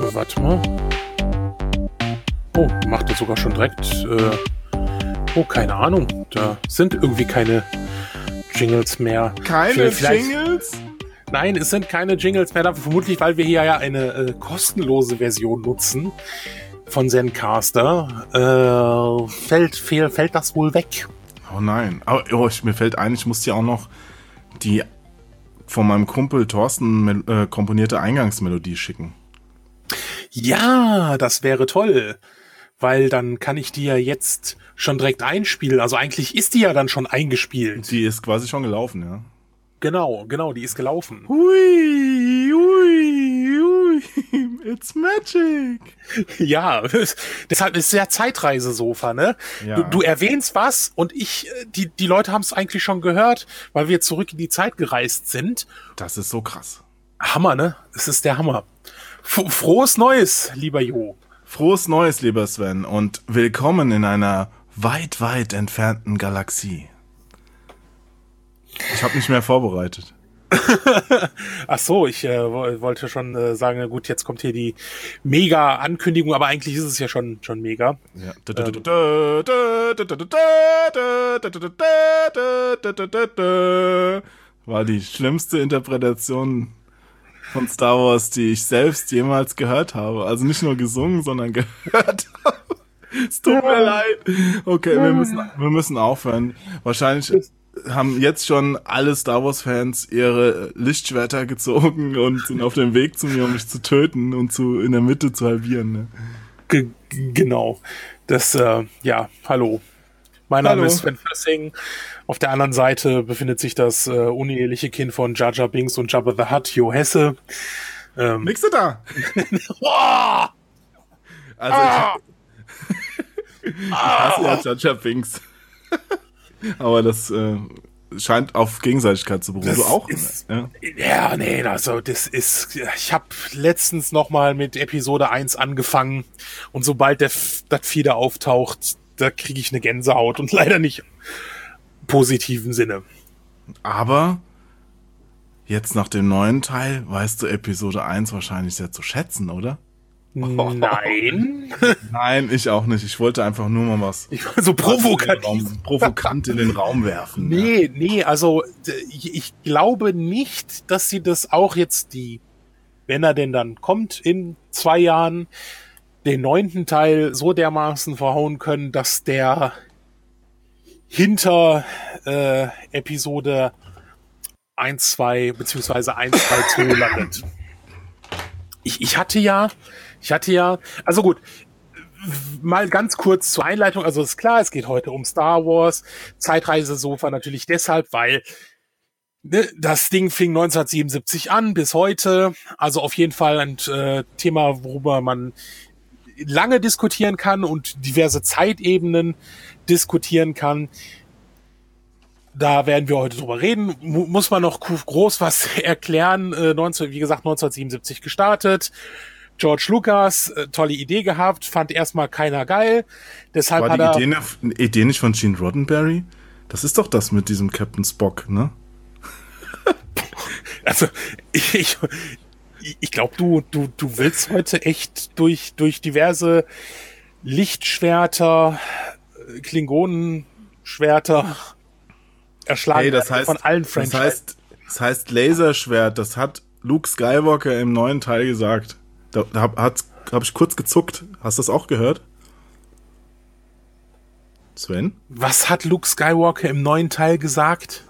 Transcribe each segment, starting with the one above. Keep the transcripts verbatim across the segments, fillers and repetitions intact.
warte mal. Oh, macht das sogar schon direkt. Äh, oh, keine Ahnung. Da sind irgendwie keine Jingles mehr. Keine Jingles? Nein, es sind keine Jingles mehr. Vermutlich, weil wir hier ja eine äh, kostenlose Version nutzen von Zencastr. Äh, fällt, fällt, fällt das wohl weg? Oh nein. Oh, oh, ich, mir fällt ein, ich muss dir auch noch die von meinem Kumpel Thorsten äh, komponierte Eingangsmelodie schicken. Ja, das wäre toll. Weil dann kann ich die ja jetzt schon direkt einspielen. Also eigentlich ist die ja dann schon eingespielt. Die ist quasi schon gelaufen, ja. Genau, genau, die ist gelaufen. Hui, hui, hui, it's magic. Ja, deshalb ist es ja Zeitreisesofa, ne? Ja. Du, du erwähnst was und ich, die, die Leute haben es eigentlich schon gehört, weil wir zurück in die Zeit gereist sind. Das ist so krass. Hammer, ne? Es ist der Hammer. F- frohes Neues, lieber Jo. Frohes Neues, lieber Sven, und willkommen in einer weit, weit entfernten Galaxie. Ich habe nicht mehr vorbereitet. Ach so, ich äh, wollte schon äh, sagen, na gut, jetzt kommt hier die Mega-Ankündigung, aber eigentlich ist es ja schon schon mega. Ja. War die schlimmste Interpretation von Star Wars, die ich selbst jemals gehört habe. Also nicht nur gesungen, sondern gehört habe. Es tut mir leid. Okay, wir müssen, wir müssen aufhören. Wahrscheinlich haben jetzt schon alle Star Wars-Fans ihre Lichtschwerter gezogen und sind auf dem Weg zu mir, um mich zu töten und zu in der Mitte zu halbieren. Ne? G- genau. Das, äh, ja, hallo. Mein Hallo. Name ist Sven Flessing. Auf der anderen Seite befindet sich das äh, uneheliche Kind von Jar Jar Binks und Jabba the Hutt, Jo Hesse. Ähm, Nix da! Boah! Also Ah! ich, ich hasse ja Jar Jar Binks. Aber das äh, scheint auf Gegenseitigkeit zu beruhen. Das Du auch? ist- Ja. Ja, nee, also das ist, ich habe letztens noch mal mit Episode eins angefangen und sobald der F- das Fieder auftaucht, da kriege ich eine Gänsehaut und leider nicht im positiven Sinne. Aber jetzt nach dem neuen Teil weißt du Episode eins wahrscheinlich sehr zu schätzen, oder? Nein. Nein, ich auch nicht. Ich wollte einfach nur mal was Ich war so provokativ. in den Raum, provokant in den Raum werfen. Nee, nee, also d- ich, ich glaube nicht, dass sie das auch jetzt die, wenn er denn dann kommt in zwei Jahren, den neunten Teil so dermaßen verhauen können, dass der hinter äh, Episode eins, zwei beziehungsweise eins, zwei, zwei landet. Ich, ich hatte ja, ich hatte ja, also gut, mal ganz kurz zur Einleitung, also ist klar, es geht heute um Star Wars, Zeitreisesofa natürlich deshalb, weil ne, das Ding fing neunzehnhundertsiebenundsiebzig an bis heute, also auf jeden Fall ein äh, Thema, worüber man lange diskutieren kann und diverse Zeitebenen diskutieren kann. Da werden wir heute drüber reden. Mu- muss man noch groß was erklären. Äh, neunzehn, wie gesagt, neunzehnhundertsiebenundsiebzig gestartet. George Lucas, äh, tolle Idee gehabt, fand erstmal keiner geil. Deshalb War hat die er... Idee, ne- Idee nicht von Gene Roddenberry? Das ist doch das mit diesem Captain Spock, ne? Also, ich, ich, ich glaube, du, du, du willst heute echt durch, durch diverse Lichtschwerter, äh, Klingonenschwerter erschlagen Hey, das werden heißt, von allen das Franchises. heißt, das heißt Laserschwert, das hat Luke Skywalker im neuen Teil gesagt. Da, da hab, hat, hab ich kurz gezuckt. Hast du das auch gehört? Sven? Was hat Luke Skywalker im neuen Teil gesagt?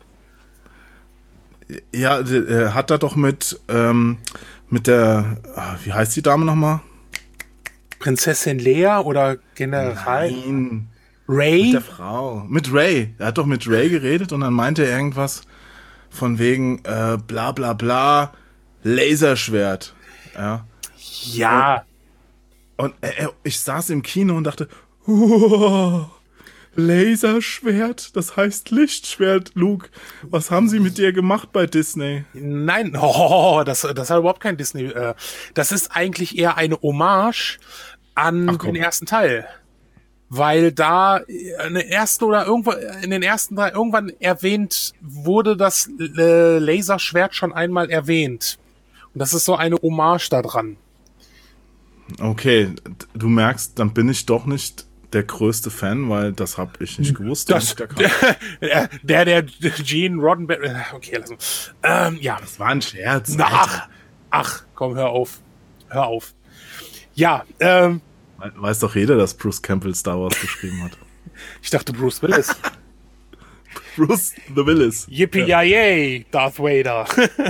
Ja, er hat da doch mit, ähm, mit der, ah, wie heißt die Dame nochmal? Prinzessin Leia oder General Nein, Rey? mit der Frau. Mit Ray. Er hat doch mit Ray geredet und dann meinte er irgendwas von wegen, äh, bla bla bla, Laserschwert. Ja. Ja, Und er, er, ich saß im Kino und dachte, wow, Laserschwert, das heißt Lichtschwert, Luke. Was haben sie mit dir gemacht bei Disney? nein, oh, das, das hat überhaupt kein Disney. Äh, das ist eigentlich eher eine Hommage an Ach, komm. den ersten Teil. Weil da in den ersten oder irgendwo in den ersten Teil irgendwann erwähnt wurde das äh, Laserschwert schon einmal erwähnt. Und das ist so eine Hommage da dran. Okay, du merkst, dann bin ich doch nicht der größte Fan, weil das habe ich nicht gewusst. Das, der, der, der Gene Roddenberry, okay, lass uns. Ähm, ja. Das war ein Scherz. Na, ach, ach, komm, hör auf. Hör auf. Ja, ähm. Weiß doch jeder, dass Bruce Campbell Star Wars geschrieben hat. Ich dachte Bruce Willis. Bruce the Willis. Yippie-yay, Darth Vader.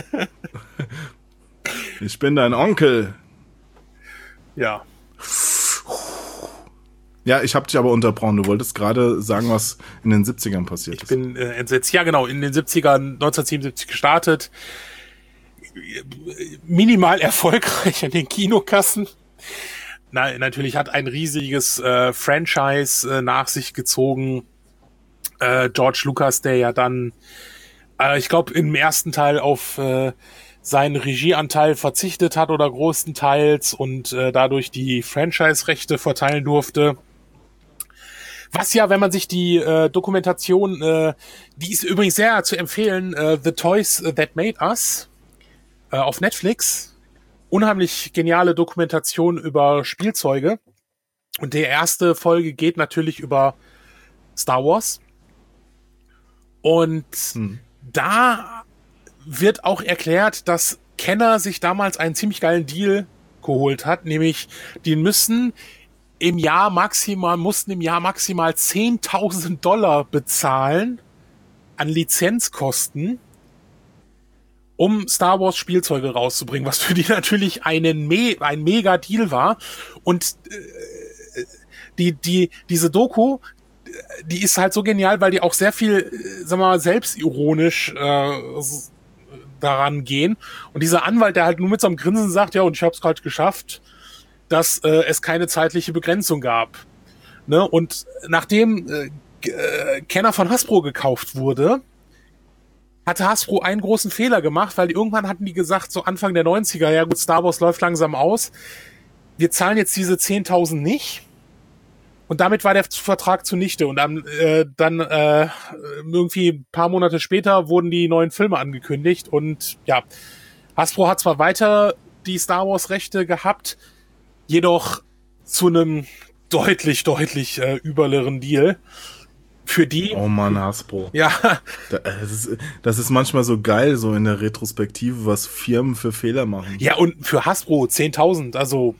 Ich bin dein Onkel. Ja. Ja, ich habe dich aber unterbrochen. Du wolltest gerade sagen, was in den siebzigern passiert ich ist. Ich bin äh, entsetzt. Ja, genau. In den siebzigern, neunzehnhundertsiebenundsiebzig gestartet. Minimal erfolgreich an den Kinokassen. Na, natürlich hat ein riesiges äh, Franchise äh, nach sich gezogen. Äh, George Lucas, der ja dann, äh, ich glaube, im ersten Teil auf äh, seinen Regieanteil verzichtet hat oder großenteils und äh, dadurch die Franchise-Rechte verteilen durfte. Was ja, wenn man sich die äh, Dokumentation, äh, die ist übrigens sehr zu empfehlen, äh, The Toys That Made Us äh, auf Netflix. Unheimlich geniale Dokumentation über Spielzeuge. Und die erste Folge geht natürlich über Star Wars. Und hm. da wird auch erklärt, dass Kenner sich damals einen ziemlich geilen Deal geholt hat, nämlich die müssen im Jahr maximal, mussten im Jahr maximal zehntausend Dollar bezahlen an Lizenzkosten, um Star Wars Spielzeuge rauszubringen, was für die natürlich einen Me- ein mega Deal war. Und äh, die die diese Doku, die ist halt so genial, weil die auch sehr viel, sag mal, selbstironisch äh, daran gehen. Und dieser Anwalt, der halt nur mit so einem Grinsen sagt, ja, und ich hab's halt geschafft, dass äh, es keine zeitliche Begrenzung gab. Ne? Und nachdem äh, Kenner von Hasbro gekauft wurde, hatte Hasbro einen großen Fehler gemacht, weil die, irgendwann hatten die gesagt, so Anfang der neunziger, ja gut, Star Wars läuft langsam aus, wir zahlen jetzt diese zehntausend nicht. Und damit war der Vertrag zunichte. Und dann, äh, dann äh, irgendwie ein paar Monate später wurden die neuen Filme angekündigt. Und ja, Hasbro hat zwar weiter die Star Wars Rechte gehabt, jedoch zu einem deutlich, deutlich äh, übleren Deal. Für die. Oh Mann, Hasbro. Ja. Das ist, das ist manchmal so geil, so in der Retrospektive, was Firmen für Fehler machen. Ja, und für Hasbro zehntausend, also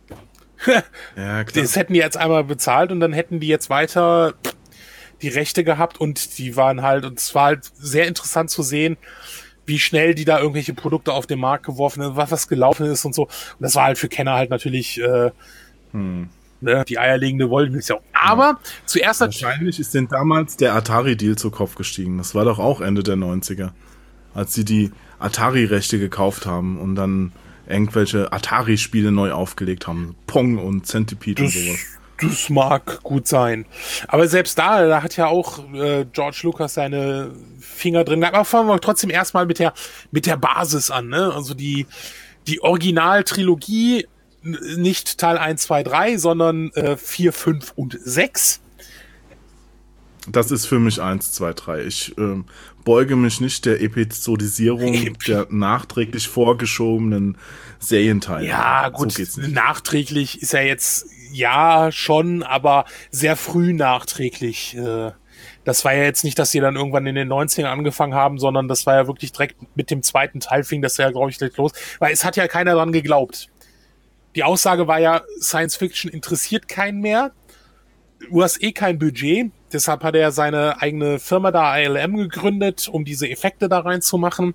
ja, klar. Das hätten die jetzt einmal bezahlt und dann hätten die jetzt weiter die Rechte gehabt und die waren halt, und es war halt sehr interessant zu sehen, wie schnell die da irgendwelche Produkte auf den Markt geworfen haben, was was gelaufen ist und so. Und das war halt für Kenner halt natürlich äh, hm. ne, die eierlegende Wollmilchsau. Aber ja. zuerst... Wahrscheinlich ist denn damals der Atari-Deal zu Kopf gestiegen. Das war doch auch Ende der neunziger, als sie die Atari-Rechte gekauft haben und dann irgendwelche Atari-Spiele neu aufgelegt haben. Pong und Centipede das, und sowas. Das mag gut sein. Aber selbst da, da hat ja auch äh, George Lucas seine Finger drin. Aber fangen wir trotzdem erstmal mit der, mit der Basis an. Ne? Also die, die Original-Trilogie, nicht Teil eins, zwei, drei, sondern äh, vier, fünf und sechs. Das ist für mich eins, zwei, drei. Ich ähm, beuge mich nicht der Episodisierung Epi- der nachträglich vorgeschobenen Serienteile. Ja, gut, so geht's nicht. Nachträglich ist ja jetzt, ja, schon, aber sehr früh nachträglich. Äh, das war ja jetzt nicht, dass sie dann irgendwann in den neunzigern angefangen haben, sondern das war ja wirklich direkt mit dem zweiten Teil fing das ja, glaube ich, direkt los. Weil es hat ja keiner dran geglaubt. Die Aussage war ja, Science Fiction interessiert keinen mehr. Du hast eh kein Budget. Deshalb hat er seine eigene Firma da, I L M, gegründet, um diese Effekte da reinzumachen.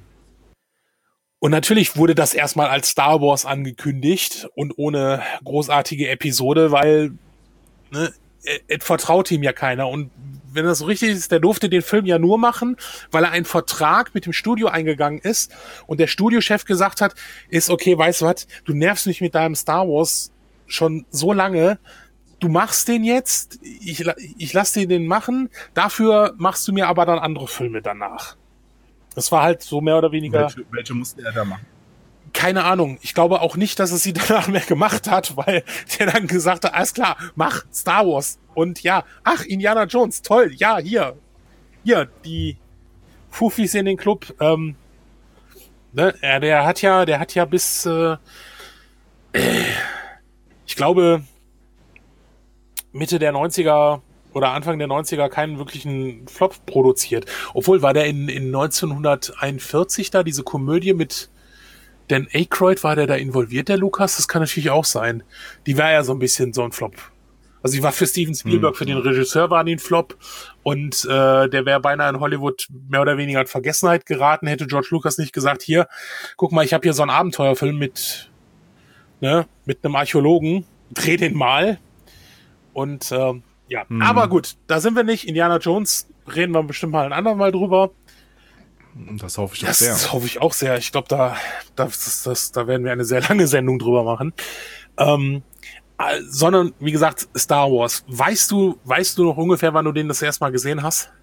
Und natürlich wurde das erstmal als Star Wars angekündigt und ohne großartige Episode, weil ne, es vertraut ihm ja keiner. Und wenn das so richtig ist, der durfte den Film ja nur machen, weil er einen Vertrag mit dem Studio eingegangen ist und der Studiochef gesagt hat, ist okay, weißt du was, du nervst mich mit deinem Star Wars schon so lange, du machst den jetzt, ich, ich lass dir den machen, dafür machst du mir aber dann andere Filme danach. Das war halt so mehr oder weniger... Welche, welche musste er da machen? Keine Ahnung. Ich glaube auch nicht, dass es sie danach mehr gemacht hat, weil der dann gesagt hat, alles klar, mach Star Wars. Und ja, ach, Indiana Jones, toll, ja, hier. Hier, die Fufis in den Club. Ähm, ne, der hat ja, der hat ja bis... Äh, ich glaube, Mitte der neunziger oder Anfang der neunziger keinen wirklichen Flop produziert. Obwohl, war der in, in neunzehnhunderteinundvierzig da, diese Komödie mit Dan Aykroyd, war der da involviert, der Lucas? Das kann natürlich auch sein. Die war ja so ein bisschen so ein Flop. Also die war für Steven Spielberg, hm. für den Regisseur war die ein Flop und äh, der wäre beinahe in Hollywood mehr oder weniger in Vergessenheit geraten, hätte George Lucas nicht gesagt, hier, guck mal, ich habe hier so einen Abenteuerfilm mit ne, mit einem Archäologen, dreh den mal. Und ähm, ja, hm. aber gut, da sind wir nicht. Indiana Jones reden wir bestimmt mal ein andermal drüber. Das hoffe ich auch das, sehr. Das hoffe ich auch sehr. Ich glaube, da, das, das, da werden wir eine sehr lange Sendung drüber machen. Ähm, sondern, wie gesagt, Star Wars. Weißt du, weißt du noch ungefähr, wann du den das erste Mal gesehen hast?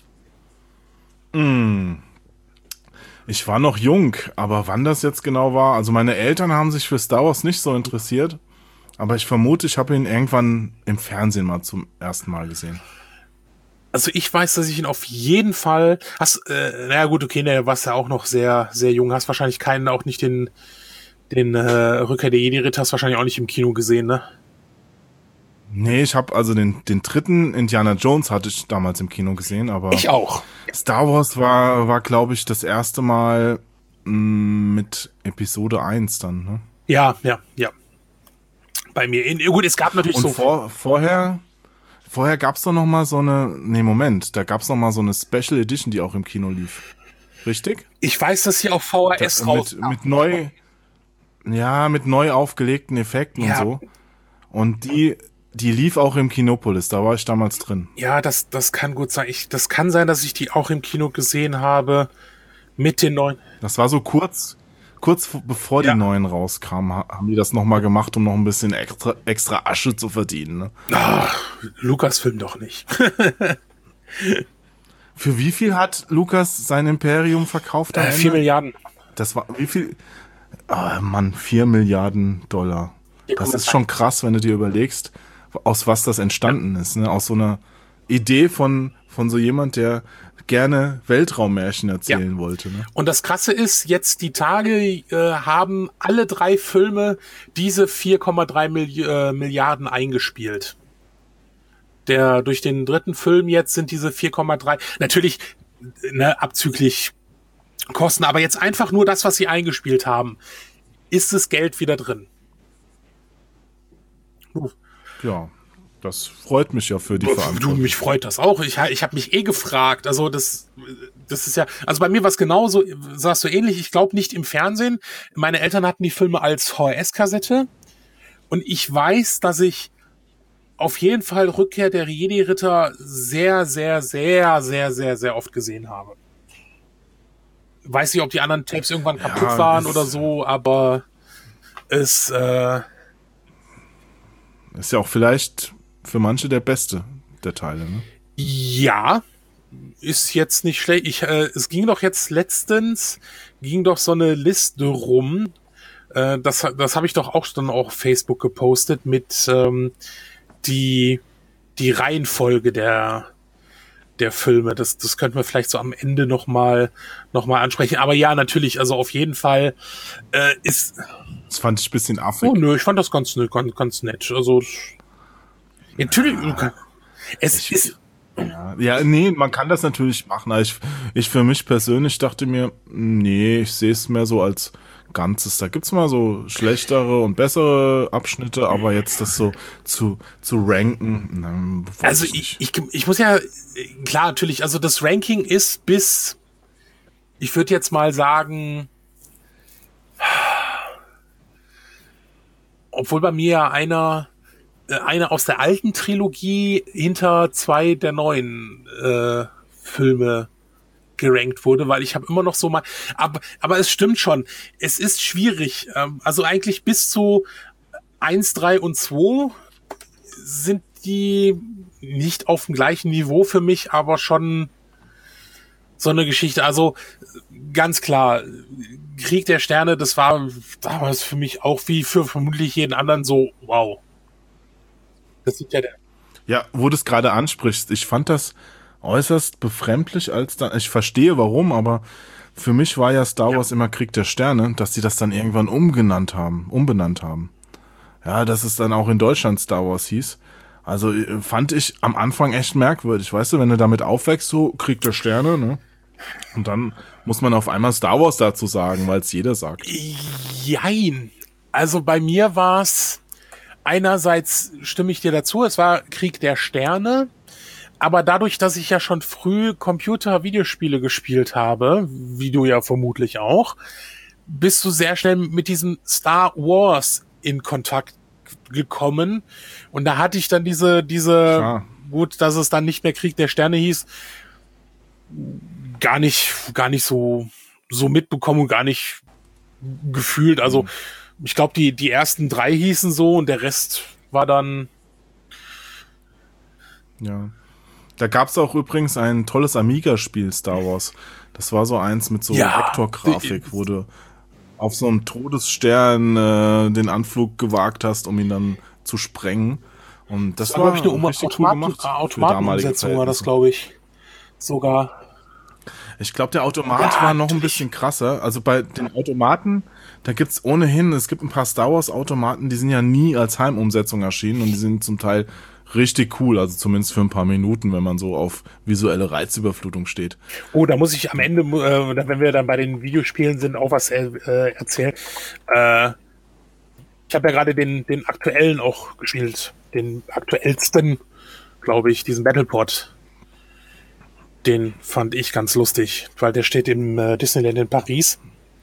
Mm. Ich war noch jung, aber wann das jetzt genau war, also meine Eltern haben sich für Star Wars nicht so interessiert, aber ich vermute, ich habe ihn irgendwann im Fernsehen mal zum ersten Mal gesehen. Also ich weiß, dass ich ihn auf jeden Fall, hast, äh, naja gut, okay, ne, warst ja auch noch sehr, sehr jung, hast wahrscheinlich keinen, auch nicht den Den äh, Rückkehr der Jedi-Ritter hast du wahrscheinlich auch nicht im Kino gesehen, ne? Nee, ich habe also den den dritten Indiana Jones hatte ich damals im Kino gesehen, aber ich auch. Star Wars war war glaube ich das erste Mal mh, mit Episode eins dann, ne? Ja, ja, ja. Bei mir in, gut, es gab natürlich Und so vor, vorher vorher gab's doch noch mal so eine nee, Moment, da gab's noch mal so eine Special Edition, die auch im Kino lief. Richtig? Ich weiß, dass hier auf V H S da, raus mit, mit neu Ja, mit neu aufgelegten Effekten ja. und so. Und die, die lief auch im Kinopolis, da war ich damals drin. Ja, das, das kann gut sein. Ich, das kann sein, dass ich die auch im Kino gesehen habe mit den neuen. Das war so kurz, kurz bevor ja. die neuen rauskamen, haben die das nochmal gemacht, um noch ein bisschen extra, extra Asche zu verdienen. Ne? Ach, Lucasfilm doch nicht. Für wie viel hat Lucas sein Imperium verkauft? Äh, vier Milliarden. Das war, wie viel? Oh Mann, vier Milliarden Dollar. Das ist schon krass, wenn du dir überlegst, aus was das entstanden ist. Ne? Aus so einer Idee von, von so jemand, der gerne Weltraummärchen erzählen ja. wollte. Ne? Und das Krasse ist, jetzt die Tage äh, haben alle drei Filme diese vier Komma drei Milli- äh, Milliarden eingespielt. Der, durch den dritten Film jetzt sind diese vier Komma drei, natürlich ne, abzüglich Kosten, aber jetzt einfach nur das, was sie eingespielt haben, ist das Geld wieder drin. Uh. Ja, das freut mich ja für die Verantwortung. Du, mich freut das auch. Ich, ich habe mich eh gefragt, also das, das ist ja, also bei mir war es genauso, sagst du ähnlich, ich glaube nicht im Fernsehen. Meine Eltern hatten die Filme als V H S-Kassette und ich weiß, dass ich auf jeden Fall Rückkehr der Jedi-Ritter sehr, sehr, sehr, sehr, sehr, sehr oft gesehen habe. Weiß nicht, ob die anderen Tapes irgendwann kaputt ja, waren oder so, aber es äh ist ja auch vielleicht für manche der beste der Teile, ne? Ja, ist jetzt nicht schlecht. Ich, äh, es ging doch jetzt letztens, ging doch so eine Liste rum, äh, das, das habe ich doch auch dann auch auf Facebook gepostet mit ähm, die, die Reihenfolge der der Filme. Das, das könnten wir vielleicht so am Ende nochmal noch mal ansprechen. Aber ja, natürlich, also auf jeden Fall äh, ist... Das fand ich ein bisschen affig. Oh nö, ich fand das ganz, ganz, ganz nett. Also natürlich... Ja, es ich, ist... Ja, ja, nee, man kann das natürlich machen. Ich, ich für mich persönlich dachte mir, nee, ich sehe es mehr so als Ganzes. Da gibt's mal so schlechtere und bessere Abschnitte, aber jetzt das so zu zu ranken. Na, also ich, ich ich muss ja klar natürlich, also das Ranking ist bis, ich würde jetzt mal sagen, obwohl bei mir ja einer einer aus der alten Trilogie hinter zwei der neuen äh, Filme gerankt wurde, weil ich habe immer noch so mal, aber, aber es stimmt schon, es ist schwierig, ähm, also eigentlich bis zu eins, drei und zwei sind die nicht auf dem gleichen Niveau für mich, aber schon so eine Geschichte, also ganz klar, Krieg der Sterne, das war damals für mich auch wie für vermutlich jeden anderen so, wow. Das sieht ja der. Ja, wo du es gerade ansprichst, ich fand das äußerst befremdlich, als dann, ich verstehe warum, aber für mich war ja Star Wars ja. immer Krieg der Sterne, dass sie das dann irgendwann umgenannt haben, umbenannt haben. ja, dass es dann auch in Deutschland Star Wars hieß. Also äh, fand ich am Anfang echt merkwürdig, weißt du, wenn du damit aufwächst, so kriegt er Sterne, ne? Und dann muss man auf einmal Star Wars dazu sagen, weil es jeder sagt. Jein. Also bei mir war es, einerseits stimme ich dir dazu, es war Krieg der Sterne, aber dadurch, dass ich ja schon früh Computer-Videospiele gespielt habe, wie du ja vermutlich auch, bist du sehr schnell mit diesem Star Wars in Kontakt gekommen. Und da hatte ich dann diese, diese, Klar. gut, dass es dann nicht mehr Krieg der Sterne hieß, gar nicht, gar nicht so, so mitbekommen und gar nicht gefühlt. Also, ich glaube, die, die ersten drei hießen so und der Rest war dann. Ja. Da gab's auch übrigens ein tolles Amiga-Spiel, Star Wars. Das war so eins mit so Ja, Vektorgrafik, wo du auf so einem Todesstern äh, den Anflug gewagt hast, um ihn dann zu sprengen. Und das, Das war, war, glaube ich, eine richtig cool Automaten, gemacht. für Automatenumsetzung war das, Verhältnisse. glaube ich. Sogar. Ich glaube, der Automat Ja, war noch ein natürlich. bisschen krasser. Also bei den Automaten, da gibt's ohnehin, es gibt ein paar Star Wars Automaten, die sind ja nie als Heimumsetzung erschienen und die sind zum Teil richtig cool, also zumindest für ein paar Minuten, wenn man so auf visuelle Reizüberflutung steht. Oh, da muss ich am Ende, äh, wenn wir dann bei den Videospielen sind, auch was äh, äh, erzählen. Äh, ich habe ja gerade den, den aktuellen auch gespielt. Den aktuellsten, glaube ich, diesen Battlepod. Den fand ich ganz lustig, weil der steht im äh, Disneyland in Paris.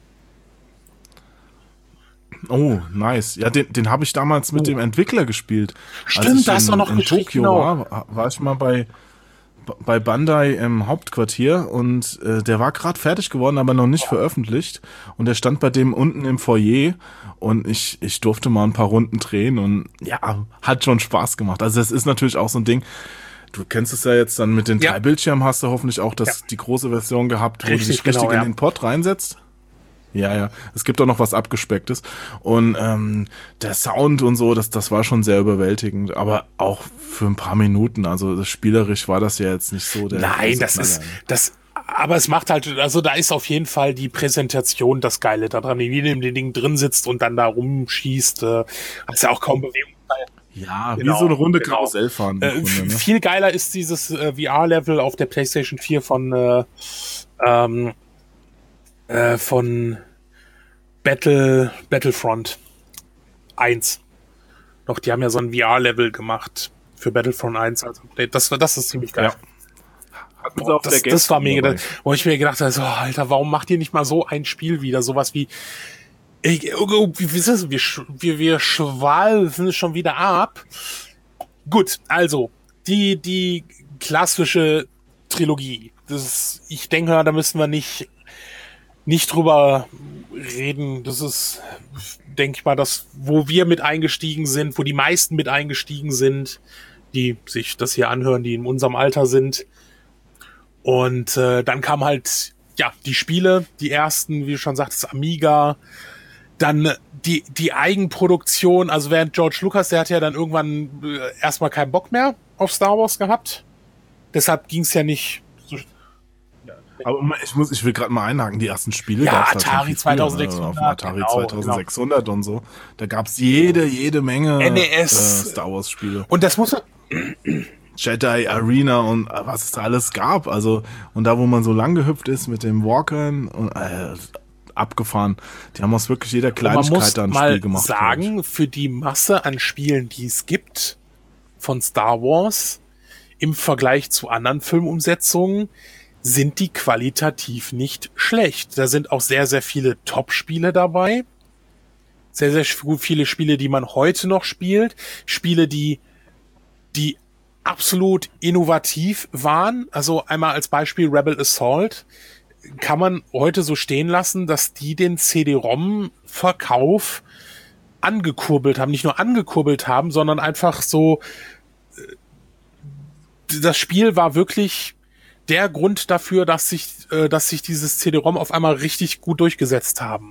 Oh, nice. Ja, den, den habe ich damals mit Oh. dem Entwickler gespielt. Stimmt, Als ich da hast du in, noch in geschrieben, Tokio genau. war, war ich mal bei, bei Bandai im Hauptquartier und äh, der war gerade fertig geworden, aber noch nicht veröffentlicht. Und der stand bei dem unten im Foyer und ich, ich durfte mal ein paar Runden drehen und ja, hat schon Spaß gemacht. Also das ist natürlich auch so ein Ding. Du kennst es ja jetzt dann mit den Ja. drei Bildschirmen, hast du hoffentlich auch das, Ja. die große Version gehabt, wo Richtig, du dich richtig genau, in ja. den Pod reinsetzt. Ja, ja. Es gibt auch noch was Abgespecktes. Und ähm, der Sound und so, das, das war schon sehr überwältigend. Aber auch für ein paar Minuten. Also das spielerisch war das ja jetzt nicht so der Nein, große das Knaller, ist, ne? das, aber es macht halt, also da ist auf jeden Fall die Präsentation das Geile daran, wie du in dem Ding drin sitzt und dann da rumschießt, äh, hast ja auch kaum Bewegung. Ja, Genau, wie so eine Runde genau. Karussell fahren. Im Äh, Grunde, ne? Viel geiler ist dieses äh, V R-Level auf der PlayStation vier von, äh, ähm, äh, von Battle, Battlefront eins. Doch, die haben ja so ein V R-Level gemacht für Battlefront eins. Also, das, war- das ist ziemlich geil. Ja. Hatten sie auf Das, der das war mega, dabei. wo ich mir gedacht habe, so, Alter, warum macht ihr nicht mal so ein Spiel wieder? Sowas wie, ich, wie, wie ist das? Wir, sch- wir, wir schwalfen schon wieder ab. Gut, also, die, die klassische Trilogie. Das ist, ich denke, da müssen wir nicht, nicht drüber reden. Das ist, denke ich mal, das, wo wir mit eingestiegen sind, wo die meisten mit eingestiegen sind, die sich das hier anhören, die in unserem Alter sind. Und äh, dann kam halt, ja, die Spiele, die ersten, wie du schon sagtest, Amiga, dann die, die Eigenproduktion, also während George Lucas, der hat ja dann irgendwann äh, erstmal keinen Bock mehr auf Star Wars gehabt. Deshalb ging es ja nicht so. Aber ich muss, ich will gerade mal einhaken, die ersten Spiele Ja, gab's halt schon Atari viel früher, ne? zweitausendsechshundert, Auf dem Atari genau, zweitausendsechshundert und so. Da gab's jede, jede Menge N E S. äh, Star Wars Spiele. Und das muss Jedi Arena und äh, was es da alles gab. Also, und da, wo man so lang gehüpft ist mit dem Walkern und äh, abgefahren. Die haben aus wirklich jeder man Kleinigkeit muss da ein mal Spiel gemacht. glaub sagen, für die Masse an Spielen, die es gibt von Star Wars im Vergleich zu anderen Filmumsetzungen, sind die qualitativ nicht schlecht. Da sind auch sehr, sehr viele Top-Spiele dabei. Sehr, sehr viele Spiele, die man heute noch spielt. Spiele, die, die absolut innovativ waren. Also einmal als Beispiel Rebel Assault. Kann man heute so stehen lassen, dass die den C D-ROM-Verkauf angekurbelt haben. Nicht nur angekurbelt haben, sondern einfach so, das Spiel war wirklich der Grund dafür, dass sich, äh, dass sich dieses C D-ROM auf einmal richtig gut durchgesetzt haben.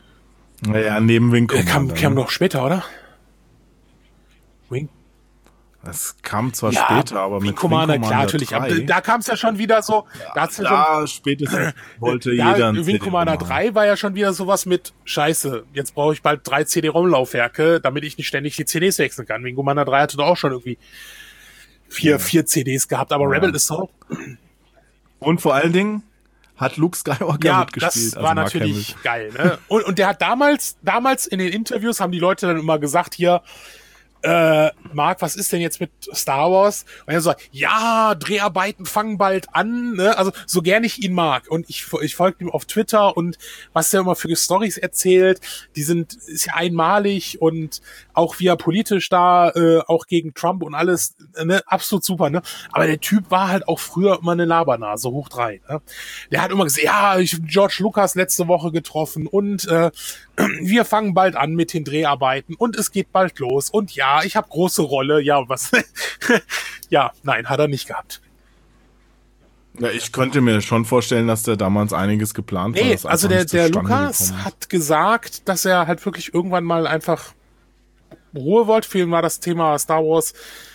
ich. Naja, neben Wing Äh, kam, Commander. kam ne? noch später, oder? Wing? Das kam zwar ja, später, aber Wing mit Commander, Wing Commander klar, natürlich. Aber drei, da kam es ja schon wieder so. ja, da hat's ja da schon, spätestens wollte ja, jeder ein Wing Commander drei war ja schon wieder sowas mit Scheiße, jetzt brauche ich bald drei C D-ROM-Laufwerke, damit ich nicht ständig die C Ds wechseln kann. Wing Commander drei hatte doch auch schon irgendwie vier, ja. vier C Ds gehabt, aber ja. Rebel Assault. Und vor allen Dingen hat Luke Skywalker ja, mitgespielt. Das war also natürlich geil. Ne? Und, und der hat damals, damals in den Interviews haben die Leute dann immer gesagt, hier, äh, Marc, was ist denn jetzt mit Star Wars? Und er so, ja, Dreharbeiten fangen bald an, ne? Also so gern ich ihn mag. Und ich, ich folge ihm auf Twitter und was der immer für Storys erzählt, die sind, ist ja einmalig und auch wie er politisch da, äh, auch gegen Trump und alles, ne? Absolut super, ne? Aber der Typ war halt auch früher immer eine Labernase, hoch drei, ne? Der hat immer gesagt, ja, ich habe George Lucas letzte Woche getroffen und äh, wir fangen bald an mit den Dreharbeiten und es geht bald los und ja, ich habe große Rolle, ja, was? Ja, nein, hat er nicht gehabt. Ja, ich könnte mir schon vorstellen, dass der damals einiges geplant nee, war. Also der, der Lukas hat gesagt, dass er halt wirklich irgendwann mal einfach Ruhe wollte. Für ihn war das Thema Star Wars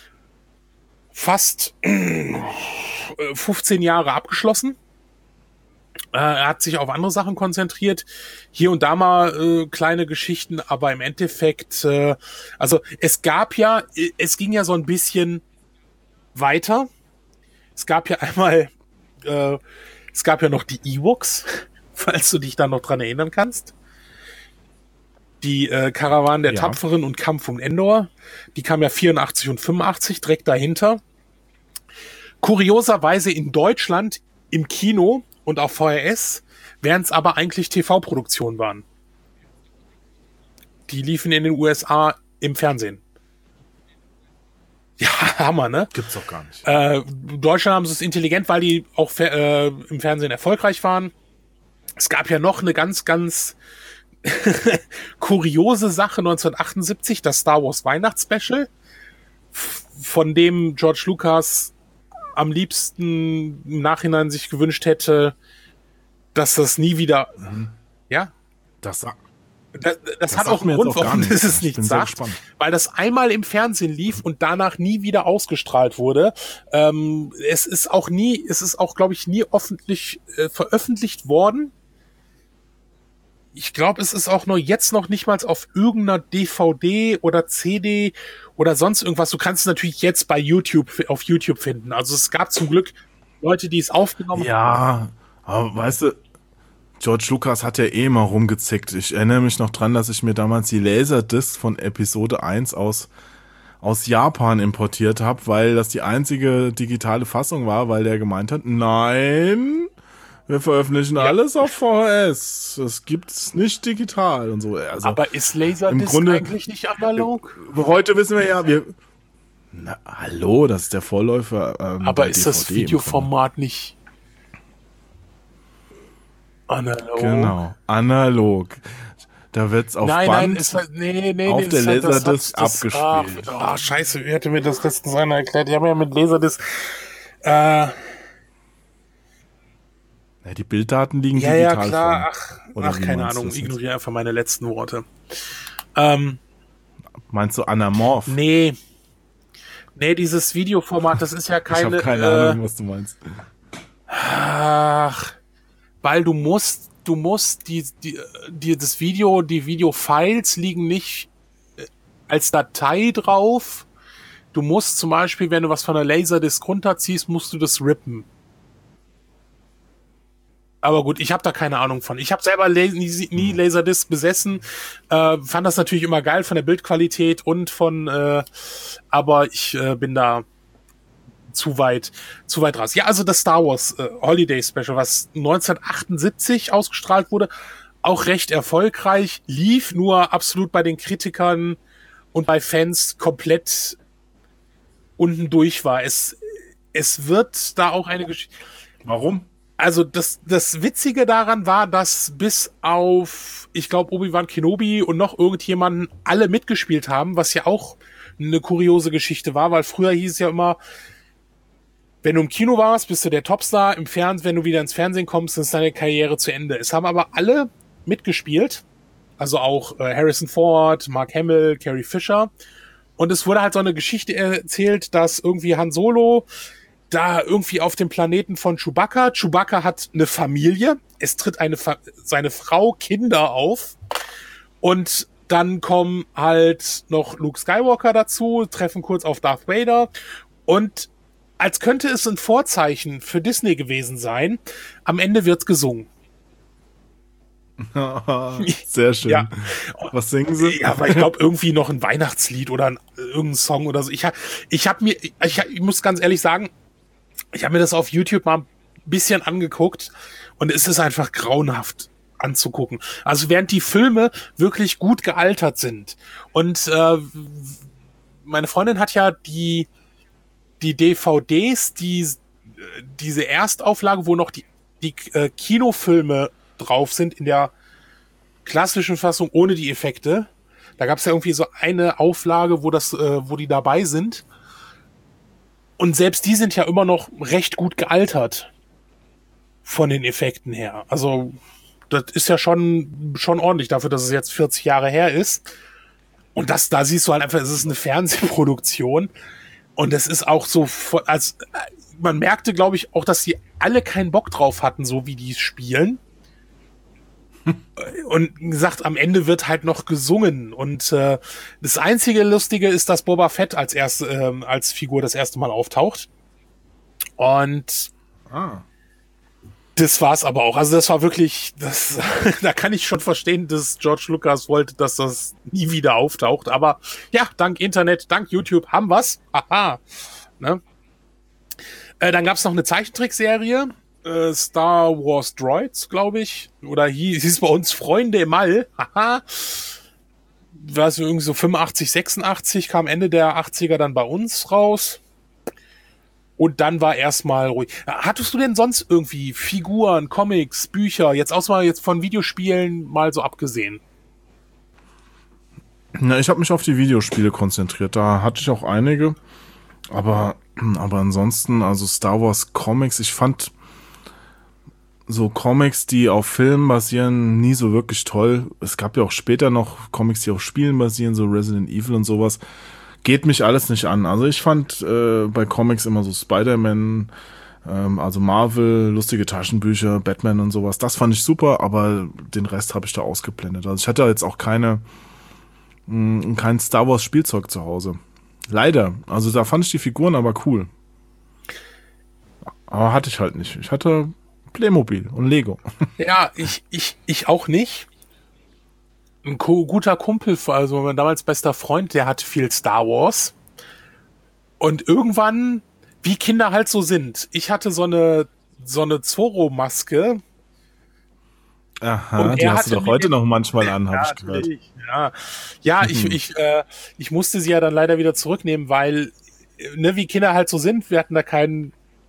fast fünfzehn Jahre abgeschlossen. Er hat sich auf andere Sachen konzentriert. Hier und da mal äh, kleine Geschichten, aber im Endeffekt, äh, also es gab ja, es ging ja so ein bisschen weiter. Es gab ja einmal, äh, es gab ja noch die Ewoks, falls du dich da noch dran erinnern kannst. Die äh, Karawane der ja. Tapferen und Kampf um Endor. Die kam ja vierundachtzig und fünfundachtzig, direkt dahinter. Kurioserweise in Deutschland im Kino und auf V H S, während es aber eigentlich T V-Produktionen waren. Die liefen in den U S A im Fernsehen. Ja, Hammer, ne? Gibt's doch gar nicht. Äh, in Deutschland haben sie es intelligent, weil die auch äh, im Fernsehen erfolgreich waren. Es gab ja noch eine ganz, ganz kuriose Sache neunzehnhundertachtundsiebzig, das Star Wars Weihnachtsspecial, von dem George Lucas am liebsten im Nachhinein sich gewünscht hätte, dass das nie wieder, mhm. ja, das, das, das, das hat auch einen Grund, warum nicht. das es nicht sagt, weil das einmal im Fernsehen lief und danach nie wieder ausgestrahlt wurde. Ähm, es ist auch nie, es ist auch, glaube ich, nie öffentlich äh, veröffentlicht worden. Ich glaube, es ist auch nur jetzt noch nicht mal auf irgendeiner D V D oder C D oder sonst irgendwas. Du kannst es natürlich jetzt bei YouTube, auf YouTube finden. Also es gab zum Glück Leute, die es aufgenommen ja, haben. Ja, aber weißt du, George Lucas hat ja eh mal rumgezickt. Ich erinnere mich noch dran, dass ich mir damals die Laserdisc von Episode eins aus, aus Japan importiert habe, weil das die einzige digitale Fassung war, weil der gemeint hat, nein, wir veröffentlichen ja. alles auf V H S. Das gibt's nicht digital und so. Also aber ist Laserdisc im Grunde, eigentlich nicht analog? Heute wissen wir ja, wir. Na, hallo, das ist der Vorläufer. Ähm, aber ist D V D das Videoformat nicht analog? Genau, analog. Da wird's auf nein, Band nein, ist halt, nee, nee, auf nee, der halt, Laserdisc das, das, abgespielt. Ah, oh, scheiße, wie hätte mir das letztens einer erklärt? Ich habe ja mit Laserdisc äh, ja, die Bilddaten liegen ja, digital ja, klar. vor. Ach, ach keine Ahnung, ignoriere einfach meine letzten Worte. Ähm, Meinst du anamorph? Nee. Nee, dieses Videoformat, das ist ja keine... Ich habe keine äh, Ahnung, was du meinst. Ach, weil du musst, du musst die, die, die, das Video, die Videofiles liegen nicht als Datei drauf. Du musst zum Beispiel, wenn du was von der Laserdisc runterziehst, musst du das rippen. Aber gut, ich habe da keine Ahnung von. Ich habe selber la- nie, nie Laserdisc besessen, äh, fand das natürlich immer geil von der Bildqualität und von, äh, aber ich äh, bin da zu weit, zu weit raus. Ja, also das Star Wars äh, Holiday Special, was neunzehnhundertachtundsiebzig ausgestrahlt wurde, auch recht erfolgreich, lief nur absolut bei den Kritikern und bei Fans komplett unten durch war. Es, es wird da auch eine Geschichte. Warum? Also das, das Witzige daran war, dass bis auf, ich glaube, Obi-Wan Kenobi und noch irgendjemanden alle mitgespielt haben, was ja auch eine kuriose Geschichte war, weil früher hieß es ja immer, wenn du im Kino warst, bist du der Topstar, im Fernsehen, wenn du wieder ins Fernsehen kommst, ist deine Karriere zu Ende. Es haben aber alle mitgespielt, also auch äh, Harrison Ford, Mark Hamill, Carrie Fisher Und es wurde halt so eine Geschichte erzählt, dass irgendwie Han Solo da irgendwie auf dem Planeten von Chewbacca, Chewbacca hat eine Familie, es tritt eine Fa- seine Frau, Kinder auf und dann kommen halt noch Luke Skywalker dazu, treffen kurz auf Darth Vader und als könnte es ein Vorzeichen für Disney gewesen sein, am Ende wird's gesungen. Sehr schön. Ja. Was singen sie? Ja, aber ich glaube irgendwie noch ein Weihnachtslied oder ein, irgendein Song oder so. Ich habe ich hab mir, ich, ich muss ganz ehrlich sagen, ich habe mir das auf YouTube mal ein bisschen angeguckt und es ist einfach grauenhaft anzugucken. Also während die Filme wirklich gut gealtert sind und äh, meine Freundin hat ja die die D V Ds, die diese Erstauflage, wo noch die die äh, Kinofilme drauf sind in der klassischen Fassung ohne die Effekte. Da gab es ja irgendwie so eine Auflage, wo das, äh, wo die dabei sind. Und selbst die sind ja immer noch recht gut gealtert von den Effekten her. Also das ist ja schon schon ordentlich dafür, dass es jetzt vierzig Jahre her ist. Und das, da siehst du halt einfach, es ist eine Fernsehproduktion. Und es ist auch so, als man merkte, glaube ich, auch, dass die alle keinen Bock drauf hatten, so wie die spielen. Und gesagt, am Ende wird halt noch gesungen. Und äh, das einzige Lustige ist, dass Boba Fett als erste, äh, als Figur das erste Mal auftaucht. Und Ah. das war's aber auch. Also das war wirklich, das, da kann ich schon verstehen, dass George Lucas wollte, dass das nie wieder auftaucht. Aber ja, dank Internet, dank YouTube haben wir's. Haha. Ne? Äh, dann gab's noch eine Zeichentrickserie. Star Wars Droids, glaube ich. Oder hieß, hieß bei uns Freunde im All. Haha. War so irgendwie so fünfundachtzig, sechsundachtzig, kam Ende der achtziger dann bei uns raus. Und dann war erstmal ruhig. Hattest du denn sonst irgendwie Figuren, Comics, Bücher, jetzt außer mal jetzt von Videospielen mal so abgesehen? Na, ich habe mich auf die Videospiele konzentriert. Da hatte ich auch einige. Aber, aber ansonsten, also Star Wars Comics, ich fand so Comics, die auf Filmen basieren, nie so wirklich toll. Es gab ja auch später noch Comics, die auf Spielen basieren, so Resident Evil und sowas. Geht mich alles nicht an. Also ich fand äh, bei Comics immer so Spider-Man, ähm, also Marvel, lustige Taschenbücher, Batman und sowas. Das fand ich super, aber den Rest habe ich da ausgeblendet. Also ich hatte jetzt auch keine mh, kein Star Wars Spielzeug zu Hause. Leider. Also da fand ich die Figuren aber cool. Aber hatte ich halt nicht. Ich hatte Playmobil und Lego. Ja, ich, ich, ich auch nicht. Ein ko- guter Kumpel, also mein damals bester Freund, der hat viel Star Wars. Und irgendwann, wie Kinder halt so sind, ich hatte so eine, so eine Zorro-Maske. Aha, Und die er hast du hatte doch mir heute den- noch manchmal an, habe Ja, ich gehört. natürlich, ja, ja ich, ich, äh, ich musste sie ja dann leider wieder zurücknehmen, weil, äh, ne, wie Kinder halt so sind, wir hatten da keinen,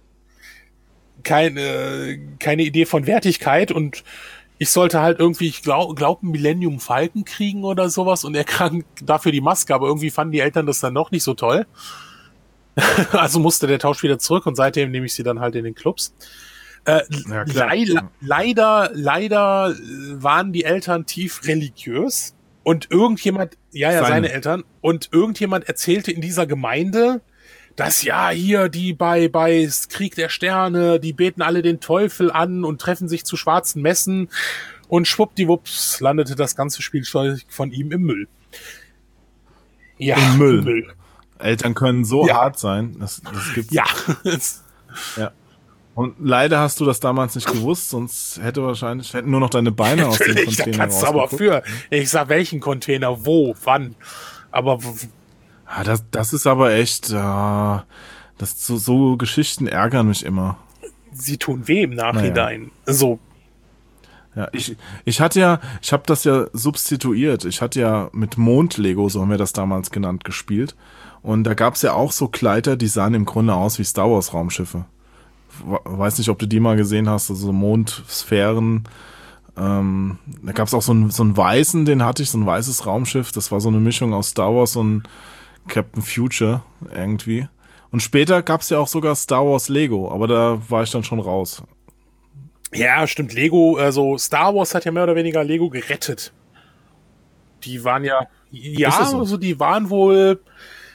keine, keine Idee von Wertigkeit und ich sollte halt irgendwie, ich glaube, glaub, einen Millennium Falcon kriegen oder sowas und er kann dafür die Maske, aber irgendwie fanden die Eltern das dann noch nicht so toll. Also musste der Tausch wieder zurück und seitdem nehme ich sie dann halt in den Clubs. Äh, Ja, klar. lei- leider, leider äh, waren die Eltern tief religiös und irgendjemand, ja, ja, Seine. seine Eltern, und irgendjemand erzählte in dieser Gemeinde, dass ja hier die bei, bei Krieg der Sterne, die beten alle den Teufel an und treffen sich zu schwarzen Messen und schwuppdiwupps landete das ganze Spielzeug von ihm im Müll. Ja, Im Müll. Eltern können so Ja. hart sein. Das, das gibt's. Ja, Ja. Und leider hast du das damals nicht gewusst, sonst hätte wahrscheinlich hätten nur noch deine Beine aus dem natürlich, da Container kannst du aber rausgeguckt. für. Ich sag welchen Container, wo, wann. Aber w- Ah, das, das ist aber echt, äh, das so, so Geschichten ärgern mich immer. sie tun weh im Nachhinein. So, Ja, ich, ich hatte ja, ich habe das ja substituiert. Ich hatte ja mit Mond-Lego, so haben wir das damals genannt, gespielt. Und da gab's ja auch so Kleider, die sahen im Grunde aus wie Star Wars Raumschiffe. We- Weiß nicht, ob du die mal gesehen hast, also so Mondsphären. Ähm, da gab's auch so einen, so einen weißen, den hatte ich, so ein weißes Raumschiff. Das war so eine Mischung aus Star Wars und Captain Future irgendwie. Und später gab's ja auch sogar Star Wars Lego, aber da war ich dann schon raus. ja, stimmt, Lego, also Star Wars hat ja mehr oder weniger Lego gerettet. Die waren ja, ja, Ist das so? also die waren wohl,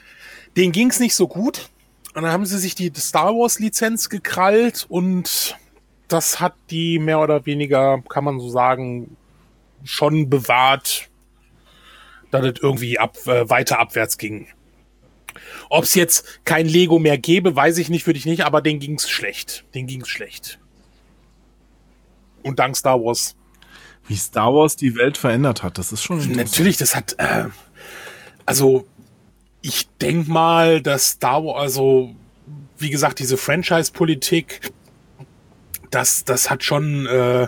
denen ging's nicht so gut. Und dann haben sie sich die Star Wars Lizenz gekrallt und das hat die mehr oder weniger, kann man so sagen, schon bewahrt, dass es irgendwie ab, äh, weiter abwärts ging. Ob es jetzt kein Lego mehr gäbe, weiß ich nicht, würde ich nicht, aber denen ging's schlecht. Denen ging's schlecht. Und dank Star Wars. Wie Star Wars die Welt verändert hat, das ist schon interessant. Natürlich, das hat, äh, also ich denk mal, dass Star Wars, also wie gesagt, diese Franchise-Politik, das, das hat schon äh,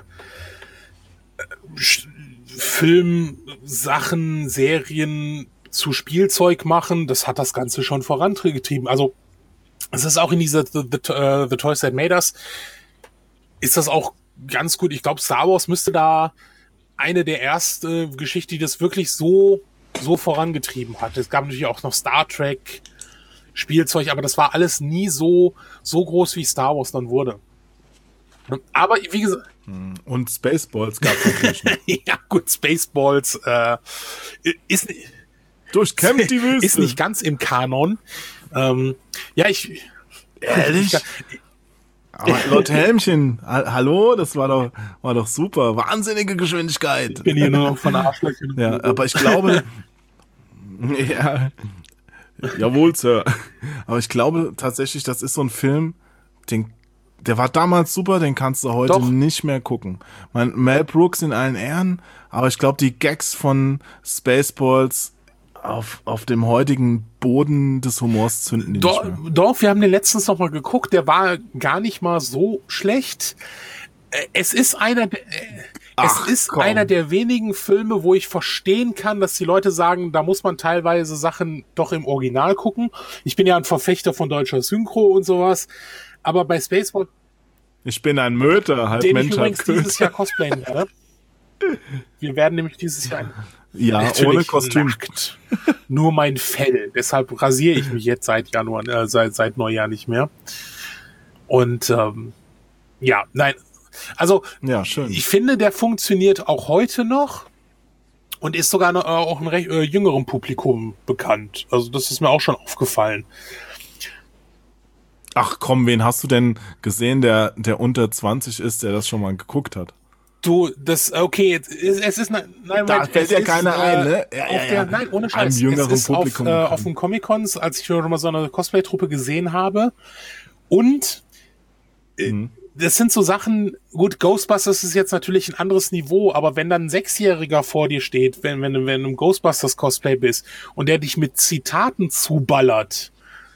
Film, Sachen, Serien zu Spielzeug machen, das hat das Ganze schon vorangetrieben. Also es ist auch in dieser The, the, uh, the Toys That Made Us, ist das auch ganz gut. Ich glaube, Star Wars müsste da eine der ersten Geschichten, die das wirklich so so vorangetrieben hat. Es gab natürlich auch noch Star Trek, Spielzeug, aber das war alles nie so so groß, wie Star Wars dann wurde. Aber wie gesagt... Und Spaceballs gab es natürlich noch. Ja gut, Spaceballs äh, ist... Durchkämmt die Wüste. Ist nicht ganz im Kanon. Ähm, ja, ich... Ehrlich? Ich, aber Lord Helmchen, ha- hallo, das war doch, war doch super. Wahnsinnige Geschwindigkeit. Ich bin hier nur noch von der Arschlöchern. Ja, aber ich glaube... ja, jawohl, Sir. Aber ich glaube tatsächlich, das ist so ein Film, den, der war damals super, den kannst du heute Doch. nicht mehr gucken. Mein Mel Brooks in allen Ehren, aber ich glaube, die Gags von Spaceballs auf, auf dem heutigen Boden des Humors zünden die doch, nicht mehr. Doch, wir haben den letztens noch mal geguckt, der war gar nicht mal so schlecht. Es ist einer der, Ach, es ist komm. einer der wenigen Filme, wo ich verstehen kann, dass die Leute sagen, da muss man teilweise Sachen doch im Original gucken. Ich bin ja ein Verfechter von deutscher Synchro und sowas, aber bei Spaceball... Ich bin ein Möter, halt den Mensch, ich übrigens halt dieses Jahr cosplayen werde. Wir werden nämlich dieses Jahr... Ja, ohne Kostüm. Nackt. Nur mein Fell. Deshalb rasiere ich mich jetzt seit Januar, äh, seit, seit Neujahr nicht mehr. Und ähm, ja, nein... Also, ja, schön. Ich finde, der funktioniert auch heute noch und ist sogar noch, äh, auch ein recht äh, jüngerem Publikum bekannt. Also, das ist mir auch schon aufgefallen. Ach komm, wen hast du denn gesehen, der, der unter zwanzig ist, der das schon mal geguckt hat? Du, das, okay, es, es ist, nein, da fällt ja keiner äh, ein, ne? Ja, auf ja, der, ja. Nein, ohne Scheiß. Einem jüngeren es ist Publikum. Auf, äh, auf den Comic-Cons, als ich schon mal so eine Cosplay-Truppe gesehen habe und äh, mhm. das sind so Sachen, gut, Ghostbusters ist jetzt natürlich ein anderes Niveau, aber wenn dann ein Sechsjähriger vor dir steht, wenn, wenn, wenn du im Ghostbusters-Cosplay bist und der dich mit Zitaten zuballert,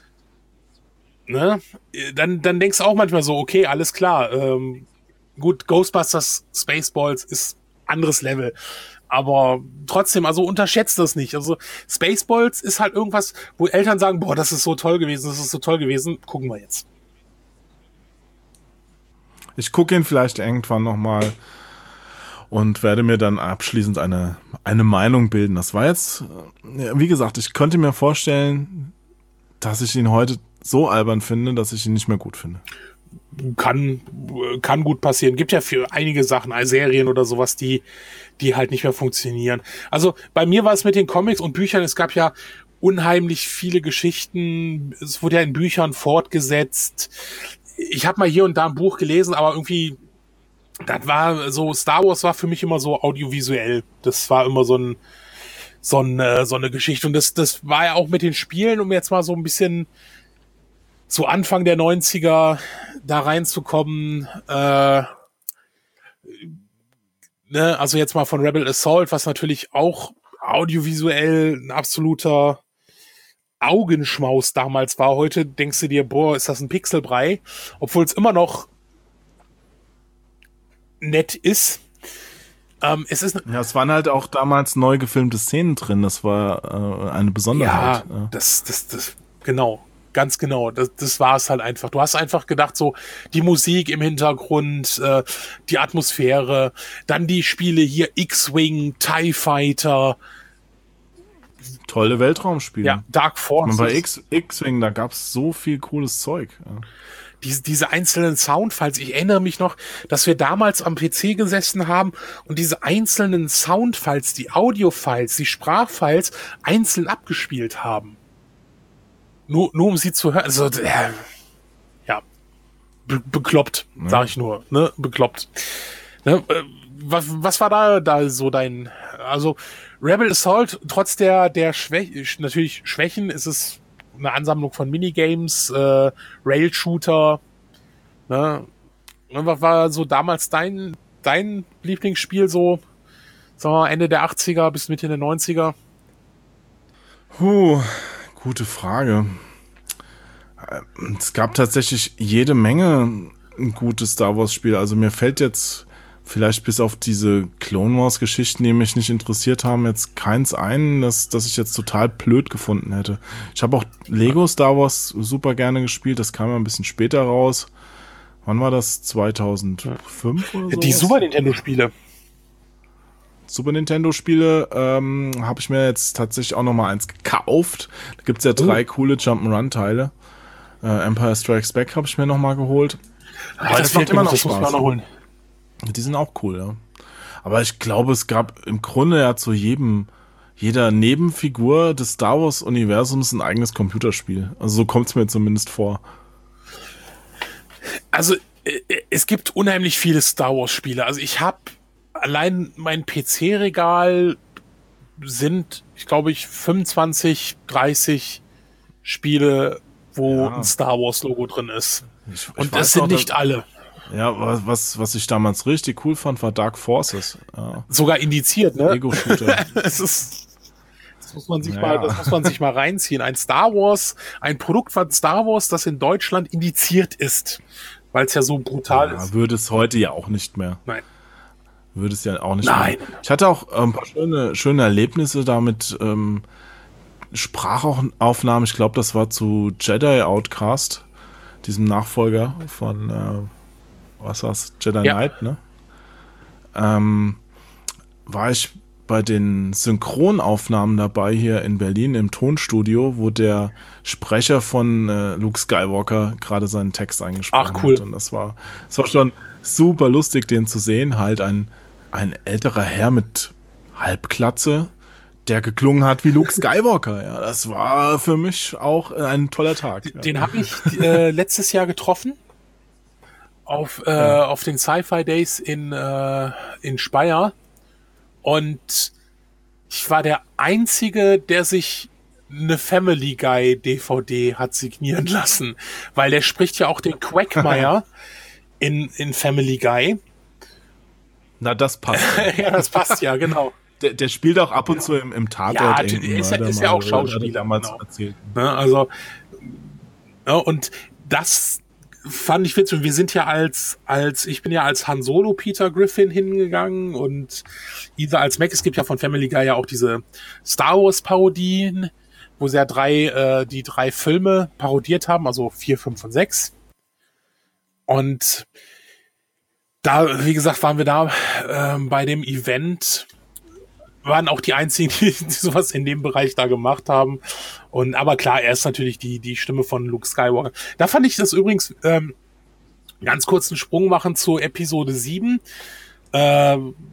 ne, dann, dann denkst du auch manchmal so, okay, alles klar, ähm, gut, Ghostbusters, Spaceballs ist anderes Level, aber trotzdem, also unterschätzt das nicht. Also Spaceballs ist halt irgendwas, wo Eltern sagen, boah, das ist so toll gewesen, das ist so toll gewesen, gucken wir jetzt. Ich gucke ihn vielleicht irgendwann nochmal und werde mir dann abschließend eine, eine Meinung bilden. Das war jetzt, wie gesagt, ich könnte mir vorstellen, dass ich ihn heute so albern finde, dass ich ihn nicht mehr gut finde. Kann, kann gut passieren. Gibt ja für einige Sachen, Serien oder sowas, die, die halt nicht mehr funktionieren. Also bei mir war es mit den Comics und Büchern, es gab ja unheimlich viele Geschichten, es wurde ja in Büchern fortgesetzt. Ich habe mal hier und da ein Buch gelesen, aber irgendwie, das war so, Star Wars war für mich immer so audiovisuell. Das war immer so ein, so ein, so eine Geschichte. Und das, das war ja auch mit den Spielen, um jetzt mal so ein bisschen zu Anfang der neunziger da reinzukommen. Äh, ne, also jetzt mal von Rebel Assault, was natürlich auch audiovisuell ein absoluter Augenschmaus damals war. Heute denkst du dir, boah, ist das ein Pixelbrei, obwohl es immer noch nett ist. Ähm, es ist ja, es waren halt auch damals neu gefilmte Szenen drin. Das war äh, eine Besonderheit. Ja, ja, das, das, das, genau, ganz genau. Das, das war es halt einfach. Du hast einfach gedacht, so die Musik im Hintergrund, äh, die Atmosphäre, dann die Spiele hier X-Wing, TIE Fighter. Tolle Weltraumspiele. Ja, Dark Forces. Bei X, X-Wing, da gab's so viel cooles Zeug. Ja. Diese, diese einzelnen Soundfiles, ich erinnere mich noch, dass wir damals am P C gesessen haben und diese einzelnen Soundfiles, die Audiofiles, die Sprachfiles einzeln abgespielt haben. nur, nur um sie zu hören, also, äh, ja, be bekloppt, ja. Sag ich nur, ne, bekloppt. Ne, äh, was, was war da, da so dein, also, Rebel Assault, trotz der, der Schwäch natürlich Schwächen, ist es eine Ansammlung von Minigames, äh, Rail-Shooter, ne, was war so damals dein, dein Lieblingsspiel so, sagen wir mal, Ende der achtziger bis Mitte der neunziger? Puh, gute Frage. Es gab tatsächlich jede Menge gute Star Wars Spiele. Also mir fällt jetzt vielleicht bis auf diese Clone Wars Geschichten, die mich nicht interessiert haben, jetzt keins ein, das, das ich jetzt total blöd gefunden hätte. Ich habe auch Lego Star Wars super gerne gespielt. Das kam ja ein bisschen später raus. Wann war das? zweitausendfünf oder so? Die Super Nintendo Spiele. Super Nintendo Spiele ähm, habe ich mir jetzt tatsächlich auch noch mal eins gekauft. Da gibt's ja drei oh. coole Jump'n'Run Teile. Äh, Empire Strikes Back habe ich mir noch mal geholt. Aber das, das macht immer noch Spaß. Muss man noch holen. Die sind auch cool, ja. Aber ich glaube, es gab im Grunde ja zu jedem, jeder Nebenfigur des Star Wars Universums ein eigenes Computerspiel. Also so kommt's mir zumindest vor. Also es gibt unheimlich viele Star Wars Spiele. Also ich habe allein mein P C-Regal sind, ich glaube, ich fünfundzwanzig, dreißig Spiele, wo ja. ein Star Wars-Logo drin ist. Ich, ich Und das sind auch, nicht alle. Ja, was, was ich damals richtig cool fand, war Dark Forces. Ja. Sogar indiziert, ne? Ego-Shooter. das ist, das muss man sich ja. mal, das muss man sich mal reinziehen. Ein Star Wars, ein Produkt von Star Wars, das in Deutschland indiziert ist. Weil es ja so brutal ja, ist. Würde es heute ja auch nicht mehr. Nein. Würde es ja auch nicht Nein. mehr. Ich hatte auch ein paar schöne, schöne Erlebnisse damit, ähm, Sprachaufnahmen. Ich glaube, das war zu Jedi Outcast, diesem Nachfolger von, äh, was war's? Jedi ja. Knight, ne? Ähm, war ich bei den Synchronaufnahmen dabei hier in Berlin im Tonstudio, wo der Sprecher von äh, Luke Skywalker gerade seinen Text eingesprochen Ach, cool. hat. Und das war, das war schon super lustig, den zu sehen. Halt ein, ein älterer Herr mit Halbglatze, der geklungen hat wie Luke Skywalker. Ja, das war für mich auch ein toller Tag. Den, ja. den habe ich äh, letztes Jahr getroffen auf, äh, ja. auf den Sci-Fi Days in, äh, in Speyer. Und ich war der Einzige, der sich eine Family Guy D V D hat signieren lassen. Weil der spricht ja auch den Quagmire in, in Family Guy. Na, das passt. Ja, das passt ja, genau. Der, der spielt auch ab und zu im, im Tatort. Ja, der ist, ja, ist ja auch Schauspieler. Damals genau. erzählt. Ja, also, ja, und das fand ich witzig. Und wir sind ja als, als, ich bin ja als Han Solo Peter Griffin hingegangen und Isa als Mac. Es gibt ja von Family Guy ja auch diese Star Wars Parodien, wo sie ja drei, äh, die drei Filme parodiert haben, also vier, fünf und sechs. Und da, wie gesagt, waren wir da äh, bei dem Event, waren auch die einzigen, die, die sowas in dem Bereich da gemacht haben. Und aber klar, er ist natürlich die die Stimme von Luke Skywalker. Da fand ich das übrigens ähm, ganz kurz einen Sprung machen zu Episode sieben, äh,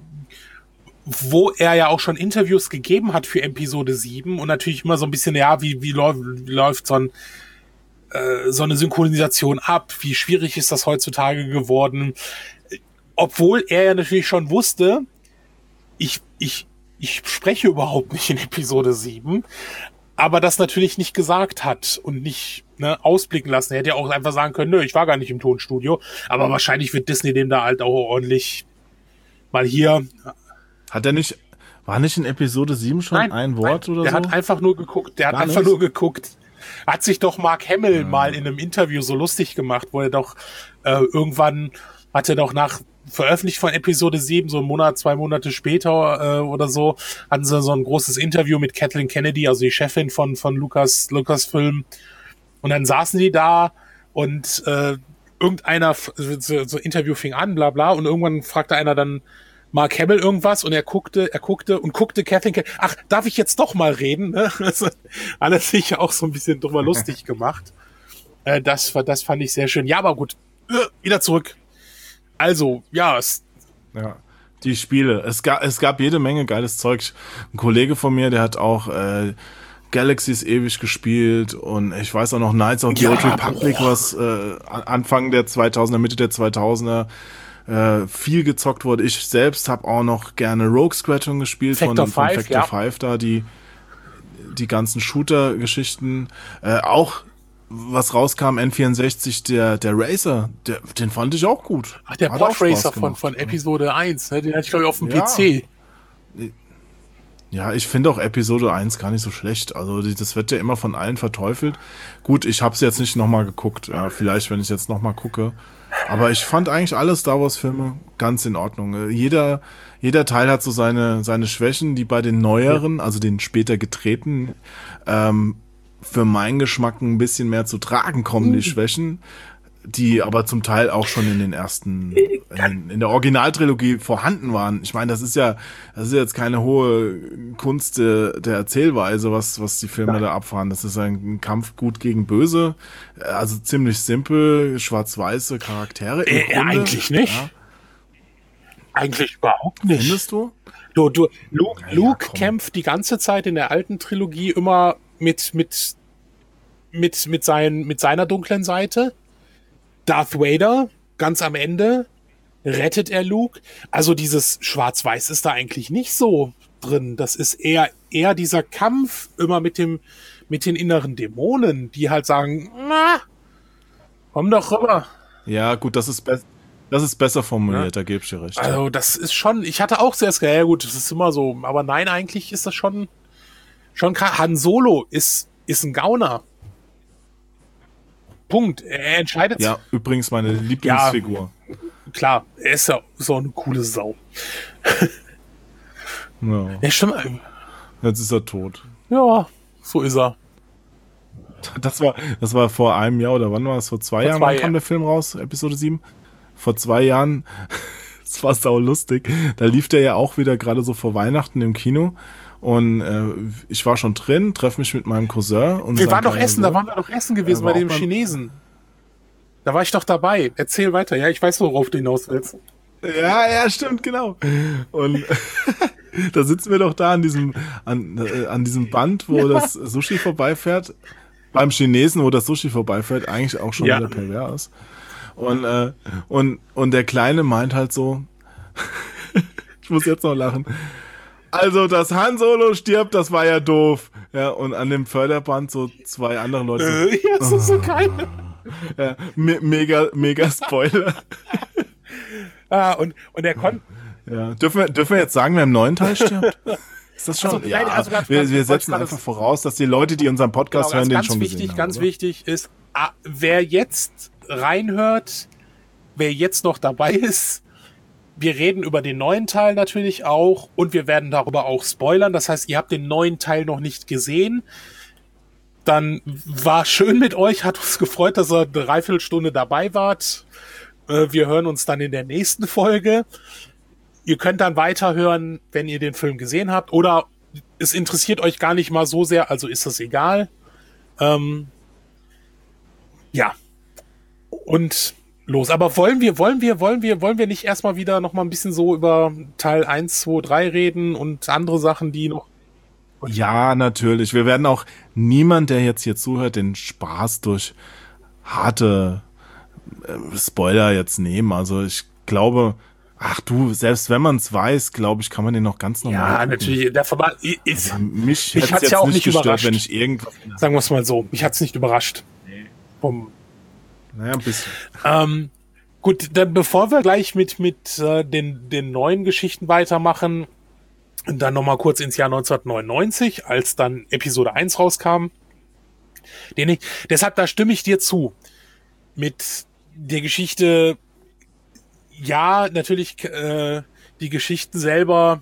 wo er ja auch schon Interviews gegeben hat für Episode sieben und natürlich immer so ein bisschen, ja, wie wie, läuft, wie läuft so ein äh, so eine Synchronisation ab? Wie schwierig ist das heutzutage geworden? Obwohl er ja natürlich schon wusste, ich ich ich spreche überhaupt nicht in Episode sieben, aber das natürlich nicht gesagt hat und nicht ne, ausblicken lassen. Er hätte ja auch einfach sagen können, nö, ich war gar nicht im Tonstudio, aber wahrscheinlich wird Disney dem da halt auch ordentlich mal hier... Hat er nicht, war nicht in Episode sieben schon nein, ein Wort nein, oder der so? Der hat einfach nur geguckt, der gar hat einfach nicht? nur geguckt. Hat sich doch Mark Hamill ja. mal in einem Interview so lustig gemacht, wo er doch äh, irgendwann, hat er doch nach veröffentlicht von Episode sieben, so einen Monat, zwei Monate später äh, oder so, hatten sie so ein großes Interview mit Kathleen Kennedy, also die Chefin von von Lucas Lucasfilm. Und dann saßen die da und äh, irgendeiner, so, so Interview fing an, bla bla, und irgendwann fragte einer dann Mark Hamill irgendwas und er guckte, er guckte und guckte Kathleen Kennedy, ach, darf ich jetzt doch mal reden? Ne? Also, alles sicher auch so ein bisschen drüber lustig gemacht. Äh, das, das fand ich sehr schön. Ja, aber gut, äh, wieder zurück. Also, ja, es ja, die Spiele. Es gab, es gab jede Menge geiles Zeug. Ein Kollege von mir, der hat auch äh, Galaxy ist ewig gespielt und ich weiß auch noch Knights of the Ja, Old Republic, boah. was äh, Anfang der zweitausender, Mitte der zweitausender äh, viel gezockt wurde. Ich selbst habe auch noch gerne Rogue Squadron gespielt von, Factor von fünf, Factor ja. fünf da, die die ganzen Shooter-Geschichten. Äh, auch was rauskam, N vierundsechzig, der, der Racer, der, den fand ich auch gut. Ach, der Hat auch Podracer Spaß von, gemacht. von Episode eins, ne? Den hatte ich, glaube ich, auf dem Ja. P C. Ja, ich finde auch Episode eins gar nicht so schlecht. Also die, das wird ja immer von allen verteufelt. Gut, ich habe es jetzt nicht nochmal geguckt. Ja, vielleicht, wenn ich jetzt nochmal gucke. Aber ich fand eigentlich alle Star Wars Filme ganz in Ordnung. Jeder, jeder Teil hat so seine, seine Schwächen, die bei den neueren, also den später gedrehten, ähm, für meinen Geschmack ein bisschen mehr zu tragen kommen, die Schwächen, die aber zum Teil auch schon in den ersten, in, in der Originaltrilogie vorhanden waren. Ich meine, das ist ja, das ist jetzt keine hohe Kunst der, der Erzählweise, was, was die Filme da abfahren. Das ist ein Kampf gut gegen böse, also ziemlich simpel, schwarz-weiße Charaktere. Im Äh, Grunde, eigentlich nicht. Ja. Eigentlich überhaupt nicht. Findest du? Du, du, Luke, Ja, ja, Luke komm. kämpft die ganze Zeit in der alten Trilogie immer mit, mit, mit, mit, sein, mit seiner dunklen Seite. Darth Vader, ganz am Ende, rettet er Luke. Also dieses Schwarz-Weiß ist da eigentlich nicht so drin. Das ist eher, eher dieser Kampf immer mit dem, mit den inneren Dämonen, die halt sagen, na, komm doch rüber. Ja, gut, das ist besser. Das ist besser formuliert, da gebe ich dir recht. Also das ist schon, ich hatte auch zuerst gedacht, ja gut, das ist immer so, aber nein, eigentlich ist das schon, schon krass. Han Solo ist, ist ein Gauner. Punkt. Er entscheidet. Ja, übrigens meine Lieblingsfigur. Klar, er ist ja so eine coole Sau. Ja. Ja, stimmt. Jetzt ist er tot. Ja, so ist er. Das war, das war vor einem Jahr oder wann war es? Vor zwei Vor Jahren zwei wann kam Jahren. der Film raus, Episode sieben. Vor zwei Jahren, das war sau lustig. Da lief der ja auch wieder gerade so vor Weihnachten im Kino. Und äh, ich war schon drin, treffe mich mit meinem Cousin. Und Wir sein waren doch kleiner essen, da Sohn. waren wir doch essen gewesen war bei dem auch beim- Chinesen. Da war ich doch dabei. Erzähl weiter. Ja, ich weiß, worauf du hinaus willst. Ja, ja, stimmt, genau. Und da sitzen wir doch da an diesem, an, äh, an diesem Band, wo das Sushi vorbeifährt. Beim Chinesen, wo das Sushi vorbeifährt, eigentlich auch schon Ja. wieder pervers. Und, äh, und, und der Kleine meint halt so, ich muss jetzt noch lachen. Also, dass Han Solo stirbt, das war ja doof. Ja, und an dem Förderband so zwei andere Leute. Äh, ja, das ist so geil. Ja, me mega, mega Spoiler. Ah, und, und er konnte. Ja. Dürfen wir, dürfen wir jetzt sagen, wer im neuen Teil stirbt? Ist das schon? Also, ja, nein, also ganz- wir, ganz- wir ganz- setzen ganz- einfach voraus, dass die Leute, die unseren Podcast Genau, hören, ganz, den schon ganz gesehen wichtig, haben. ganz oder? wichtig ist, ah, wer jetzt reinhört, wer jetzt noch dabei ist, wir reden über den neuen Teil natürlich auch und wir werden darüber auch spoilern. Das heißt, ihr habt den neuen Teil noch nicht gesehen. Dann war schön mit euch, hat uns gefreut, dass ihr eine Dreiviertelstunde dabei wart. Äh, Wir hören uns dann in der nächsten Folge. Ihr könnt dann weiterhören, wenn ihr den Film gesehen habt. Oder es interessiert euch gar nicht mal so sehr, also ist das egal. Ähm, ja. Und los. Aber wollen wir, wollen wir, wollen wir, wollen wir nicht erstmal wieder noch mal ein bisschen so über Teil eins, zwei, drei reden und andere Sachen, die noch. Ja, natürlich. Wir werden auch niemand, der jetzt hier zuhört, den Spaß durch harte äh, Spoiler jetzt nehmen. Also ich glaube, ach du, selbst wenn man es weiß, glaube ich, kann man den noch ganz normal Ja, gucken. natürlich. Der Verband ist, Also mich Mich hätte hat's jetzt ja auch nicht nicht gestört, überrascht. wenn ich irgendwas... sagen wir es mal so, mich hat's nicht überrascht. Vom, Naja, ein bisschen. ähm, gut, dann bevor wir gleich mit, mit äh, den, den neuen Geschichten weitermachen, dann nochmal kurz ins Jahr neunzehnhundertneunundneunzig, als dann Episode eins rauskam. Den ich, deshalb, da stimme ich dir zu. Mit der Geschichte, ja, natürlich äh, die Geschichten selber,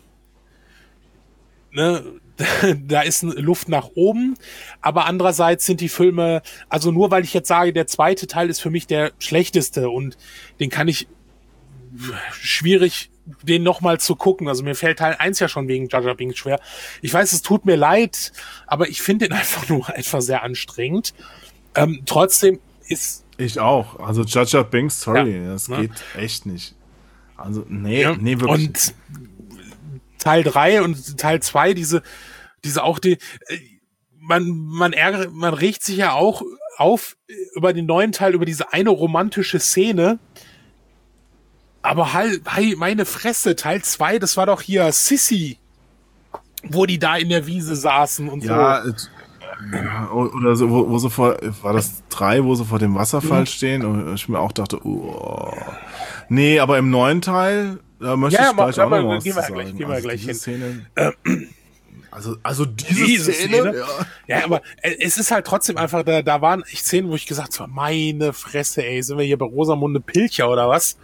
ne, da ist Luft nach oben, aber andererseits sind die Filme, also nur weil ich jetzt sage, der zweite Teil ist für mich der schlechteste und den kann ich schwierig, den nochmal zu gucken. Also mir fällt Teil eins ja schon wegen Jar Jar Binks schwer. Ich weiß, es tut mir leid, aber ich finde den einfach nur etwas sehr anstrengend. Ähm, trotzdem ist Ich auch. Also Jar Jar Binks, sorry, Ja, das ne? geht echt nicht. Also nee, Ja, nee, wirklich. Und Teil drei und Teil zwei, diese, diese auch die, äh, man, man ärgert, man regt sich ja auch auf über den neuen Teil, über diese eine romantische Szene. Aber halt, hey, meine Fresse, Teil zwei, das war doch hier Sissy, wo die da in der Wiese saßen und ja, so. Ja, oder so, wo, wo sie vor, war das drei, wo sie vor dem Wasserfall mhm. stehen und ich mir auch dachte, oh. Nee, aber im neuen Teil, da möchte ja, ich gleich auch noch was gehen wir sagen. Gleich, gehen wir also gleich hin. Szene, ähm, also, also diese, diese Szene, Szene ja. ja, aber es ist halt trotzdem einfach, da, da waren echt Szenen, wo ich gesagt habe, meine Fresse, ey, sind wir hier bei Rosamunde Pilcher oder was?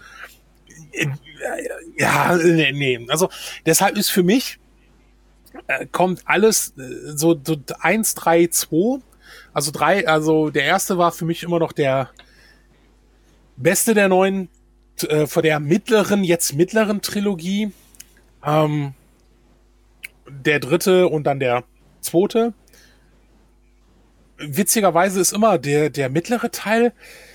Ja, nee, nee. Also deshalb ist für mich äh, kommt alles äh, so, so eins, drei, zwei. Also drei, also der erste war für mich immer noch der beste der neuen, äh, von der mittleren, jetzt mittleren Trilogie. Ähm, der dritte und dann der zweite. Witzigerweise ist immer der, der mittlere Teil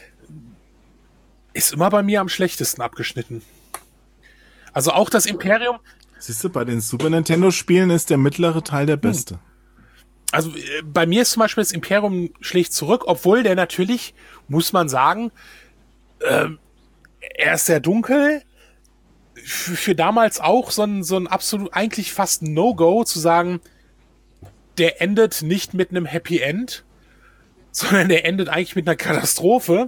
ist immer bei mir am schlechtesten abgeschnitten. Also auch das Imperium. Siehst du, bei den Super Nintendo-Spielen ist der mittlere Teil der beste. Also äh, bei mir ist zum Beispiel das Imperium schlägt zurück, obwohl der natürlich, muss man sagen, äh, er ist sehr dunkel. Für, für damals auch so ein, so ein absolut, eigentlich fast ein No-Go zu sagen, der endet nicht mit einem Happy End, sondern der endet eigentlich mit einer Katastrophe.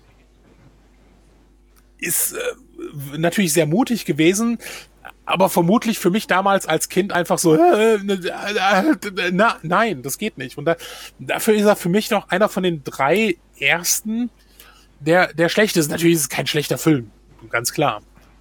Ist äh, natürlich sehr mutig gewesen, aber vermutlich für mich damals als Kind einfach so, äh, äh, na, nein, das geht nicht. Und da, dafür ist er für mich noch einer von den drei ersten, der, der schlecht ist. Natürlich ist es kein schlechter Film, ganz klar.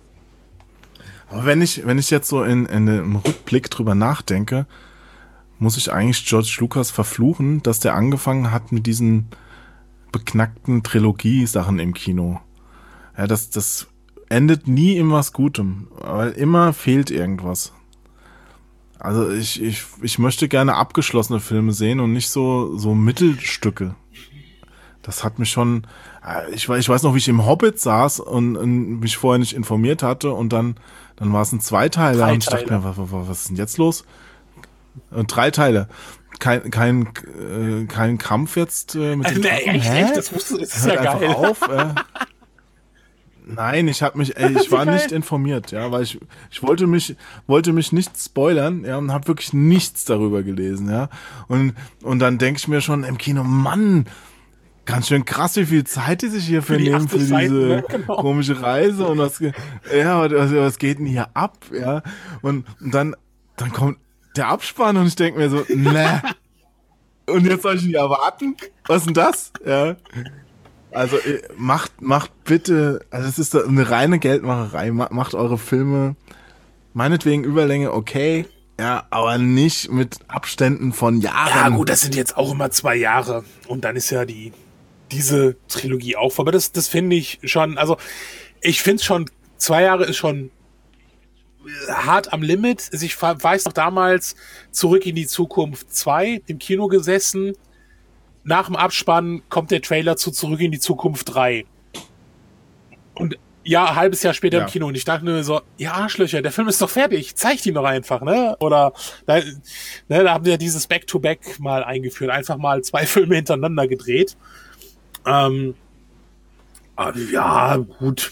Aber wenn ich, wenn ich jetzt so in, in im Rückblick drüber nachdenke, muss ich eigentlich George Lucas verfluchen, dass der angefangen hat mit diesen beknackten Trilogie-Sachen im Kino. Ja, das, das endet nie in was Gutem, weil immer fehlt irgendwas. Also ich, ich, ich möchte gerne abgeschlossene Filme sehen und nicht so, so Mittelstücke. Das hat mich schon, ich, ich weiß noch, wie ich im Hobbit saß und, und mich vorher nicht informiert hatte und dann, dann war es ein Zweiteiler und ich dachte mir, was, was ist denn jetzt los? Und drei Teile. Kein, kein, äh, kein Kampf jetzt äh, mit also, dem nee, echt, echt, das wusstest du, das ist ja geil. Auf, äh. Nein, ich habe mich, ey, ich war nicht informiert, ja, weil ich, ich wollte mich, wollte mich nicht spoilern, ja, und habe wirklich nichts darüber gelesen, ja. Und und dann denke ich mir schon im Kino, Mann, ganz schön krass, wie viel Zeit die sich hier für, für die nehmen für diese Seiten, ne? Genau. Komische Reise und was, ja, was, was geht denn hier ab, ja? Und, und dann, dann kommt der Abspann und ich denke mir so, ne. Und jetzt soll ich nicht erwarten? Was ist denn das? Ja. Also macht, macht bitte, also es ist eine reine Geldmacherei, macht eure Filme meinetwegen Überlänge okay, ja, aber nicht mit Abständen von Jahren. Ja gut, das sind jetzt auch immer zwei Jahre und dann ist ja die diese Trilogie auch, aber das, das finde ich schon, also ich finde es schon, zwei Jahre ist schon hart am Limit. Also ich weiß noch damals Zurück in die Zukunft zwei im Kino gesessen. Nach dem Abspann kommt der Trailer zu Zurück in die Zukunft drei. Und ja, ein halbes Jahr später ja. im Kino. Und ich dachte nur so, ja, Arschlöcher, der Film ist doch fertig. Zeigt ihn doch einfach, ne? Oder da, ne, da haben wir dieses Back-to-Back mal eingeführt. Einfach mal zwei Filme hintereinander gedreht. Ähm, aber ja, gut.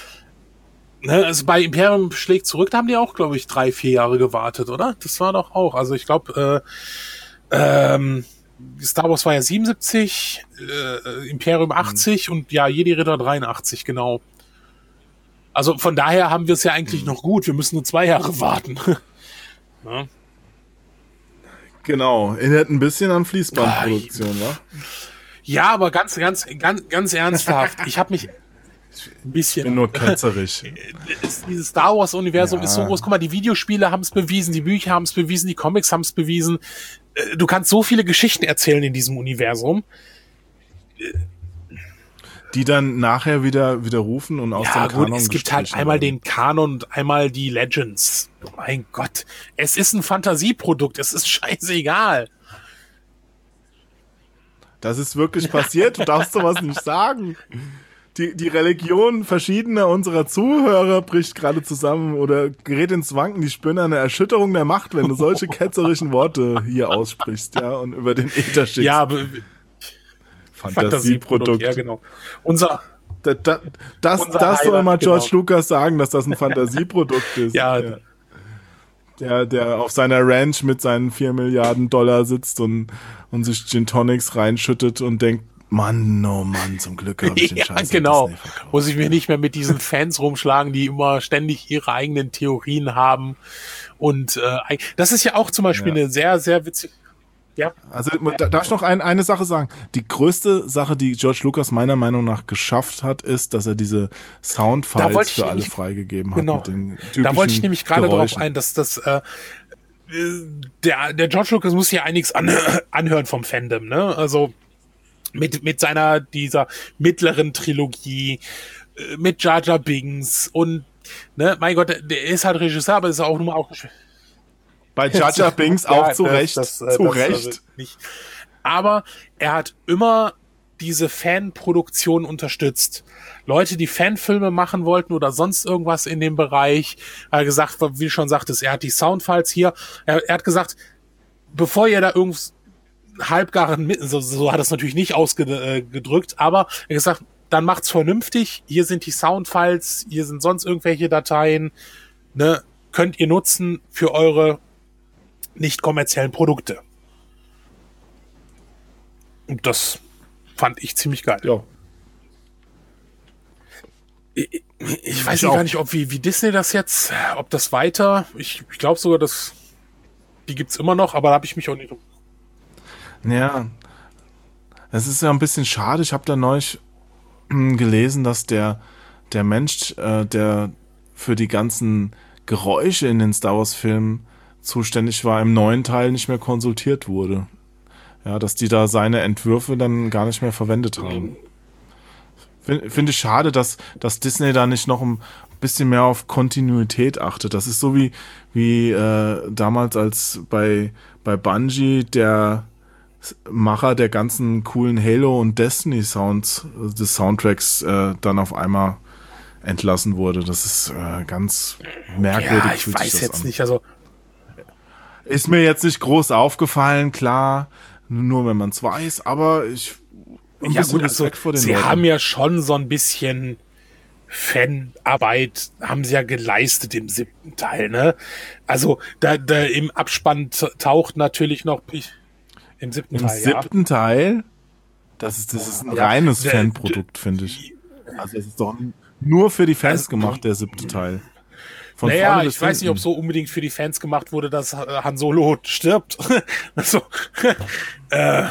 Ne, also bei Imperium schlägt zurück, da haben die auch, glaube ich, drei, vier Jahre gewartet, oder? Das war doch auch. Also ich glaube, äh, ähm, Star Wars war ja siebenundsiebzig, äh, Imperium achtzig mhm. und ja, Jedi Ritter dreiundachtzig, genau. Also von daher haben wir es ja eigentlich mhm. noch gut. Wir müssen nur zwei Jahre warten. Ja. Genau, erinnert ein bisschen an Fließbandproduktion, wa? Ja, aber ganz, ganz, ganz, ganz ernsthaft. Ich habe mich ein bisschen. Ich bin nur ketzerisch. Dieses Star Wars-Universum ja. ist so groß. Guck mal, die Videospiele haben es bewiesen, die Bücher haben es bewiesen, die Comics haben es bewiesen. Du kannst so viele Geschichten erzählen in diesem Universum. Die dann nachher wieder widerrufen und aus ja, dem gut, Kanon es gibt halt einmal werden. den Kanon und einmal die Legends. Mein Gott, es ist ein Fantasieprodukt, es ist scheißegal. Das ist wirklich passiert, du darfst sowas nicht sagen. die, die Religion verschiedener unserer Zuhörer bricht gerade zusammen oder gerät ins Wanken. Die spüren eine Erschütterung der Macht, wenn du solche ketzerischen Worte hier aussprichst, ja, und über den Äther schickst. Ja, aber Fantasieprodukt. Ja, genau. Unser Da, da, das Unser das soll Highlight, mal George genau. Lucas sagen, dass das ein Fantasieprodukt ist. Ja. ja. Der, der auf seiner Ranch mit seinen vier Milliarden Dollar sitzt und, und sich Gin Tonics reinschüttet und denkt, Mann, oh Mann, zum Glück habe ich den Ja, Scheiß genau. Disney verkauft. Muss ich mir nicht mehr mit diesen Fans rumschlagen, die immer ständig ihre eigenen Theorien haben. Und äh, das ist ja auch zum Beispiel Ja. eine sehr, sehr witzige. Ja. Also da, darf ich noch ein, eine Sache sagen? Die größte Sache, die George Lucas meiner Meinung nach geschafft hat, ist, dass er diese Da Soundfiles wollte ich für alle nämlich- freigegeben hat. Genau. Mit den typischen Da wollte ich nämlich gerade drauf Geräuschen. ein, dass das äh, der, der George Lucas muss ja einiges an, anhören vom Fandom, ne? Also mit, mit seiner, dieser mittleren Trilogie, äh, mit Jar Jar Binks und, ne, mein Gott, der, der ist halt Regisseur, aber ist auch nur mal auch Bei Jar Jar Binks auch Ja, zu das- Recht. das, äh, zu das, Recht. also nicht. Aber er hat immer diese Fanproduktion unterstützt. Leute, die Fanfilme machen wollten oder sonst irgendwas in dem Bereich, hat er gesagt, wie du schon sagtest, er hat die Soundfiles hier. Er, er hat gesagt, bevor ihr da irgendwas halbgaren, mit- so, so hat er es natürlich nicht ausgedrückt, aber er hat gesagt, dann macht's vernünftig. Hier sind die Soundfiles, hier sind sonst irgendwelche Dateien, ne, könnt ihr nutzen für eure nicht kommerziellen Produkte. Und das fand ich ziemlich geil. Ja. Ich, ich weiß Ich auch. gar nicht, ob wie, wie Disney das jetzt, ob das weiter, ich, ich glaube sogar, dass die gibt's immer noch, aber da habe ich mich auch nicht. Ja, es ist ja ein bisschen schade. Ich habe da neulich hm, gelesen, dass der, der Mensch, äh, der für die ganzen Geräusche in den Star Wars-Filmen zuständig war, im neuen Teil nicht mehr konsultiert wurde. Ja, dass die da seine Entwürfe dann gar nicht mehr verwendet haben. Finde find ich schade, dass, dass Disney da nicht noch ein bisschen mehr auf Kontinuität achtet. Das ist so wie, wie äh, damals, als bei, bei Bungie der Macher der ganzen coolen Halo und Destiny Sounds, äh, des Soundtracks, äh, dann auf einmal entlassen wurde. Das ist äh, ganz merkwürdig. Ja, ich fühlt sich weiß das jetzt an. nicht, also Ist mir jetzt nicht groß aufgefallen, klar, nur wenn man es weiß, aber ich ein ja bisschen gut, also, Respekt vor den sie Leuten. haben ja schon so ein bisschen Fanarbeit, haben sie ja geleistet im siebten Teil, ne? Also da, da im Abspann t- taucht natürlich noch ich, im siebten Im Teil, ja. siebten Teil, das ist, das ist ein Ja, reines der- Fanprodukt, finde ich. Also es ist doch nur für die Fans Also, gemacht, der siebte Teil. Von Naja, vorne ich bis weiß nicht, ob hinten. so unbedingt für die Fans gemacht wurde, dass äh, Han Solo stirbt. also, äh,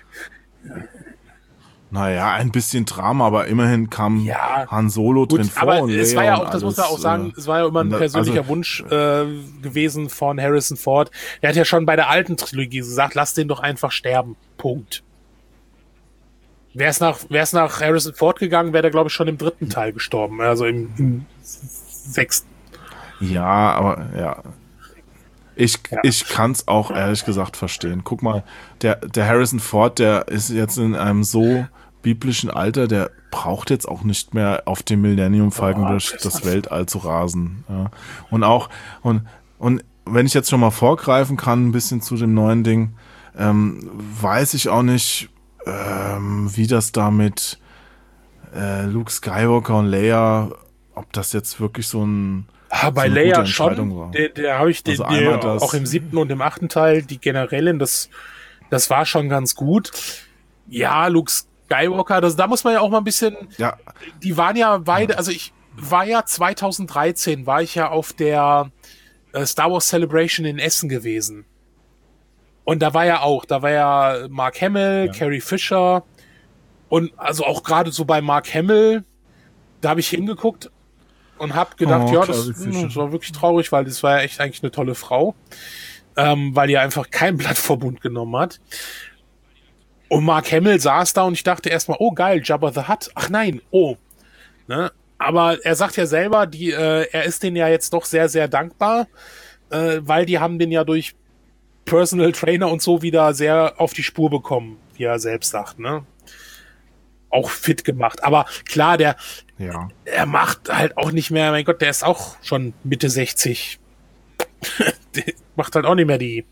Naja, ein bisschen Drama, aber immerhin kam Ja, Han Solo gut, drin vor. aber und es Leia war ja und auch, das muss man alles, auch sagen, äh, es war ja immer ein und da- persönlicher also- Wunsch äh, gewesen von Harrison Ford. Der hat ja schon bei der alten Trilogie gesagt, lass den doch einfach sterben. Punkt. Wäre es nach, wär's nach Harrison Ford gegangen, wäre der, glaube ich, schon im dritten Teil gestorben. Also im, im sechsten. Ja, aber ja. Ich, Ja. ich kann es auch ehrlich gesagt verstehen. Guck mal, der, der Harrison Ford, der ist jetzt in einem so biblischen Alter, der braucht jetzt auch nicht mehr auf dem Millennium Falcon Oh, durch das das ist- Weltall zu rasen. Ja. Und auch, und, und wenn ich jetzt schon mal vorgreifen kann, ein bisschen zu dem neuen Ding, ähm, weiß ich auch nicht, ähm, wie das da mit äh, Luke Skywalker und Leia, ob das jetzt wirklich so ein Ah, bei so eine Leia gute Entscheidung schon. war. Der, der habe ich den, Also einmal der, das- auch im siebten und im achten Teil, die Generälin, das, das war schon ganz gut. Ja, Luke Skywalker, das, da muss man ja auch mal ein bisschen, ja, die waren ja beide, also ich war ja zweitausenddreizehn, war ich ja auf der äh, Star Wars Celebration in Essen gewesen. Und da war ja auch, da war ja Mark Hamill, Ja. Carrie Fisher und also auch gerade so bei Mark Hamill, da habe ich hingeguckt und habe gedacht, Oh, ja, das, Carrie Fisher. mh, das war wirklich traurig, weil das war ja echt eigentlich eine tolle Frau, ähm, weil die einfach kein Blatt vor Mund genommen hat. Und Mark Hamill saß da und ich dachte erstmal, oh geil, Jabba the Hutt. Ach nein, oh. Ne? Aber er sagt ja selber, die, äh, er ist denen ja jetzt doch sehr, sehr dankbar, äh, weil die haben den ja durch Personal Trainer und so wieder sehr auf die Spur bekommen, wie er selbst sagt. Ne? auch fit gemacht. Aber klar, der, ja. er macht halt auch nicht mehr, mein Gott, der ist auch schon Mitte sechzig. Der macht halt auch nicht mehr die.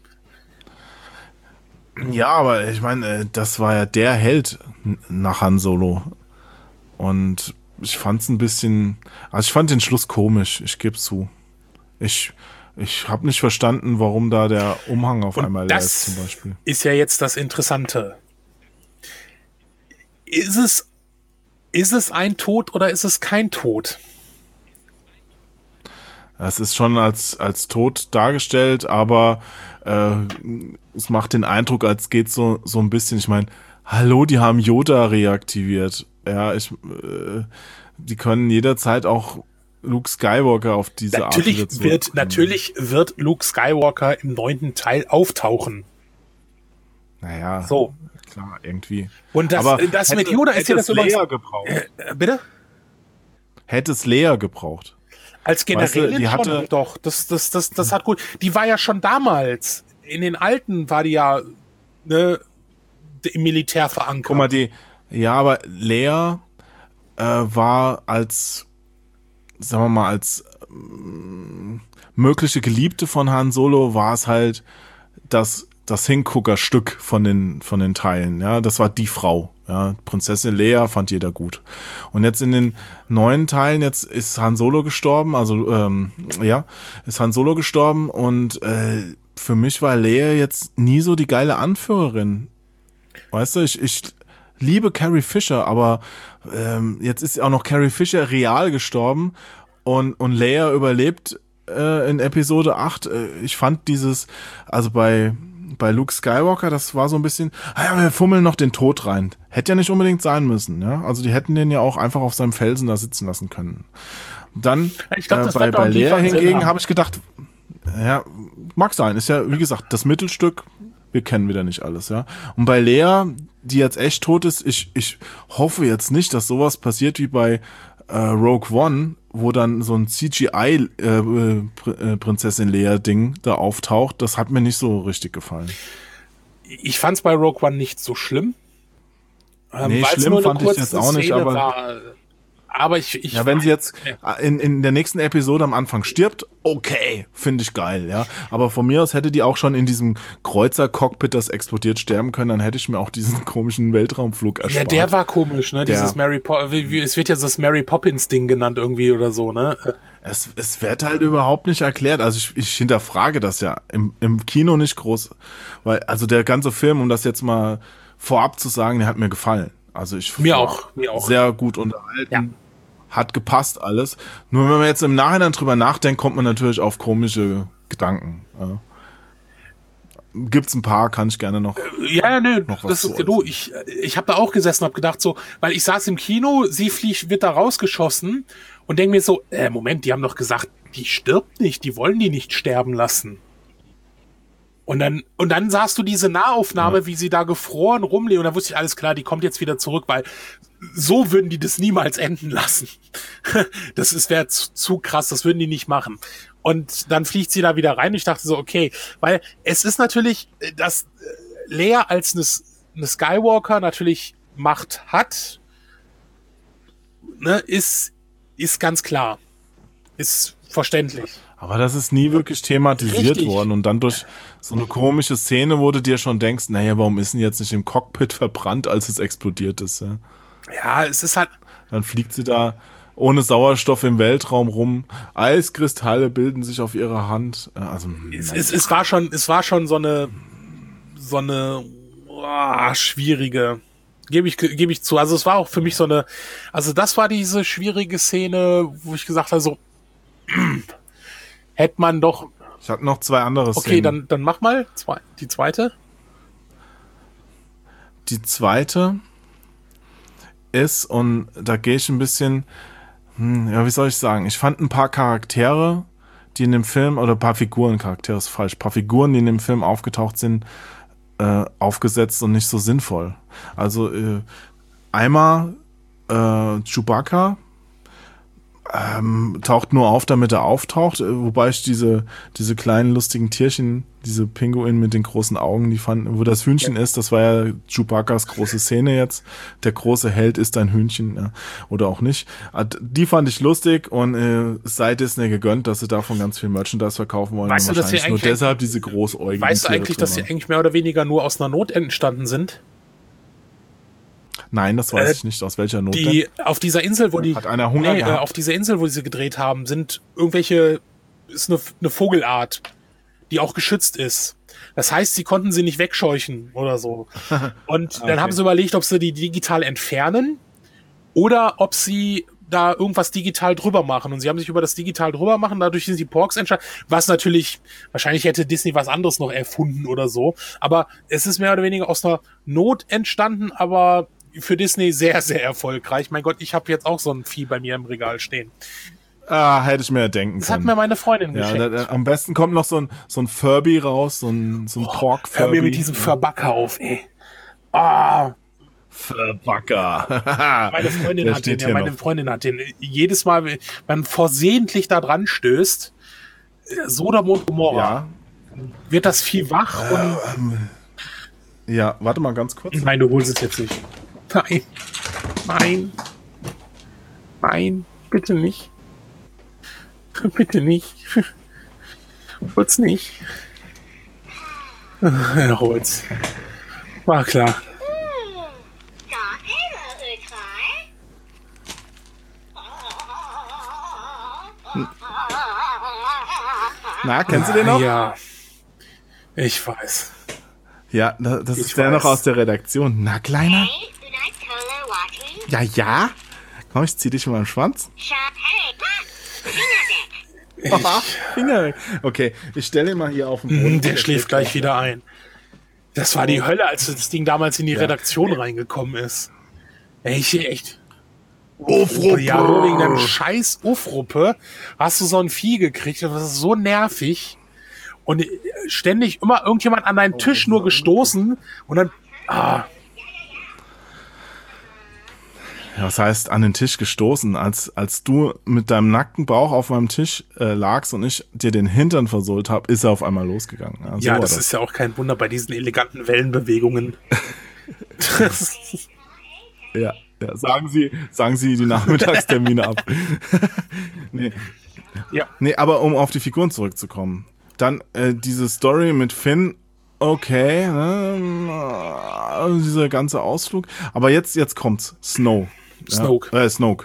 Ja, aber ich meine, das war ja der Held nach Han Solo. Und ich fand's ein bisschen, also ich fand den Schluss komisch, ich gebe zu. Ich, ich habe nicht verstanden, warum da der Umhang auf Und einmal leer ist zum Beispiel. Ist ja jetzt das Interessante. Ist es, ist es ein Tod oder ist es kein Tod? Es ist schon als, als tot dargestellt, aber äh, es macht den Eindruck, als geht so, so ein bisschen, ich meine, hallo, die haben Yoda reaktiviert. Ja, ich, äh, die können jederzeit auch Luke Skywalker auf diese natürlich Art wieder wird Natürlich wird Luke Skywalker im neunten Teil auftauchen. Naja, so. Klar, irgendwie. Und das, aber das hätte, mit Yoda ist ja das Leia gebraucht. Äh, bitte? Hätte es Leia gebraucht. Als Generälin weißt du, die schon, hatte, doch, das, das, das, das hat gut. Die war ja schon damals, in den alten war die ja ne, im Militär verankert. Guck mal, die, ja, aber Leia äh, war als, sagen wir mal, als äh, mögliche Geliebte von Han Solo, war es halt das, das Hingucker-Stück von den, von den Teilen, ja, das war die Frau. Ja, Prinzessin Leia fand jeder gut. Und jetzt in den neuen Teilen, jetzt ist Han Solo gestorben, also ähm, ja, ist Han Solo gestorben und äh, für mich war Leia jetzt nie so die geile Anführerin. Weißt du, ich, ich liebe Carrie Fisher, aber ähm, jetzt ist auch noch Carrie Fisher real gestorben und, und Leia überlebt äh, in Episode acht. Äh, ich fand dieses, also bei bei Luke Skywalker, das war so ein bisschen, ah ja, wir fummeln noch den Tod rein. Hätte ja nicht unbedingt sein müssen, ja. Also die hätten den ja auch einfach auf seinem Felsen da sitzen lassen können. Dann ich glaub, äh, bei, bei Leia hingegen habe ich gedacht, ja, mag sein, ist ja, wie gesagt, das Mittelstück, wir kennen wieder nicht alles, ja. Und bei Leia, die jetzt echt tot ist, ich, ich hoffe jetzt nicht, dass sowas passiert wie bei äh, Rogue One, wo dann so ein C G I-Prinzessin äh, Leia-Ding da auftaucht. Das hat mir nicht so richtig gefallen. Ich fand es bei Rogue One nicht so schlimm. Ähm, nee, schlimm fand ich jetzt auch nicht, aber... War, aber ich, ich ja, wenn sie jetzt in, in der nächsten Episode am Anfang stirbt, okay, finde ich geil, ja. Aber von mir aus hätte die auch schon in diesem Kreuzer-Cockpit, das explodiert, sterben können, dann hätte ich mir auch diesen komischen Weltraumflug erspart. Ja, der war komisch, ne? Der, Dieses Mary po- es wird ja das Mary Poppins-Ding genannt irgendwie oder so, ne? Es, es wird halt überhaupt nicht erklärt. Also ich, ich hinterfrage das ja im, im Kino nicht groß, weil also der ganze Film, um das jetzt mal vorab zu sagen, der hat mir gefallen. Also ich mir auch, mir auch. Sehr gut unterhalten. Ja. Hat gepasst alles. Nur wenn man jetzt im Nachhinein drüber nachdenkt, kommt man natürlich auf komische Gedanken. Ja. Gibt's ein paar, kann ich gerne noch. Ja, nö, noch das ist du. Ich, ich habe da auch gesessen, habe gedacht so, weil ich saß im Kino, sie fliegt, wird da rausgeschossen und denke mir so, äh, Moment, die haben doch gesagt, die stirbt nicht, die wollen die nicht sterben lassen. Und dann, und dann sahst du diese Nahaufnahme, ja. wie sie da gefroren rumliegt. Und da wusste ich, alles klar, die kommt jetzt wieder zurück, weil so würden die das niemals enden lassen. Das ist wäre zu, zu krass, das würden die nicht machen. Und dann fliegt sie da wieder rein. Und ich dachte so, okay, weil es ist natürlich, dass Leia als eine, eine Skywalker natürlich Macht hat, ne, ist, ist ganz klar. Ist verständlich. Aber das ist nie wirklich thematisiert Richtig. worden und dann durch so eine komische Szene, wo du dir schon denkst, naja, warum ist denn jetzt nicht im Cockpit verbrannt, als es explodiert ist? Ja, ja es ist halt... Dann fliegt sie da ohne Sauerstoff im Weltraum rum, Eiskristalle bilden sich auf ihrer Hand. Also, es, es, es war schon, es war schon so eine, so eine oh, schwierige... Gebe ich, gebe ich zu. Also es war auch für mich so eine... Also das war diese schwierige Szene, wo ich gesagt habe, so... hätte man doch... Ich hatte noch zwei andere Szenen. Okay, dann, dann mach mal zwei, die zweite. Die zweite ist, und da gehe ich ein bisschen, hm, ja, wie soll ich sagen, ich fand ein paar Charaktere, die in dem Film, oder ein paar Figuren, Charaktere ist falsch, ein paar Figuren, die in dem Film aufgetaucht sind, äh, aufgesetzt und nicht so sinnvoll. Also äh, einmal äh, Chewbacca, ähm, taucht nur auf, damit er auftaucht, wobei ich diese, diese kleinen lustigen Tierchen, diese Pinguin mit den großen Augen, die fanden, wo das Hühnchen ja. ist, das war ja Chewbacca's große Szene jetzt. Der große Held ist ein Hühnchen, ja, oder auch nicht. Die fand ich lustig und äh, sei Disney gegönnt, dass sie davon ganz viel Merchandise verkaufen wollen. Weißt du, dass sie nur deshalb diese großäugigen Weißt du eigentlich, dass sie eigentlich mehr oder weniger nur aus einer Not entstanden sind? Nein, das weiß äh, ich nicht. Aus welcher Not die, denn? Auf dieser Insel, wo die, Hat einer Hunger nee, gehabt? Auf dieser Insel, wo sie gedreht haben, sind irgendwelche, ist eine, eine Vogelart, die auch geschützt ist. Das heißt, sie konnten sie nicht wegscheuchen oder so. Und dann okay. haben sie überlegt, ob sie die digital entfernen oder ob sie da irgendwas digital drüber machen. Und sie haben sich über das digital drüber machen, dadurch sind die Porks entstanden. Was natürlich, wahrscheinlich hätte Disney was anderes noch erfunden oder so. Aber es ist mehr oder weniger aus einer Not entstanden, aber für Disney sehr, sehr erfolgreich. Mein Gott, ich habe jetzt auch so ein Vieh bei mir im Regal stehen. Ah, hätte ich mir denken das können. Das hat mir meine Freundin ja, geschenkt. Da, da, am besten kommt noch so ein, so ein Furby raus, so ein, so ein oh, Pork-Furby. Hör mir mit diesem Verbacker auf, ey. Ah. Verbacker. meine Freundin hat den, ja, meine noch. Freundin hat den. Jedes Mal, wenn man versehentlich da dran stößt, Sodom und Gomorra, ja. wird das Vieh wach äh, und... Ähm, ja, warte mal ganz kurz. Nein, du holst es jetzt nicht. Nein. Nein. Nein. Bitte nicht. Bitte nicht. Hol's nicht. Er holt's. War klar. Na, kennst du den noch? Ja. Ich weiß. Ja, das ich ist der weiß. noch aus der Redaktion. Na, Kleiner? Ja, ja? Komm, ich zieh dich in meinen Schwanz. Ich, oh, Finger weg. Okay, ich stelle ihn mal hier auf den Boden. Der, der schläft gleich auf. wieder ein. Das war die Hölle, als das Ding damals in die ja. Redaktion reingekommen ist. Echt, echt. Uffruppe. Ja, nur wegen deinem scheiß Uffruppe hast du so ein Vieh gekriegt. Das ist so nervig. Und ständig immer irgendjemand an deinen Tisch nur gestoßen und dann... Ah. Ja, was heißt an den Tisch gestoßen? Als, als du mit deinem nackten Bauch auf meinem Tisch äh, lagst und ich dir den Hintern versohlt habe, ist er auf einmal losgegangen. Ja, so ja das, das ist ja auch kein Wunder bei diesen eleganten Wellenbewegungen. ja, ja, sagen Sie, sagen Sie die Nachmittagstermine ab. nee. Ja. nee, aber um auf die Figuren zurückzukommen. Dann äh, diese Story mit Finn, okay, ne? Dieser ganze Ausflug. Aber jetzt, jetzt kommt's. Snow. Snoke. Ja, äh, Snoke.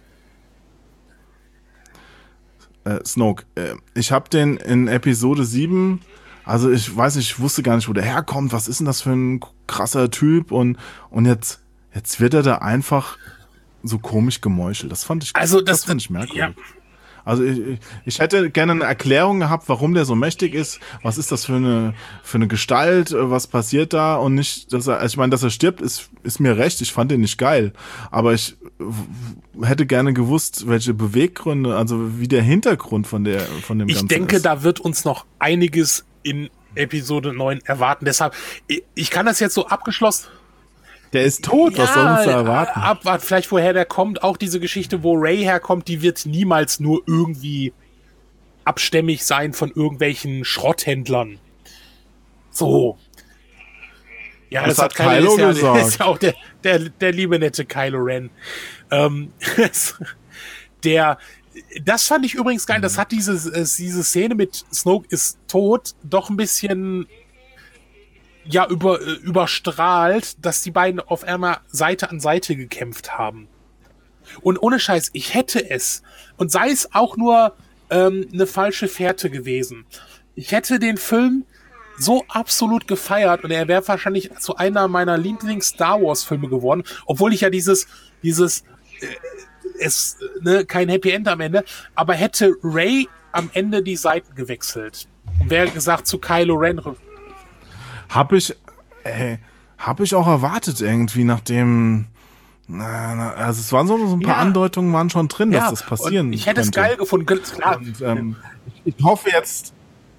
Äh, Snoke. Äh, ich habe den in Episode sieben, also ich weiß nicht, ich wusste gar nicht, wo der herkommt. Was ist denn das für ein krasser Typ? Und, und jetzt, jetzt wird er da einfach so komisch gemeuchelt. Das fand ich, also das, das fand ich merkwürdig. Ja. Also ich, ich hätte gerne eine Erklärung gehabt, warum der so mächtig ist. Was ist das für eine für eine Gestalt? Was passiert da? Und nicht, dass er, also ich meine, dass er stirbt, ist ist mir recht. Ich fand den nicht geil, aber ich hätte gerne gewusst, welche Beweggründe, also wie der Hintergrund von der von dem ich Ganzen denke, ist. Da wird uns noch einiges in Episode neun erwarten. Deshalb, ich, ich kann das jetzt so abgeschlossen. Der ist tot, ja, was soll uns da erwarten? Abwart, vielleicht woher der kommt. Auch diese Geschichte, wo Rey herkommt, die wird niemals nur irgendwie abstämmig sein von irgendwelchen Schrotthändlern. So. Ja, das, das hat hat Kylo ja, gesagt. Das ist ja auch der, der, der liebe nette Kylo Ren. Ähm, der, das fand ich übrigens geil. Das hat diese, diese Szene mit Snoke ist tot doch ein bisschen... ja, über, überstrahlt, dass die beiden auf einmal Seite an Seite gekämpft haben. Und ohne Scheiß, ich hätte es, und sei es auch nur ähm, eine falsche Fährte gewesen, ich hätte den Film so absolut gefeiert und er wäre wahrscheinlich zu einer meiner Lieblings-Star Wars-Filme geworden, obwohl ich ja dieses, dieses, äh, es, ne, kein Happy End am Ende, aber hätte Rey am Ende die Seiten gewechselt und wäre gesagt zu Kylo Ren, Hab ich, ey, hab ich auch erwartet irgendwie, nachdem, na, na, also es waren so, so ein paar ja. Andeutungen waren schon drin, dass ja. das passieren und ich hätte könnte. es geil gefunden, klar. Und, ähm, ich, ich hoffe jetzt,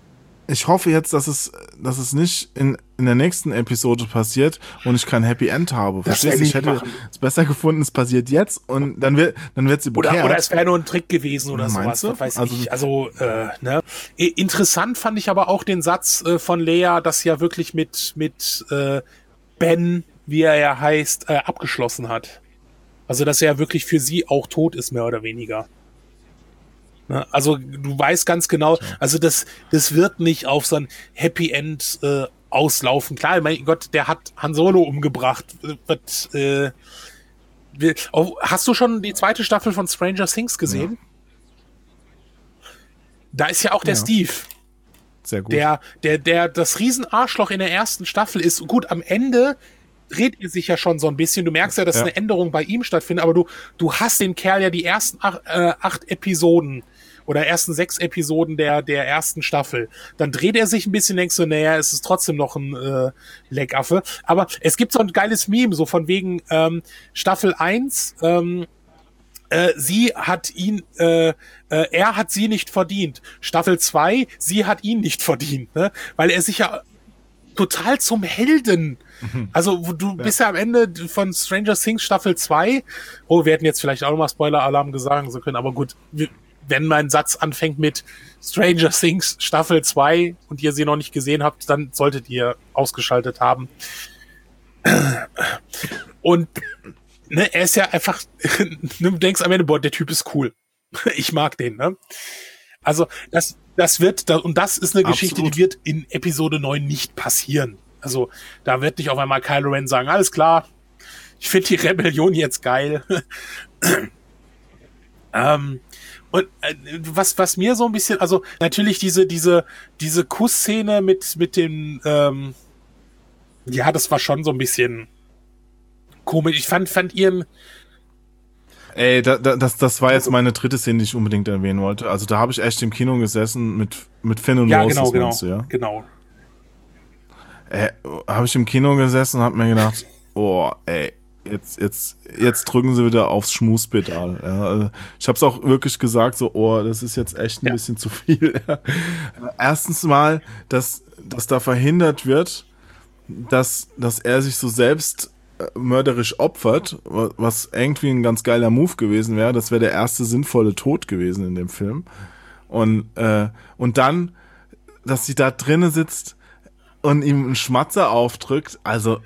ich hoffe jetzt, dass es, dass es nicht in, in der nächsten Episode passiert und ich kein Happy End habe. Verstehst du? Ich hätte es besser gefunden, es passiert jetzt und dann wird, dann wird sie bekehrt. Oder, oder es wäre nur ein Trick gewesen oder Meinst sowas. du? Weiß Also- ich. Also, äh, ne. Interessant fand ich aber auch den Satz äh, von Lea, dass sie ja wirklich mit, mit äh, Ben, wie er ja heißt, äh, abgeschlossen hat. Also, dass er wirklich für sie auch tot ist, mehr oder weniger. Ne? Also, du weißt ganz genau, also das, das wird nicht auf so ein Happy End äh, auslaufen. Klar, mein Gott, der hat Han Solo umgebracht. Wird, äh, wir- oh, hast du schon die zweite Staffel von Stranger Things gesehen? Da ist ja auch der Ja. Steve, Sehr gut. der, der, der das Riesenarschloch in der ersten Staffel ist. Gut, am Ende dreht er sich ja schon so ein bisschen. Du merkst ja, dass Ja. eine Änderung bei ihm stattfindet, aber du, du hast den Kerl ja die ersten acht, äh, acht Episoden oder ersten sechs Episoden der, der ersten Staffel. Dann dreht er sich ein bisschen, denkst du, naja, es ist trotzdem noch ein äh, Leckaffe. Aber es gibt so ein geiles Meme, so von wegen ähm, Staffel eins, ähm, äh, sie hat ihn, äh, äh, er hat sie nicht verdient. Staffel zwei, sie hat ihn nicht verdient, ne? Weil er sich ja total zum Helden. Also wo du bist ja am Ende von Stranger Things Staffel zwei. Oh, wir hätten jetzt vielleicht auch nochmal Spoiler-Alarm gesagt so können, aber gut, wir, wenn mein Satz anfängt mit Stranger Things Staffel zwei und ihr sie noch nicht gesehen habt, dann solltet ihr ausgeschaltet haben. Und ne, er ist ja einfach, du denkst am Ende, boah, der Typ ist cool. Ich mag den, ne? Also, das, das wird, und das ist eine Geschichte, Absolut. die wird in Episode neun nicht passieren. Also, da wird nicht auf einmal Kylo Ren sagen, alles klar, ich finde die Rebellion jetzt geil. ähm, und äh, was, was mir so ein bisschen, also natürlich diese, diese, diese Kussszene mit, mit dem, ähm, ja, das war schon so ein bisschen komisch. Ich fand, fand ihren, Ey, da, da, das, das war jetzt meine dritte Szene, die ich unbedingt erwähnen wollte. Also da habe ich echt im Kino gesessen mit, mit Finn und ja, Rose, genau, das genau, meinst du, ja? genau. Äh, habe ich im Kino gesessen und habe mir gedacht, oh, ey, jetzt, jetzt, jetzt drücken sie wieder aufs Schmuspedal. Ja, also ich habe es auch wirklich gesagt, so, oh, das ist jetzt echt ein Ja. bisschen zu viel. Erstens mal, dass, dass da verhindert wird, dass, dass er sich so selbst äh, mörderisch opfert, wa- was irgendwie ein ganz geiler Move gewesen wäre. Das wäre der erste sinnvolle Tod gewesen in dem Film. Und, äh, und dann, dass sie da drinnen sitzt und ihm einen Schmatzer aufdrückt, also,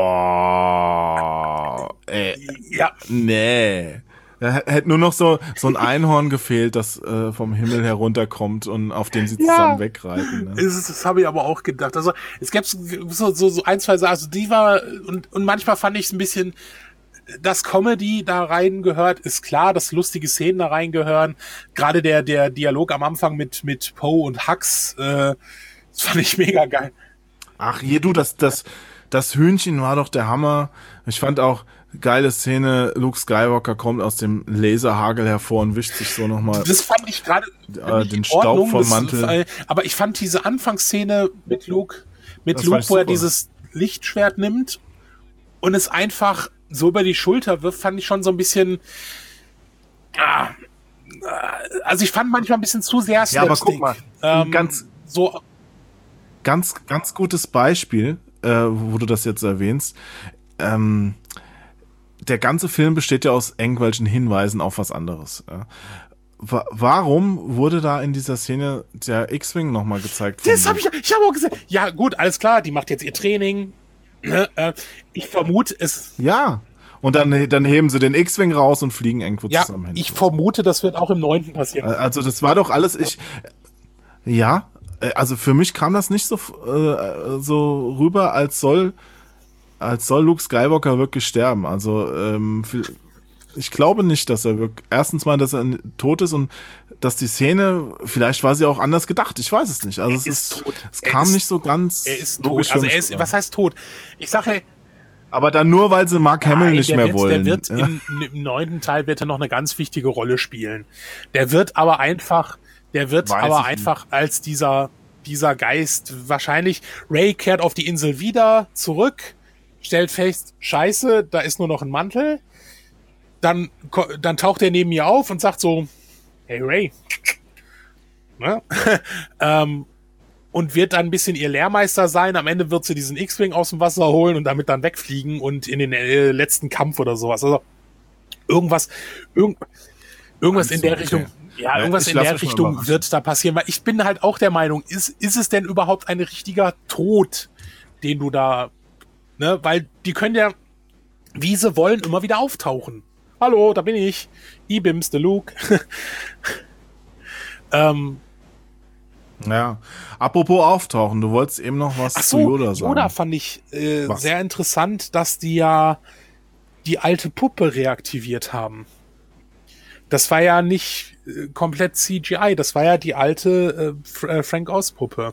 boah, ey, Ja, nee. Da hä- hätte nur noch so, so ein Einhorn gefehlt, das äh, vom Himmel herunterkommt und auf dem sie Ja. zusammen wegreiten. Ne? Das, das habe ich aber auch gedacht. Also es gab so, so, so ein, zwei Sachen, also die war, und, und manchmal fand ich es ein bisschen, dass Comedy da rein gehört, ist klar, dass lustige Szenen da rein gehören. Gerade der, der Dialog am Anfang mit, mit Poe und Hux, äh, das fand ich mega geil. Ach, hier, du, das, das, das Hühnchen war doch der Hammer. Ich fand auch, geile Szene, Luke Skywalker kommt aus dem Laserhagel hervor und wischt sich so nochmal Das fand ich gerade äh, in den Staub Ordnung, vom das- Mantel. Aber ich fand diese Anfangsszene mit Luke, mit Das Luke, fand ich wo er super. dieses Lichtschwert nimmt und es einfach so über die Schulter wirft, fand ich schon so ein bisschen. Ah, äh, also ich fand manchmal ein bisschen zu sehr Ja, aber Slapstick. guck mal, Ähm, ganz, so, ganz, ganz gutes Beispiel, äh, wo du das jetzt erwähnst. Ähm, der ganze Film besteht ja aus irgendwelchen Hinweisen auf was anderes. Ja. Wa- Warum wurde da in dieser Szene der X-Wing nochmal gezeigt? von das habe ich, ich habe auch gesagt. Ja, gut, alles klar, die macht jetzt ihr Training. Ne, äh, ich vermute es. Ja. Und dann, dann heben sie den X-Wing raus und fliegen irgendwo Ja, zusammen hin. ich vermute, das wird auch im neunten passieren. Also das war doch alles, ich, ja, äh, also für mich kam das nicht so, äh, so rüber, als soll, als soll Luke Skywalker wirklich sterben. Also ähm, für, ich glaube nicht, dass er wirklich, erstens mal, dass er tot ist und dass die Szene, vielleicht war sie auch anders gedacht, ich weiß es nicht. Also Er es ist ist, tot. es Er kam ist- nicht so ganz Er ist logisch tot. für Also mich er ist, rüber. was heißt tot? Ich sage, Aber dann nur, weil sie Mark Hamill nein, nicht der mehr wird, wollen. Der wird ja. im, im neunten Teil wird er noch eine ganz wichtige Rolle spielen. Der wird aber einfach, der wird Weiß aber ich einfach als dieser, dieser Geist wahrscheinlich, Ray kehrt auf die Insel wieder zurück, stellt fest, scheiße, da ist nur noch ein Mantel. Dann, ko- dann taucht er neben mir auf und sagt so, hey Ray. Ne? ähm, und wird dann ein bisschen ihr Lehrmeister sein. Am Ende wird sie diesen X-Wing aus dem Wasser holen und damit dann wegfliegen und in den äh, letzten Kampf oder sowas. Also irgendwas, irgend, irgendwas in der okay. Richtung, ja, Ja, irgendwas ich in lass der mich mal Richtung überraschen. wird da passieren, weil ich bin halt auch der Meinung, ist, ist es denn überhaupt ein richtiger Tod, den du da, ne, weil die können ja, wie sie wollen, immer wieder auftauchen. Hallo, da bin ich. I-Bims, der Luke. ähm, Ja. Apropos auftauchen, du wolltest eben noch was ach zu so, Yoda sagen. Yoda fand ich äh, Was? sehr interessant, dass die ja die alte Puppe reaktiviert haben. Das war ja nicht äh, komplett C G I, das war ja die alte äh, F äh, Frank Oz Puppe.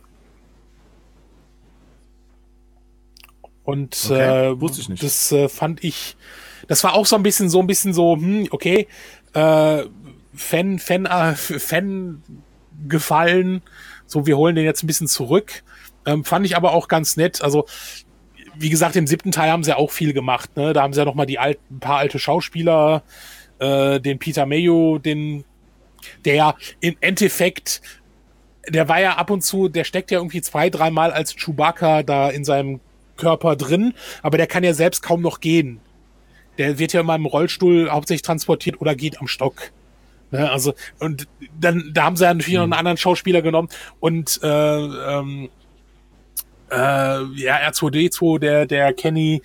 Und Okay, äh, wusste ich nicht. das äh, fand ich, das war auch so ein bisschen so ein bisschen so, hm, okay, äh, Fan, Fan, äh, Fan gefallen, so wir holen den jetzt ein bisschen zurück. Ähm, fand ich aber auch ganz nett. Also wie gesagt, im siebten Teil haben sie ja auch viel gemacht. Ne? Da haben sie ja noch mal die alten, ein paar alte Schauspieler, äh, den Peter Mayo, den, der ja im Endeffekt, der war ja ab und zu, der steckt ja irgendwie zwei, dreimal als Chewbacca da in seinem Körper drin, aber der kann ja selbst kaum noch gehen. Der wird ja immer im Rollstuhl hauptsächlich transportiert oder geht am Stock. Ne? Also, und dann, da haben sie ja natürlich noch einen anderen Schauspieler genommen und äh, ähm, äh, ja, R zwei D zwei, der, der Kenny,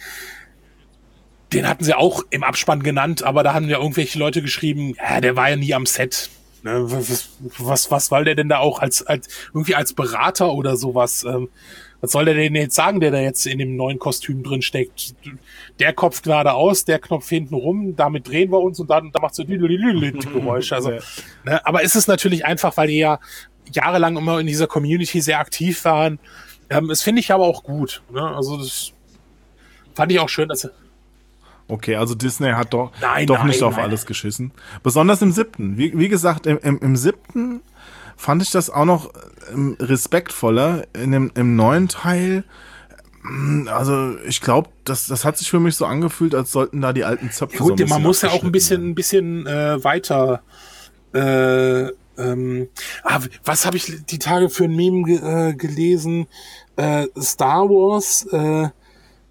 den hatten sie auch im Abspann genannt, aber da haben ja irgendwelche Leute geschrieben, ja, der war ja nie am Set. Ne? Was, was, was soll der denn da auch als, als irgendwie als Berater oder sowas? Ähm, was soll der denn jetzt sagen, der da jetzt in dem neuen Kostüm drin steckt? Der Kopf geradeaus, der Knopf hinten rum, damit drehen wir uns und dann da macht so die Geräusche. Also, ne? Aber es ist natürlich einfach, weil die ja jahrelang immer in dieser Community sehr aktiv waren. Ähm, das finde ich aber auch gut. Ne? Also das fand ich auch schön, dass Okay, also Disney hat doch, Nein, doch nein, nicht auf nein. alles geschissen. Besonders im siebten. Wie, wie gesagt, im, im, im siebten fand ich das auch noch ähm, respektvoller. In dem, im neuen Teil, ähm, also ich glaube, das, das hat sich für mich so angefühlt, als sollten da die alten Zöpfe so ein gut, bisschen man muss ja auch ein abgeschnitten bisschen, ein bisschen äh, weiter. Äh, ähm, ah, was habe ich die Tage für ein Meme ge äh, gelesen? Äh, Star Wars, äh, äh,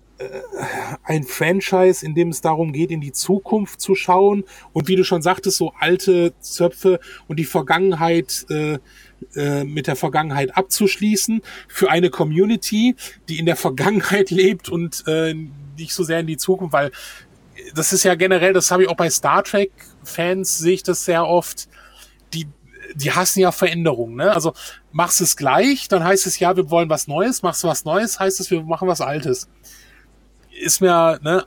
ein Franchise, in dem es darum geht, in die Zukunft zu schauen und wie du schon sagtest, so alte Zöpfe und die Vergangenheit äh, äh, mit der Vergangenheit abzuschließen für eine Community, die in der Vergangenheit lebt und äh, nicht so sehr in die Zukunft, weil das ist ja generell, das habe ich auch bei Star Trek Fans, sehe ich das sehr oft, die die hassen ja Veränderungen, ne? Also machst es gleich, dann heißt es ja, wir wollen was Neues, machst du was Neues, heißt es, wir machen was Altes. Ist mir, ne?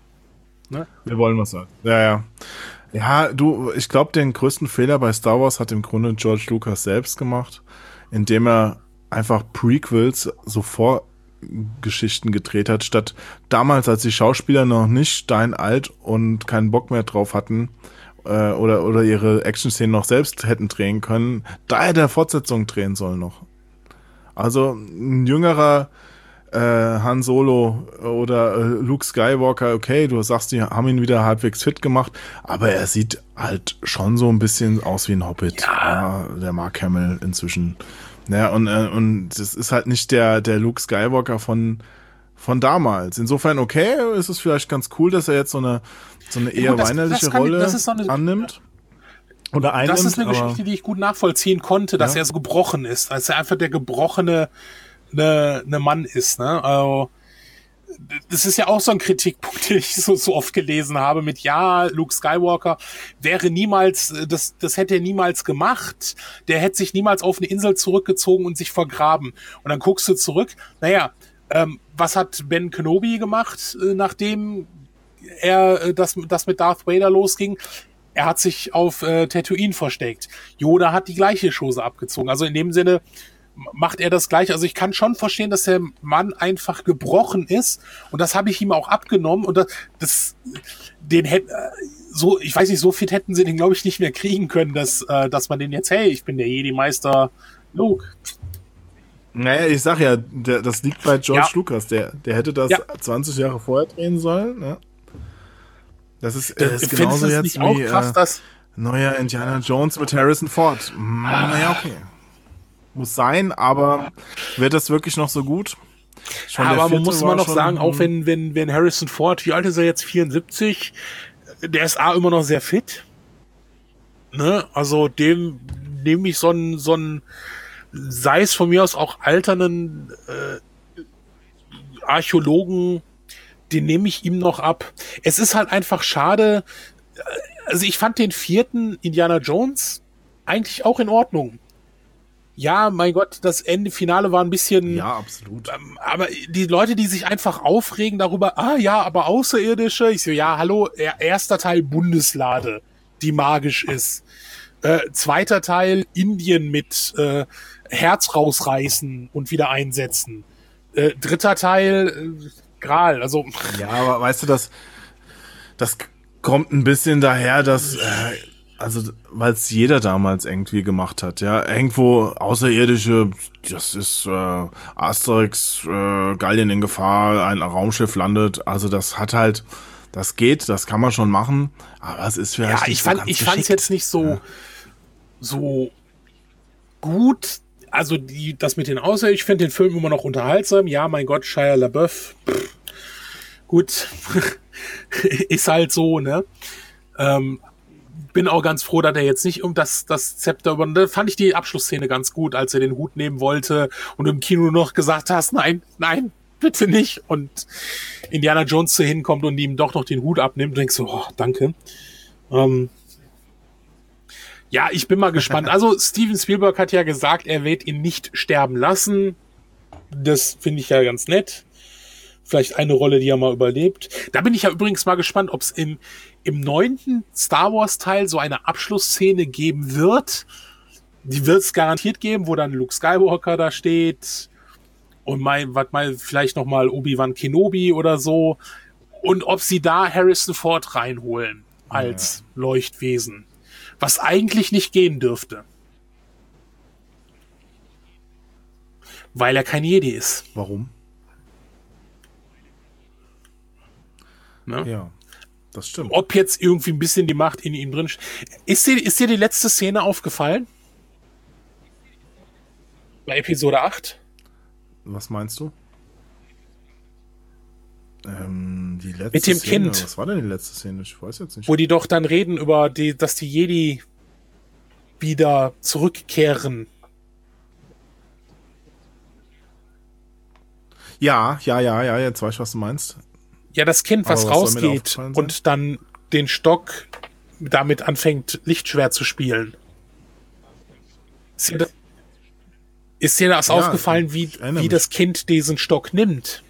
Ne? Wir wollen was sagen. Ja, ja. Ja, du, ich glaube, den größten Fehler bei Star Wars hat im Grunde George Lucas selbst gemacht, indem er einfach Prequels, so Vorgeschichten gedreht hat, statt damals, als die Schauspieler noch nicht steinalt und keinen Bock mehr drauf hatten, äh, oder, oder ihre Action-Szenen noch selbst hätten drehen können, da hätte er Fortsetzungen drehen sollen noch. Also ein jüngerer äh, Han Solo oder äh, Luke Skywalker, okay, du sagst, die haben ihn wieder halbwegs fit gemacht, aber er sieht halt schon so ein bisschen aus wie ein Hobbit. Ja. Ja, der Mark Hamill inzwischen. Ja, und, äh, und das ist halt nicht der, der Luke Skywalker von, von damals. Insofern, okay, ist es vielleicht ganz cool, dass er jetzt so eine, so eine eher gut, das- weinerliche das kann- Rolle das ist so eine- annimmt. Oder einnimmt, Das ist eine aber- Geschichte, die ich gut nachvollziehen konnte, dass Ja. er so gebrochen ist, als er einfach der gebrochene ne, ne Mann ist. Ne? Also, das ist ja auch so ein Kritikpunkt, den ich so, so oft gelesen habe mit, ja, Luke Skywalker wäre niemals, das, das hätte er niemals gemacht. Der hätte sich niemals auf eine Insel zurückgezogen und sich vergraben. Und dann guckst du zurück, naja, ähm, was hat Ben Kenobi gemacht, äh, nachdem er äh, das, das mit Darth Vader losging? Er hat sich auf äh, Tatooine versteckt. Yoda hat die gleiche Chose abgezogen. Also in dem Sinne macht er das gleiche. Also ich kann schon verstehen, dass der Mann einfach gebrochen ist. Und das habe ich ihm auch abgenommen. Und das, das den hätte, so, ich weiß nicht, so fit hätten sie den, glaube ich, nicht mehr kriegen können, dass, äh, dass man den jetzt, hey, ich bin der Jedi-Meister Luke. Naja, ich sag ja, der, das liegt bei George Ja. Lucas. Der, der hätte das Ja. zwanzig Jahre vorher drehen sollen. Ne? Das ist, äh, ist Findest genauso du es jetzt nicht auch wie krass, äh, dass neuer Indiana Jones mit Harrison Ford. Hm, naja, okay. muss sein, aber wird das wirklich noch so gut? Schon aber man muss immer noch sagen, auch wenn, wenn, wenn Harrison Ford, wie alt ist er jetzt, vierundsiebzig, der ist A immer noch sehr fit. Ne? Also dem nehme ich so einen, so einen, sei es von mir aus auch alternden äh, Archäologen, den nehme ich ihm noch ab. Es ist halt einfach schade. Also ich fand den vierten Indiana Jones eigentlich auch in Ordnung. Ja, mein Gott, das Ende Finale war ein bisschen... Ja, absolut. Ähm, aber die Leute, die sich einfach aufregen darüber, ah ja, aber Außerirdische, ich so, ja, hallo, er, erster Teil Bundeslade, die magisch ist. Äh, zweiter Teil Indien mit äh, Herz rausreißen und wieder einsetzen. Äh, dritter Teil äh, Gral, also... Ja, aber weißt du, das, das kommt ein bisschen daher, dass... Äh, Also, weil es jeder damals irgendwie gemacht hat, ja. Irgendwo Außerirdische, das ist äh, Asterix, äh, Gallien in Gefahr, ein Raumschiff landet. Also das hat halt, das geht, das kann man schon machen, aber es ist vielleicht ja, nicht ich so fand, ganz ich geschickt. fand's jetzt nicht so Ja. so gut. Also die, das mit den Außerirdischen, ich finde den Film immer noch unterhaltsam. Ja, mein Gott, Shia LaBeouf, pff, gut, ist halt so, ne. Ähm, bin auch ganz froh, dass er jetzt nicht um das, das Zepter über... Da fand ich die Abschlussszene ganz gut, als er den Hut nehmen wollte und im Kino noch gesagt hast, nein, nein, bitte nicht. Und Indiana Jones zu hinkommt und ihm doch noch den Hut abnimmt. Und denkst so, oh, danke. Ähm ja, ich bin mal gespannt. Also Steven Spielberg hat ja gesagt, er wird ihn nicht sterben lassen. Das finde ich ja ganz nett. Vielleicht eine Rolle, die er mal überlebt. Da bin ich ja übrigens mal gespannt, ob es im, im neunten Star Wars Teil so eine Abschlussszene geben wird. Die wird es garantiert geben, wo dann Luke Skywalker da steht und mal, was mal vielleicht noch mal Obi-Wan Kenobi oder so. Und ob sie da Harrison Ford reinholen als ja. Leuchtwesen. Was eigentlich nicht gehen dürfte. Weil er kein Jedi ist. Warum? Ne? Ja, das stimmt. Ob jetzt irgendwie ein bisschen die Macht in ihm drin ist. Ist dir, ist dir die letzte Szene aufgefallen? Bei Episode acht? Was meinst du? Ähm, die letzte Mit dem Szene. Kind. Was war denn die letzte Szene? Ich weiß jetzt nicht. Wo die doch dann reden über die, dass die Jedi wieder zurückkehren. Ja, ja, ja, ja, jetzt weiß ich, was du meinst. Ja, das Kind, was, was rausgeht und dann den Stock damit anfängt, Lichtschwert zu spielen. Ist dir das, ist dir das ja, aufgefallen, wie, wie das Kind diesen Stock nimmt?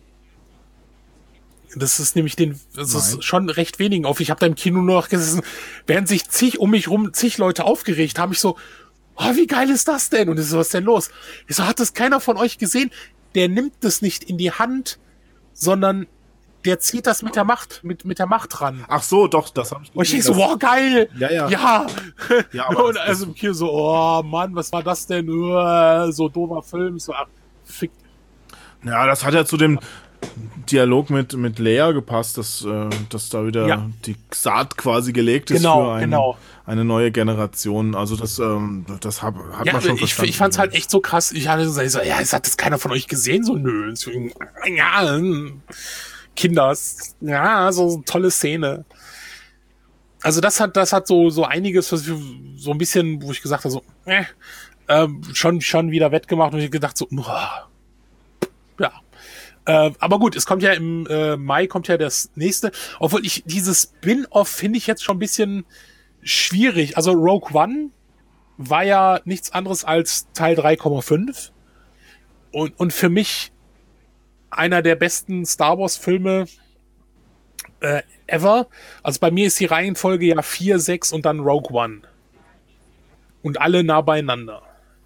Das ist nämlich den, das Nein. ist schon recht wenigen auf. Ich habe da im Kino nur noch gesessen, während sich zig um mich rum zig Leute aufgeregt haben, ich so, oh, wie geil ist das denn? Und ich so, was ist denn los? Ich so, hat das keiner von euch gesehen? Der nimmt das nicht in die Hand, sondern der zieht das mit der Macht, mit, mit der Macht ran. Ach so, doch, das habe ich gesehen. Und ich denk so, wow, geil! Ja, ja. Ja! ja aber und also im Kino so, oh Mann, was war das denn? Uh, so doofer Film. Ich so, ach, fick. Ja, das hat ja zu dem Dialog mit, mit Leia gepasst, dass, äh, dass da wieder ja. die Saat quasi gelegt ist genau, für eine, genau. eine neue Generation. Also das, ähm, das hat, hat ja, man schon ich, verstanden. Ich fand's halt echt so krass. Ich hatte so, ja, es hat das keiner von euch gesehen, so nö. Ja, Kinders. Ja, so eine tolle Szene. Also das hat, das hat so, so einiges, was ich, so ein bisschen, wo ich gesagt habe, so, äh, äh, schon, schon wieder wettgemacht und ich gedacht so, oh, ja. Äh, aber gut, es kommt ja im äh, Mai kommt ja das nächste. Obwohl ich dieses Spin-Off finde ich jetzt schon ein bisschen schwierig. Also Rogue One war ja nichts anderes als Teil drei Komma fünf. Und, und für mich einer der besten Star Wars Filme äh, ever. Also bei mir ist die Reihenfolge ja vier, sechs und dann Rogue One. Und alle nah beieinander.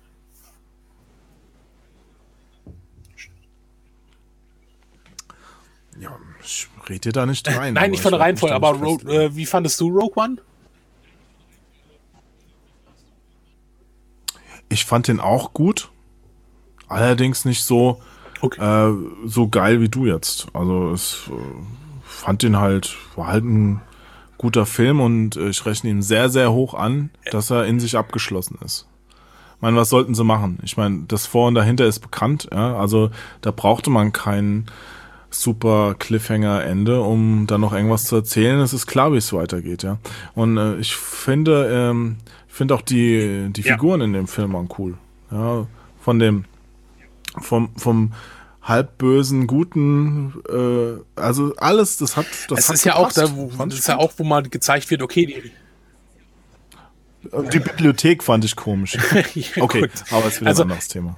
Ja, ich rede dir da nicht rein. Äh, nein, nicht von der Reihenfolge, aber Rogue, äh, wie fandest du Rogue One? Ich fand den auch gut. Allerdings nicht so, okay. äh, so geil wie du jetzt. Also es äh, fand den halt, war halt ein guter Film und äh, ich rechne ihm sehr, sehr hoch an, dass er in sich abgeschlossen ist. meine, was sollten sie machen? Ich meine, das Vor und dahinter ist bekannt, ja, also da brauchte man kein super Cliffhanger-Ende, um dann noch irgendwas zu erzählen. Es ist klar, wie es weitergeht, ja. Und äh, ich finde, ähm, finde auch die die Ja. Figuren in dem Film waren cool, ja, von dem vom vom halbbösen, guten, äh, also alles, das hat, das Es hat ist ja auch gepasst. da, wo, Fand das ich ist ja gut. auch, wo mal gezeigt wird, okay, die, Die Bibliothek fand ich komisch. Okay, gut. aber es ist wieder Also- ein anderes Thema.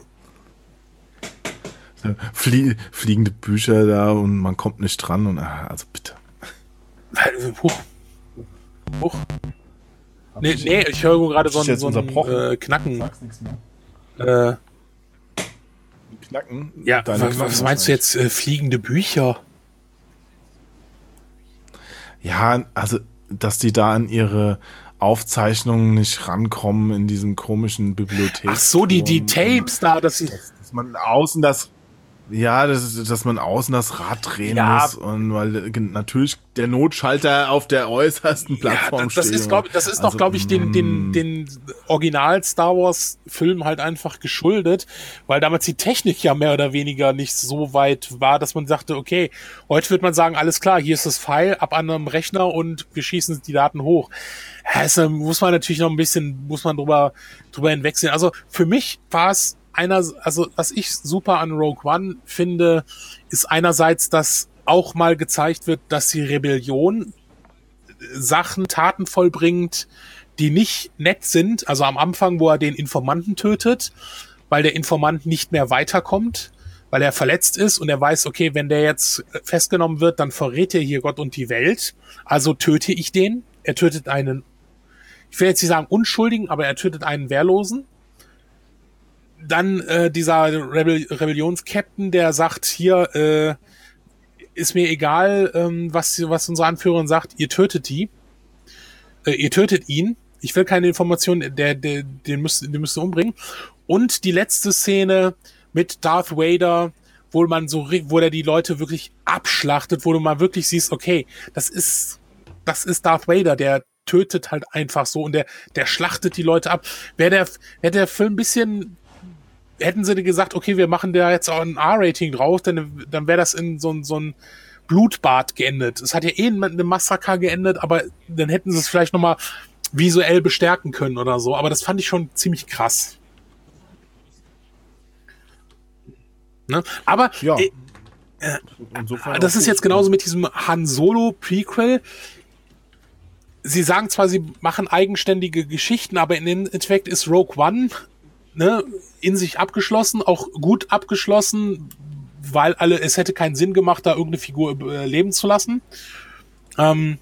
Flie fliegende Bücher da und man kommt nicht dran und ah, also bitte. Huch. Huch. Nee, nee, ich höre nur gerade so Hab ich ein, jetzt so ein unterbrochen? äh, Knacken. Sag's nichts mehr. Äh, Knacken? ja, Deine was, Knacken was meinst du wahrscheinlich. jetzt? Äh, fliegende Bücher? Ja, also, dass die da an ihre Aufzeichnungen nicht rankommen in diesem komischen Bibliothek. Ach so, die, die Tapes da, dass sie. Dass man außen das, ja, das, dass man außen das Rad drehen Ja. muss und weil äh, natürlich der Notschalter auf der äußersten Ja, Plattform das, das steht. ist, glaub, das ist doch, Also, glaube ich, den, den, mm. den Original Star Wars Film halt einfach geschuldet, weil damals die Technik ja mehr oder weniger nicht so weit war, dass man sagte, okay, heute wird man sagen, alles klar, hier ist das File ab an einem Rechner und wir schießen die Daten hoch. Ja, es, äh, muss man natürlich noch ein bisschen, muss man drüber, drüber hinwegsehen. Also für mich war es einer, also was ich super an Rogue One finde, ist einerseits, dass auch mal gezeigt wird, dass die Rebellion Sachen, Taten vollbringt, die nicht nett sind. Also am Anfang, wo er den Informanten tötet, weil der Informant nicht mehr weiterkommt, weil er verletzt ist und er weiß, okay, wenn der jetzt festgenommen wird, dann verrät er hier Gott und die Welt. Also töte ich den. Er tötet einen, ich will jetzt nicht sagen Unschuldigen, aber er tötet einen Wehrlosen. Dann äh, dieser Rebell Rebellions-Captain, der sagt, hier, äh, ist mir egal, ähm, was, was unsere Anführerin sagt, ihr tötet die. Äh, ihr tötet ihn. Ich will keine Informationen, der, der, den müsst, den müsst ihr umbringen. Und die letzte Szene mit Darth Vader, wo man so, ri- wo der die Leute wirklich abschlachtet, wo du mal wirklich siehst, okay, das ist, das ist Darth Vader, der tötet halt einfach so und der, der schlachtet die Leute ab. Wäre der, wäre der Film ein bisschen, hätten sie gesagt, okay, wir machen da jetzt auch ein R-Rating drauf, dann, dann wäre das in so ein, so ein Blutbad geendet. Es hat ja eh in einem Massaker geendet, aber dann hätten sie es vielleicht nochmal visuell bestärken können oder so. Aber das fand ich schon ziemlich krass. Ne? Aber Ja. äh, Insofern das auch ist gut. jetzt genauso mit diesem Han Solo Prequel. Sie sagen zwar, sie machen eigenständige Geschichten, aber im Endeffekt ist Rogue One, ne, in sich abgeschlossen, auch gut abgeschlossen, weil alle, es hätte keinen Sinn gemacht, da irgendeine Figur äh, leben zu lassen. Ähm,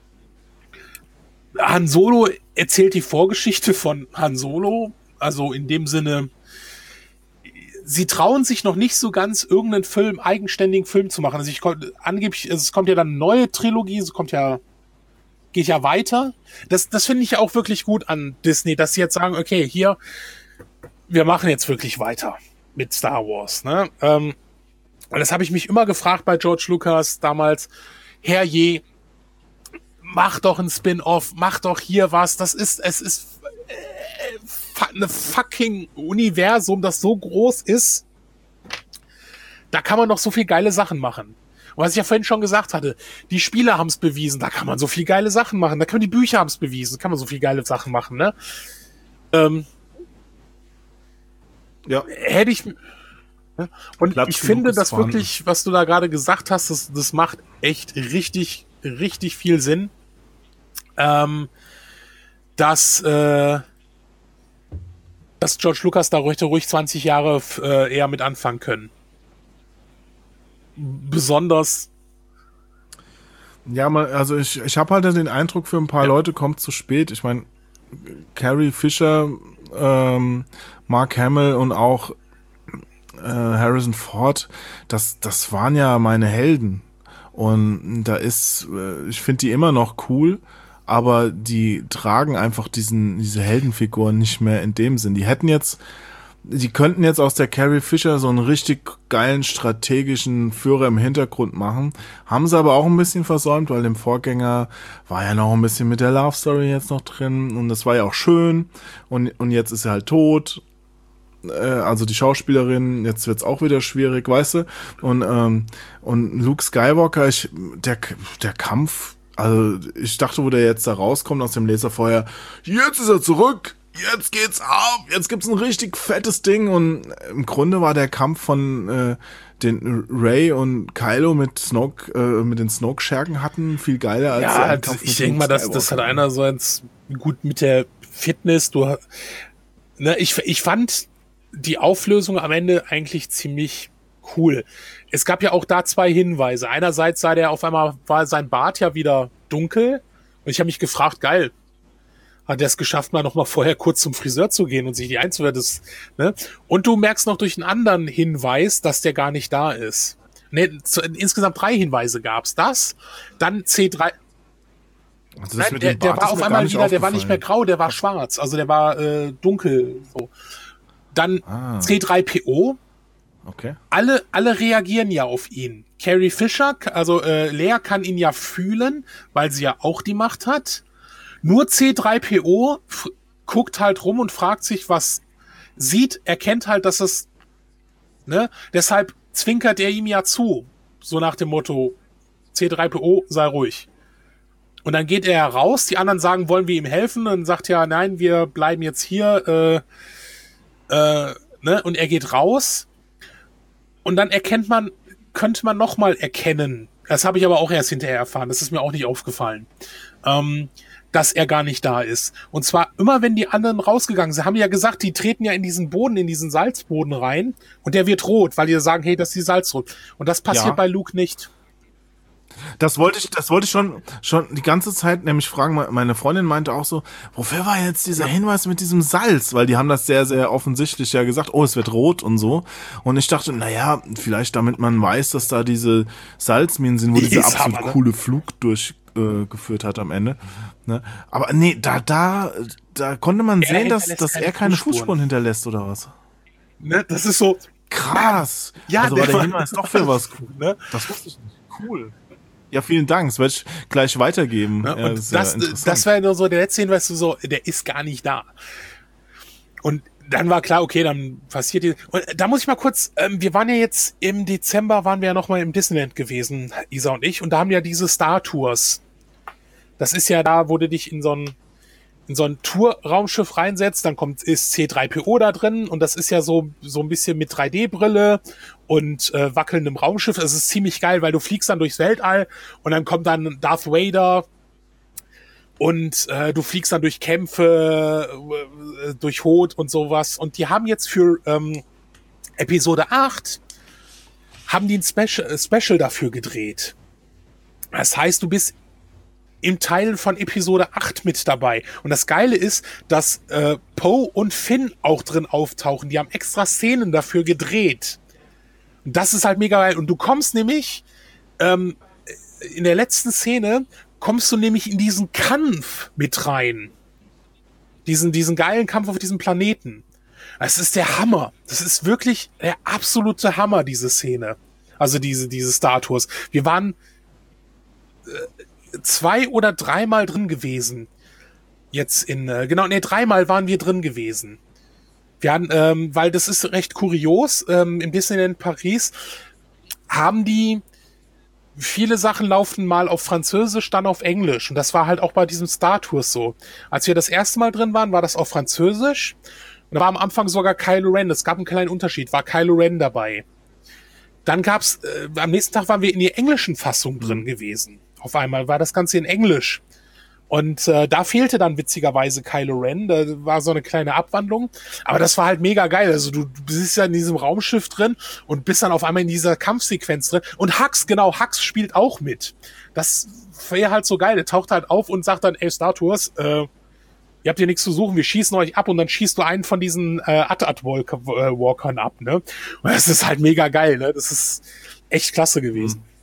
Han Solo erzählt die Vorgeschichte von Han Solo, also in dem Sinne, sie trauen sich noch nicht so ganz, irgendeinen Film, eigenständigen Film zu machen. Also ich kon- angeblich, also es kommt ja dann eine neue Trilogie, es kommt ja, geht ja weiter. Das, das finde ich ja auch wirklich gut an Disney, dass sie jetzt sagen, okay, hier, wir machen jetzt wirklich weiter mit Star Wars, ne? Ähm, und das habe ich mich immer gefragt bei George Lucas damals, herrje, mach doch ein Spin-off, mach doch hier was, das ist, es ist äh, fa- eine fucking Universum, das so groß ist, da kann man doch so viel geile Sachen machen. Und was ich ja vorhin schon gesagt hatte, die Spiele haben es bewiesen, da kann man so viel geile Sachen machen, da kann man die Bücher haben es bewiesen, da kann man so viel geile Sachen machen, ne? Ähm, Ja. hätte ich. Und Platz ich genug finde, ist das vorhanden. wirklich, was du da gerade gesagt hast, das, das macht echt richtig, richtig viel Sinn. Ähm, dass, äh, dass George Lucas da ruhig, ruhig zwanzig Jahre äh, eher mit anfangen können. Besonders. Ja, man, also ich, ich habe halt den Eindruck, für ein paar Ja. Leute kommt zu spät. Ich meine, Carrie Fisher, ähm, Mark Hamill und auch äh, Harrison Ford, das, das waren ja meine Helden. Und da ist, äh, ich finde die immer noch cool, aber die tragen einfach diesen, diese Heldenfiguren nicht mehr in dem Sinn. Die hätten jetzt, die könnten jetzt aus der Carrie Fisher so einen richtig geilen strategischen Führer im Hintergrund machen. Haben sie aber auch ein bisschen versäumt, weil dem Vorgänger war ja noch ein bisschen mit der Love Story jetzt noch drin und das war ja auch schön und, und jetzt ist er halt tot äh, also die Schauspielerin, jetzt wird's auch wieder schwierig, weißt du? Und, ähm, und Luke Skywalker, ich, der, der Kampf, also ich dachte, wo der jetzt da rauskommt aus dem Laserfeuer, jetzt ist er zurück, jetzt geht's ab, jetzt gibt's ein richtig fettes Ding und im Grunde war der Kampf von äh, den Rey und Kylo mit Snoke, äh, mit den Snoke-Schergen hatten, viel geiler als ja, der Kampf ich denke mal, das, das hat einer so als gut mit der Fitness, du, ne, ich, ich fand die Auflösung am Ende eigentlich ziemlich cool. Es gab ja auch da zwei Hinweise. Einerseits sah der auf einmal, war sein Bart ja wieder dunkel und ich habe mich gefragt, geil, hat er es geschafft, mal noch mal vorher kurz zum Friseur zu gehen und sich die einzuwerten. Ne? Und du merkst noch durch einen anderen Hinweis, dass der gar nicht da ist. Ne, zu, insgesamt drei Hinweise gab's. Das, dann C drei. Also Nein, der, der war auf einmal wieder, der war nicht mehr grau, der war schwarz. Also der war äh, dunkel. So. Dann ah. C drei P O. Okay. Alle, alle reagieren ja auf ihn. Carrie Fisher, also äh, Lea kann ihn ja fühlen, weil sie ja auch die Macht hat. Nur C drei P O f- guckt halt rum und fragt sich, was sieht, erkennt halt, dass es, ne, deshalb zwinkert er ihm ja zu. So nach dem Motto, C drei P O, sei ruhig. Und dann geht er raus, die anderen sagen, wollen wir ihm helfen? Und dann sagt er, nein, wir bleiben jetzt hier, äh, äh, ne, und er geht raus. Und dann erkennt man, könnte man nochmal erkennen, das habe ich aber auch erst hinterher erfahren, das ist mir auch nicht aufgefallen, ähm, dass er gar nicht da ist. Und zwar immer, wenn die anderen rausgegangen sind, haben die ja gesagt, die treten ja in diesen Boden, in diesen Salzboden rein und der wird rot, weil die sagen, hey, das ist die Salzrot. Und das passiert ja bei Luke nicht. Das wollte ich, das wollte ich schon, schon die ganze Zeit nämlich fragen. Meine Freundin meinte auch so, wofür war jetzt dieser Hinweis mit diesem Salz? Weil die haben das sehr, sehr offensichtlich ja gesagt, oh, es wird rot und so. Und ich dachte, naja, vielleicht damit man weiß, dass da diese Salzminen sind, wo Die dieser ist absolut Hammer, ne? coole Flug durchgeführt äh, hat am Ende. Ne? Aber nee, da, da, da konnte man Er sehen, dass, hinterlässt dass keine er keine Fußspuren. Fußspuren hinterlässt oder was. Ne, das ist so Krass. Ja, also der war der war- Hinweis doch für was. ne? Das wusste ich nicht. Cool. Ja, vielen Dank. Das werde ich gleich weitergeben. Ja, Ja, und das ist ja das, interessant. das war ja nur so der letzte Hinweis, so, der ist gar nicht da. Und dann war klar, okay, dann passiert die. Und da muss ich mal kurz, ähm, wir waren ja jetzt im Dezember, waren wir ja noch mal im Disneyland gewesen, Isa und ich, und da haben ja diese Star Tours. Das ist ja da, wo du dich in so ein in so ein Tour-Raumschiff reinsetzt, dann kommt ist C drei P O da drin und das ist ja so so ein bisschen mit drei D-Brille und äh, wackelndem Raumschiff. Es ist ziemlich geil, weil du fliegst dann durchs Weltall und dann kommt dann Darth Vader und äh, du fliegst dann durch Kämpfe, äh, durch Hot und sowas. Und die haben jetzt für ähm, Episode acht haben die ein Special, Special dafür gedreht. Das heißt, du bist im Teil von Episode acht mit dabei. Und das Geile ist, dass äh, Poe und Finn auch drin auftauchen. Die haben extra Szenen dafür gedreht. Und das ist halt mega geil. Und du kommst nämlich ähm, in der letzten Szene kommst du nämlich in diesen Kampf mit rein. Diesen, diesen geilen Kampf auf diesem Planeten. Das ist der Hammer. Das ist wirklich der absolute Hammer, diese Szene. Also diese, diese Star Tours. Wir waren äh, zwei oder dreimal drin gewesen. Jetzt in, äh, genau, nee, dreimal waren wir drin gewesen. Wir hatten, ähm, weil das ist recht kurios, ähm, im Disneyland Paris haben die viele Sachen laufen mal auf Französisch, dann auf Englisch. Und das war halt auch bei diesem Star Tours so. Als wir das erste Mal drin waren, war das auf Französisch. Und da war am Anfang sogar Kylo Ren. Es gab einen kleinen Unterschied, war Kylo Ren dabei. Dann gab's, äh, am nächsten Tag waren wir in der englischen Fassung drin gewesen. Auf einmal war das Ganze in Englisch. Und äh, da fehlte dann witzigerweise Kylo Ren. Da war so eine kleine Abwandlung. Aber das war halt mega geil. Also du, du bist ja in diesem Raumschiff drin und bist dann auf einmal in dieser Kampfsequenz drin. Und Hux, genau, Hux spielt auch mit. Das wäre halt so geil. Der taucht halt auf und sagt dann, ey, Star Tours, äh, ihr habt hier nichts zu suchen, wir schießen euch ab und dann schießt du einen von diesen äh, At-At-Walkern ab, ne? Und das ist halt mega geil, ne? Das ist echt klasse gewesen. Mhm.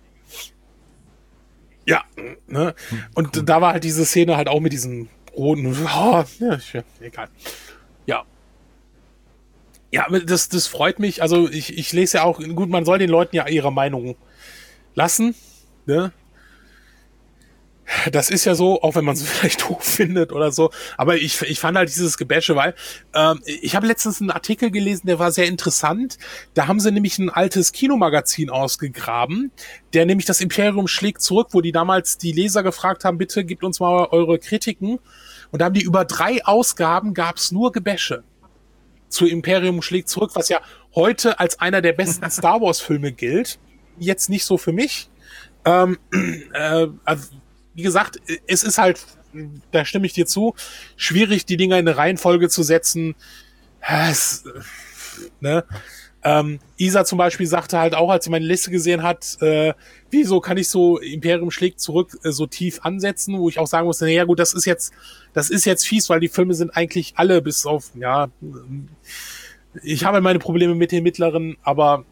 Ja, ne? Und cool. Da war halt diese Szene halt auch mit diesen roten, oh, ja, egal. Ja. Ja, das, das freut mich. Also ich, ich lese ja auch, gut, man soll den Leuten ja ihre Meinung lassen, ne? das ist ja so, auch wenn man es vielleicht doof findet oder so, aber ich, ich fand halt dieses Gebäsche, weil ähm, ich habe letztens einen Artikel gelesen, der war sehr interessant. Da haben sie nämlich ein altes Kinomagazin ausgegraben, der nämlich das Imperium schlägt zurück, wo die damals die Leser gefragt haben, bitte gebt uns mal eure Kritiken. Und da haben die über drei Ausgaben gab's nur Gebäsche zu Imperium schlägt zurück, was ja heute als einer der besten Star Wars Filme gilt. Jetzt nicht so für mich. Ähm, äh, also, wie gesagt, es ist halt, da stimme ich dir zu, schwierig, die Dinger in eine Reihenfolge zu setzen. Es, ne? Ähm, Isa zum Beispiel sagte halt auch, als sie meine Liste gesehen hat, äh, wieso kann ich so Imperium schlägt zurück äh, so tief ansetzen, wo ich auch sagen musste, naja gut, das ist jetzt, das ist jetzt fies, weil die Filme sind eigentlich alle bis auf, ja, ich habe meine Probleme mit den mittleren, aber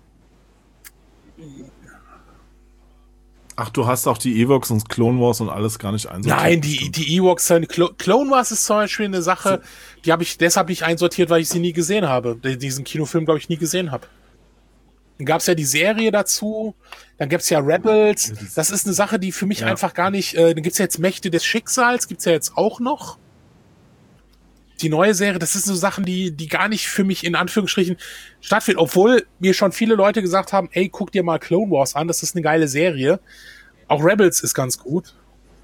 Ach, du hast auch die Ewoks und Clone Wars und alles gar nicht einsortiert. Nein, die, die Ewoks, Clone Wars ist zum Beispiel eine Sache, die habe ich deshalb nicht einsortiert, weil ich sie nie gesehen habe. Diesen Kinofilm, glaube ich, nie gesehen habe. Dann gab es ja die Serie dazu, dann gibt's ja Rebels. Das ist eine Sache, die für mich ja. einfach gar nicht, äh, dann gibt's ja jetzt Mächte des Schicksals, gibt's ja jetzt auch noch. Die neue Serie, das sind so Sachen, die, die gar nicht für mich in Anführungsstrichen stattfinden, obwohl mir schon viele Leute gesagt haben, ey, guck dir mal Clone Wars an, das ist eine geile Serie. Auch Rebels ist ganz gut.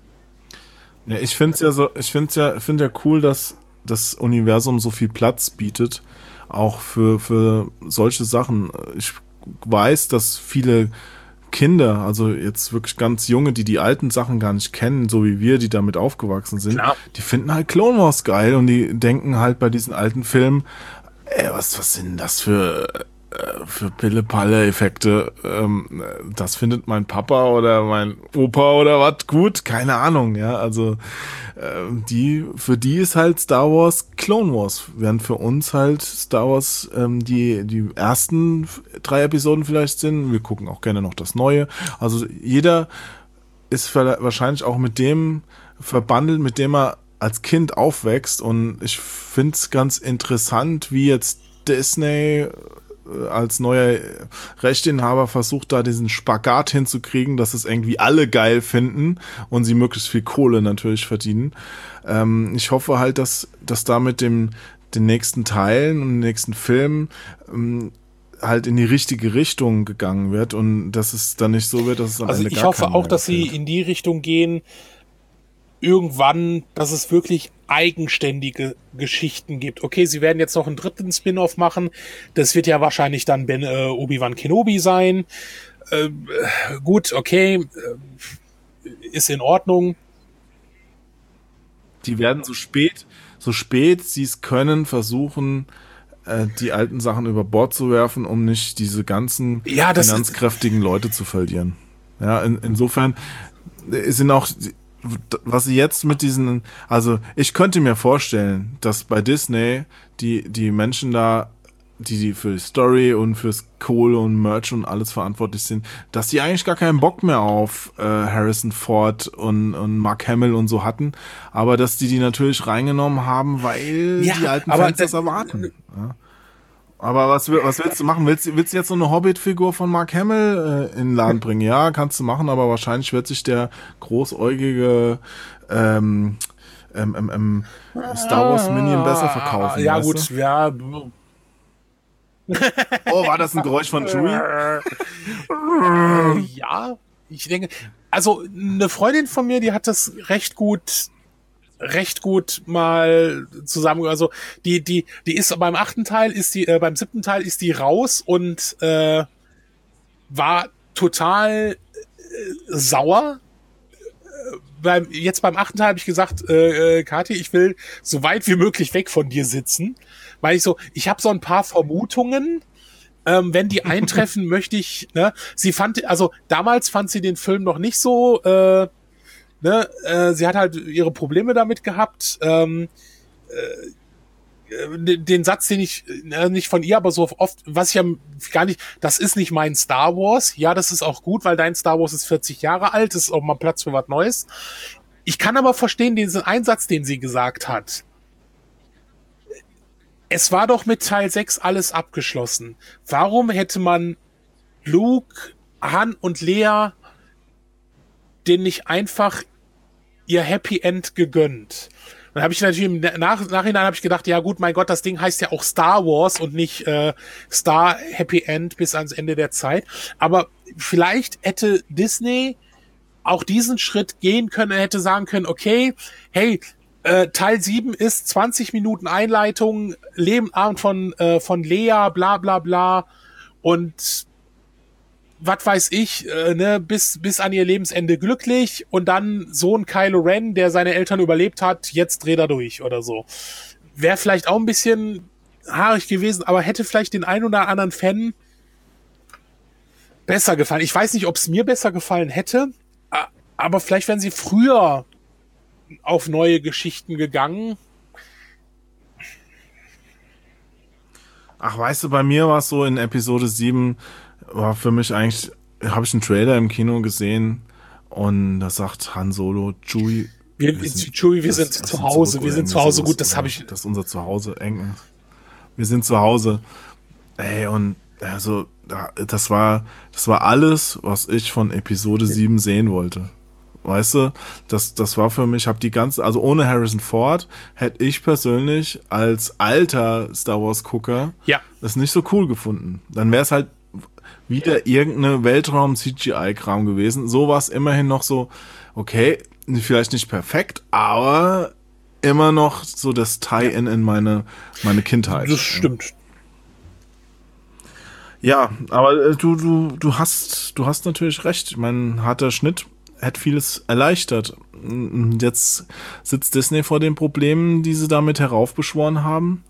Ja, ich finde es ja so, ich finde ja, finde ja cool, dass das Universum so viel Platz bietet, auch für, für solche Sachen. Ich weiß, dass viele Kinder, also jetzt wirklich ganz junge, die die alten Sachen gar nicht kennen, so wie wir, die damit aufgewachsen sind, Klar. die finden halt Clone Wars geil und die denken halt bei diesen alten Filmen, ey, was, was sind das für, äh, für Pille-Palle-Effekte? Ähm, das findet mein Papa oder mein Opa oder was gut? Keine Ahnung, ja, also äh, die, für die ist halt Star Wars Clone Wars, während für uns halt Star Wars ähm, die, die ersten drei Episoden vielleicht sind. Wir gucken auch gerne noch das Neue. Also jeder ist wahrscheinlich auch mit dem verbandelt, mit dem er als Kind aufwächst, und ich finde es ganz interessant, wie jetzt Disney als neuer Rechteinhaber versucht, da diesen Spagat hinzukriegen, dass es irgendwie alle geil finden und sie möglichst viel Kohle natürlich verdienen. Ähm, ich hoffe halt, dass, dass da mit dem, den nächsten Teilen und den nächsten Filmen ähm, halt in die richtige Richtung gegangen wird und dass es dann nicht so wird, dass es am also Ende ich gar hoffe auch, dass gefällt. sie in die Richtung gehen, irgendwann, dass es wirklich eigenständige Geschichten gibt. Okay, sie werden jetzt noch einen dritten Spin-off machen. Das wird ja wahrscheinlich dann Ben, äh, Obi-Wan Kenobi sein. Äh, gut, okay, äh, ist in Ordnung. Die werden so spät, so spät sie es können, versuchen, äh, die alten Sachen über Bord zu werfen, um nicht diese ganzen ja, das finanzkräftigen Leute zu verlieren. Ja, in, insofern sind auch was sie jetzt mit diesen, also ich könnte mir vorstellen, dass bei Disney die die Menschen da, die die für die Story und fürs Kohle und Merch und alles verantwortlich sind, dass die eigentlich gar keinen Bock mehr auf äh, Harrison Ford und, und Mark Hamill und so hatten, aber dass die die natürlich reingenommen haben, weil ja, die alten Fans das erwarten. Ja. Aber was, was willst du machen? Willst, willst du jetzt so eine Hobbit-Figur von Mark Hamill äh, in den Laden bringen? Ja, kannst du machen, aber wahrscheinlich wird sich der großäugige ähm, ähm, ähm, Star Wars Minion besser verkaufen. Ja gut, du? ja. Oh, war das ein Geräusch von Chewie? äh, ja, ich denke, also eine Freundin von mir, die hat das recht gut recht gut mal zusammen, also die die die ist beim achten Teil ist die äh, beim siebten Teil ist die raus und äh, war total äh, sauer. Äh, beim jetzt beim achten Teil habe ich gesagt, äh, äh, Kathi, ich will so weit wie möglich weg von dir sitzen, weil ich so, ich habe so ein paar Vermutungen. Ähm, wenn die eintreffen, möchte ich, ne, sie fand, also damals fand sie den Film noch nicht so, äh, Ne, äh, sie hat halt ihre Probleme damit gehabt. Ähm, äh, den Satz, den ich äh, nicht von ihr, aber so oft, was ich ja gar nicht, das ist nicht mein Star Wars. Ja, das ist auch gut, weil dein Star Wars ist vierzig Jahre alt, ist auch mal Platz für was Neues. Ich kann aber verstehen, diesen Einsatz, den sie gesagt hat. Es war doch mit Teil sechs alles abgeschlossen. Warum hätte man Luke, Han und Leia den nicht einfach ihr Happy End gegönnt. Dann habe ich natürlich im Nach Nachhinein habe ich gedacht, ja gut, mein Gott, das Ding heißt ja auch Star Wars und nicht äh, Star Happy End bis ans Ende der Zeit. Aber vielleicht hätte Disney auch diesen Schritt gehen können, er hätte sagen können, okay, hey, äh, Teil sieben ist zwanzig Minuten Einleitung, Lebenabend von äh, von Leia, bla bla bla und was weiß ich, äh, ne, bis, bis an ihr Lebensende glücklich und dann Sohn Kylo Ren, der seine Eltern überlebt hat, jetzt dreht er durch oder so. Wäre vielleicht auch ein bisschen haarig gewesen, aber hätte vielleicht den ein oder anderen Fan besser gefallen. Ich weiß nicht, ob es mir besser gefallen hätte, aber vielleicht wären sie früher auf neue Geschichten gegangen. Ach, weißt du, bei mir war es so in Episode sieben, war für mich eigentlich, habe ich einen Trailer im Kino gesehen und da sagt Han Solo, Chewie, wir, wir sind, Chewie, wir sind zu Hause, wir sind zu Hause, gut, das habe ich. Das ist unser Zuhause, eng. Wir sind zu Hause. Ey, und also, das war, das war alles, was ich von Episode sieben sehen wollte. Weißt du, das, das war für mich, hab die ganze, also ohne Harrison Ford hätte ich persönlich als alter Star Wars Gucker ja. das nicht so cool gefunden. Dann wäre es halt wieder irgendeine Weltraum-C G I-Kram gewesen. So war es immerhin noch so, okay, vielleicht nicht perfekt, aber immer noch so das Tie-In in meine, meine Kindheit. Das stimmt. Ja, aber du, du, du hast, du hast natürlich recht. Mein harter Schnitt hätte vieles erleichtert. Jetzt sitzt Disney vor den Problemen, die sie damit heraufbeschworen haben,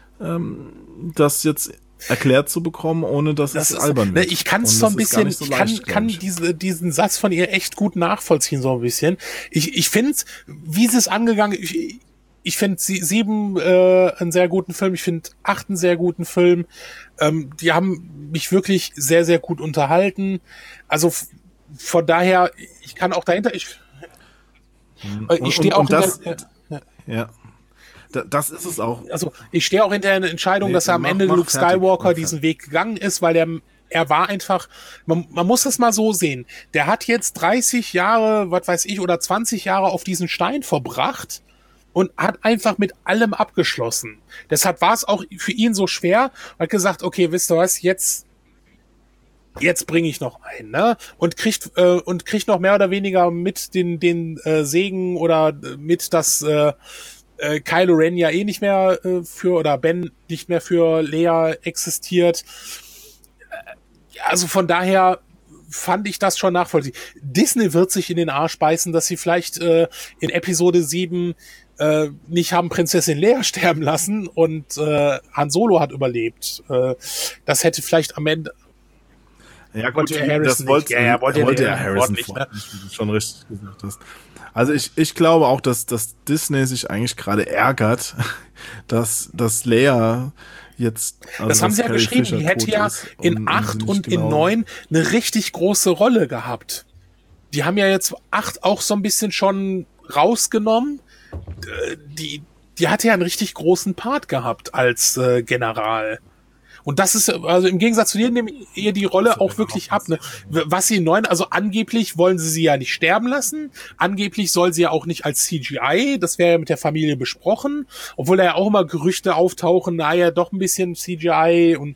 das jetzt erklärt zu bekommen, ohne dass das es ist, albern wird. Ne, ich kann es so ein bisschen, so ich kann, leicht, kann ich. Diese, diesen Satz von ihr echt gut nachvollziehen, so ein bisschen. Ich, ich finde, wie sie es angegangen, ich, ich finde sieben äh, einen sehr guten Film, ich finde acht einen sehr guten Film. Ähm, die haben mich wirklich sehr, sehr gut unterhalten. Also von daher, ich kann auch dahinter, ich, ich stehe auch das, hinter, ja. ja. Das ist es auch. Also ich stehe auch hinter einer Entscheidung, nee, dass er am mach, Ende mach Luke fertig, Skywalker diesen Weg gegangen ist, weil er, er war einfach, man, man muss das mal so sehen, der hat jetzt dreißig Jahre, was weiß ich, oder zwanzig Jahre auf diesen Stein verbracht und hat einfach mit allem abgeschlossen. Deshalb war es auch für ihn so schwer, hat gesagt, okay, wisst ihr was, jetzt jetzt bringe ich noch einen, ne? Und kriegt äh, und kriegt noch mehr oder weniger mit den den äh, Segen oder mit das äh, Äh, Kylo Ren ja eh nicht mehr äh, für, oder Ben nicht mehr für Leia existiert. Äh, also von daher fand ich das schon nachvollziehbar. Disney wird sich in den Arsch beißen, dass sie vielleicht äh, in Episode sieben äh, nicht haben Prinzessin Leia sterben lassen und äh, Han Solo hat überlebt. Äh, das hätte vielleicht am Ende ja gut, das wollte ja, ja, wollte wollte ja Harrison nicht, ne? Wie du schon richtig gesagt hast. Also ich, ich glaube auch, dass, dass Disney sich eigentlich gerade ärgert, dass, dass Leia jetzt... Also das haben sie ja Carrie geschrieben, Fisher die hätte ja in acht und in neun eine richtig große Rolle gehabt. Die haben ja jetzt acht auch so ein bisschen schon rausgenommen. Die, die hatte ja einen richtig großen Part gehabt als äh, General. Und das ist, also im Gegensatz zu dir, nehmen ihr die Rolle auch wirklich ab. Ne? Was sie in neun, also angeblich wollen sie sie ja nicht sterben lassen. Angeblich soll sie ja auch nicht als C G I, das wäre ja mit der Familie besprochen. Obwohl da ja auch immer Gerüchte auftauchen, naja, doch ein bisschen C G I und...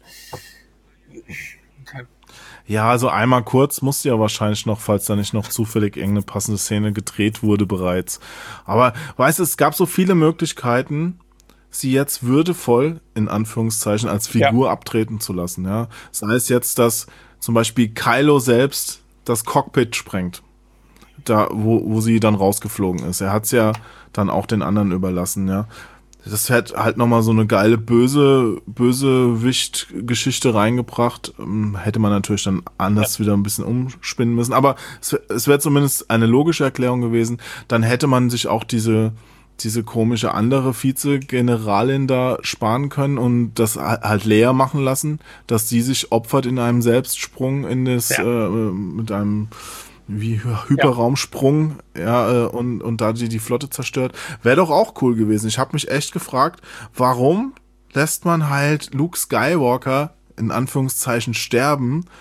Ja, also einmal kurz musste ja wahrscheinlich noch, falls da nicht noch zufällig irgendeine passende Szene gedreht wurde bereits. Aber, weißt du, es gab so viele Möglichkeiten, sie jetzt würdevoll, in Anführungszeichen, als Figur ja. abtreten zu lassen, ja. Sei es jetzt, dass zum Beispiel Kylo selbst das Cockpit sprengt, da, wo, wo sie dann rausgeflogen ist. Er hat's ja dann auch den anderen überlassen, ja. Das hat halt nochmal so eine geile böse, Bösewicht-Geschichte reingebracht. Hätte man natürlich dann anders ja. wieder ein bisschen umspinnen müssen. Aber es, es wäre zumindest eine logische Erklärung gewesen. Dann hätte man sich auch diese, diese komische andere Vize-Generalin da sparen können und das halt Leia machen lassen, dass sie sich opfert in einem Selbstsprung in das, ja. äh, mit einem wie Hyperraumsprung, ja, ja äh, und, und da die die Flotte zerstört. Wäre doch auch cool gewesen. Ich habe mich echt gefragt, warum lässt man halt Luke Skywalker in Anführungszeichen sterben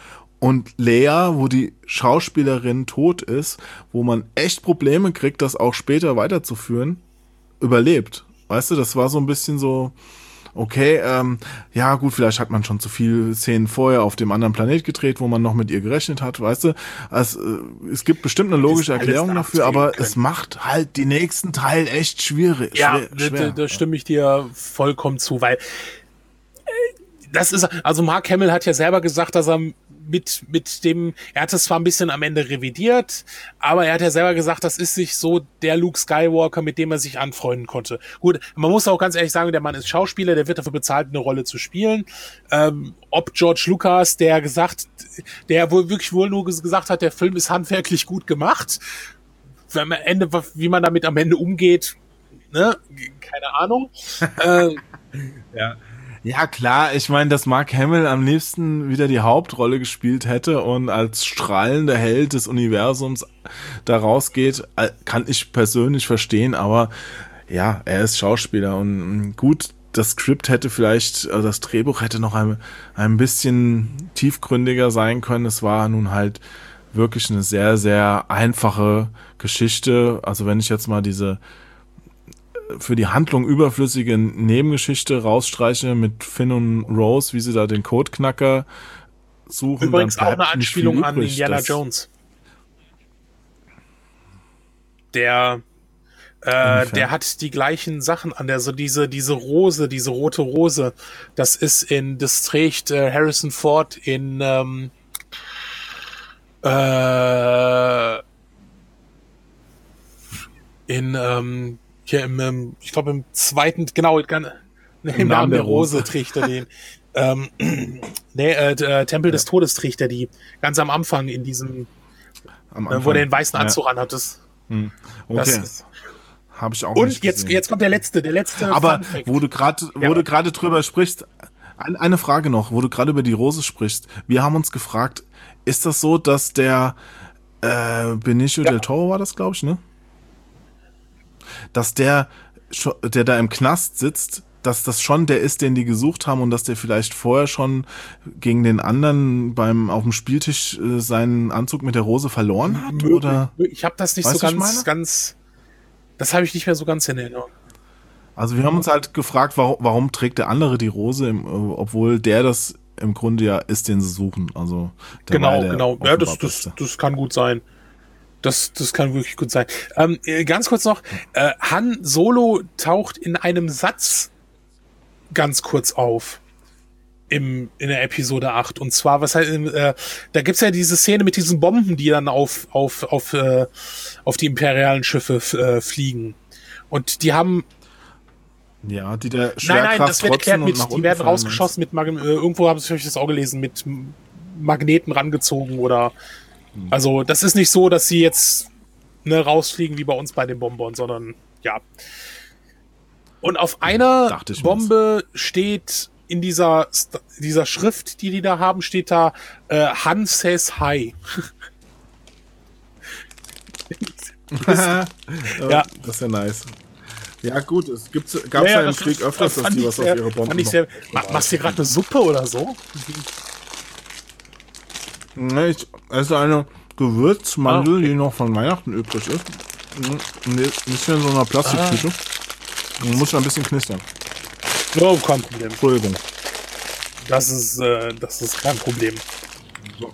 und Leia, wo die Schauspielerin tot ist, wo man echt Probleme kriegt, das auch später weiterzuführen, überlebt. Weißt du, das war so ein bisschen so, okay, ähm, ja gut, vielleicht hat man schon zu viele Szenen vorher auf dem anderen Planet gedreht, wo man noch mit ihr gerechnet hat, weißt du. Also, äh, es gibt bestimmt eine logische Erklärung dafür, aber können. Es macht halt den nächsten Teil echt schwierig. Ja, schwer, da, da stimme ich dir vollkommen zu, weil das ist, also Mark Hamill hat ja selber gesagt, dass er mit, mit dem, er hat es zwar ein bisschen am Ende revidiert, aber er hat ja selber gesagt, das ist nicht so der Luke Skywalker, mit dem er sich anfreunden konnte. Gut, man muss auch ganz ehrlich sagen, der Mann ist Schauspieler, der wird dafür bezahlt, eine Rolle zu spielen. Ähm, ob George Lucas, der gesagt, der wohl wirklich wohl nur gesagt hat, der Film ist handwerklich gut gemacht. Am Ende, wie man damit am Ende umgeht, ne, keine Ahnung. äh, ja. Ja, klar, ich meine, dass Mark Hamill am liebsten wieder die Hauptrolle gespielt hätte und als strahlender Held des Universums da rausgeht, kann ich persönlich verstehen, aber ja, er ist Schauspieler und gut, das Skript hätte vielleicht, also das Drehbuch hätte noch ein, ein bisschen tiefgründiger sein können. Es war nun halt wirklich eine sehr, sehr einfache Geschichte. Also wenn ich jetzt mal diese für die Handlung überflüssige Nebengeschichte rausstreiche mit Finn und Rose, wie sie da den Codeknacker suchen. Übrigens auch eine Anspielung an Indiana Jones. Der äh, der hat die gleichen Sachen an, der so diese diese Rose, diese rote Rose. Das ist in das trägt äh, Harrison Ford in ähm, äh, in ähm, hier im, im ich glaube im zweiten, genau, im, im Namen der Rose, Rose trägt er den. ähm, nee, äh, Tempel ja. des Todes trägt er die. Ganz am Anfang in diesem, am Anfang. Äh, wo er den weißen Anzug ja. anhat. Das, hm. Okay. Das ist, habe ich auch und nicht jetzt, gesehen. jetzt kommt der letzte, der letzte. Aber wo du gerade, wo ja. du gerade drüber sprichst, ein, eine Frage noch, wo du gerade über die Rose sprichst. Wir haben uns gefragt, ist das so, dass der äh, Benicio ja. del Toro war das, glaube ich, ne? Dass der, der da im Knast sitzt, dass das schon der ist, den die gesucht haben und dass der vielleicht vorher schon gegen den anderen beim auf dem Spieltisch äh, seinen Anzug mit der Rose verloren hat? Möglich. Oder? Ich habe das nicht weißt so ganz, ganz, das habe ich nicht mehr so ganz in Erinnerung. Also wir haben uns halt gefragt, warum, warum trägt der andere die Rose, im, obwohl der das im Grunde ja ist, den sie suchen. Also der genau, der genau. Ja, das, das, das kann gut sein. Das, das kann wirklich gut sein. Ähm, ganz kurz noch, äh, Han Solo taucht in einem Satz ganz kurz auf im, in der Episode acht. Und zwar, was halt, äh, da gibt's ja diese Szene mit diesen Bomben, die dann auf, auf, auf, äh, auf die imperialen Schiffe äh, fliegen. Und die haben ja, die der Nein, nein, das wird erklärt mit, die werden rausgeschossen mit, Mag- äh, irgendwo habe ich das auch gelesen, mit Magneten rangezogen oder also das ist nicht so, dass sie jetzt ne, rausfliegen wie bei uns bei den Bonbons, sondern ja. Und auf einer Bombe mir's. steht in dieser dieser Schrift, die die da haben, steht da äh, Han says hi. ja, ja, das ist ja nice. Ja gut, es gibt, gab es ja, ja im Krieg öfters, dass die was sehr, auf ihre Bomben sehr, machst du dir gerade eine Suppe oder so? Ne, ich esse eine Gewürzmandel, ah, okay. die noch von Weihnachten übrig ist. Nicht in so einer Plastiktüte. Ah. Muss ein bisschen knistern. Oh, kein Problem. Entschuldigung. Das ist, äh, das ist kein Problem. So.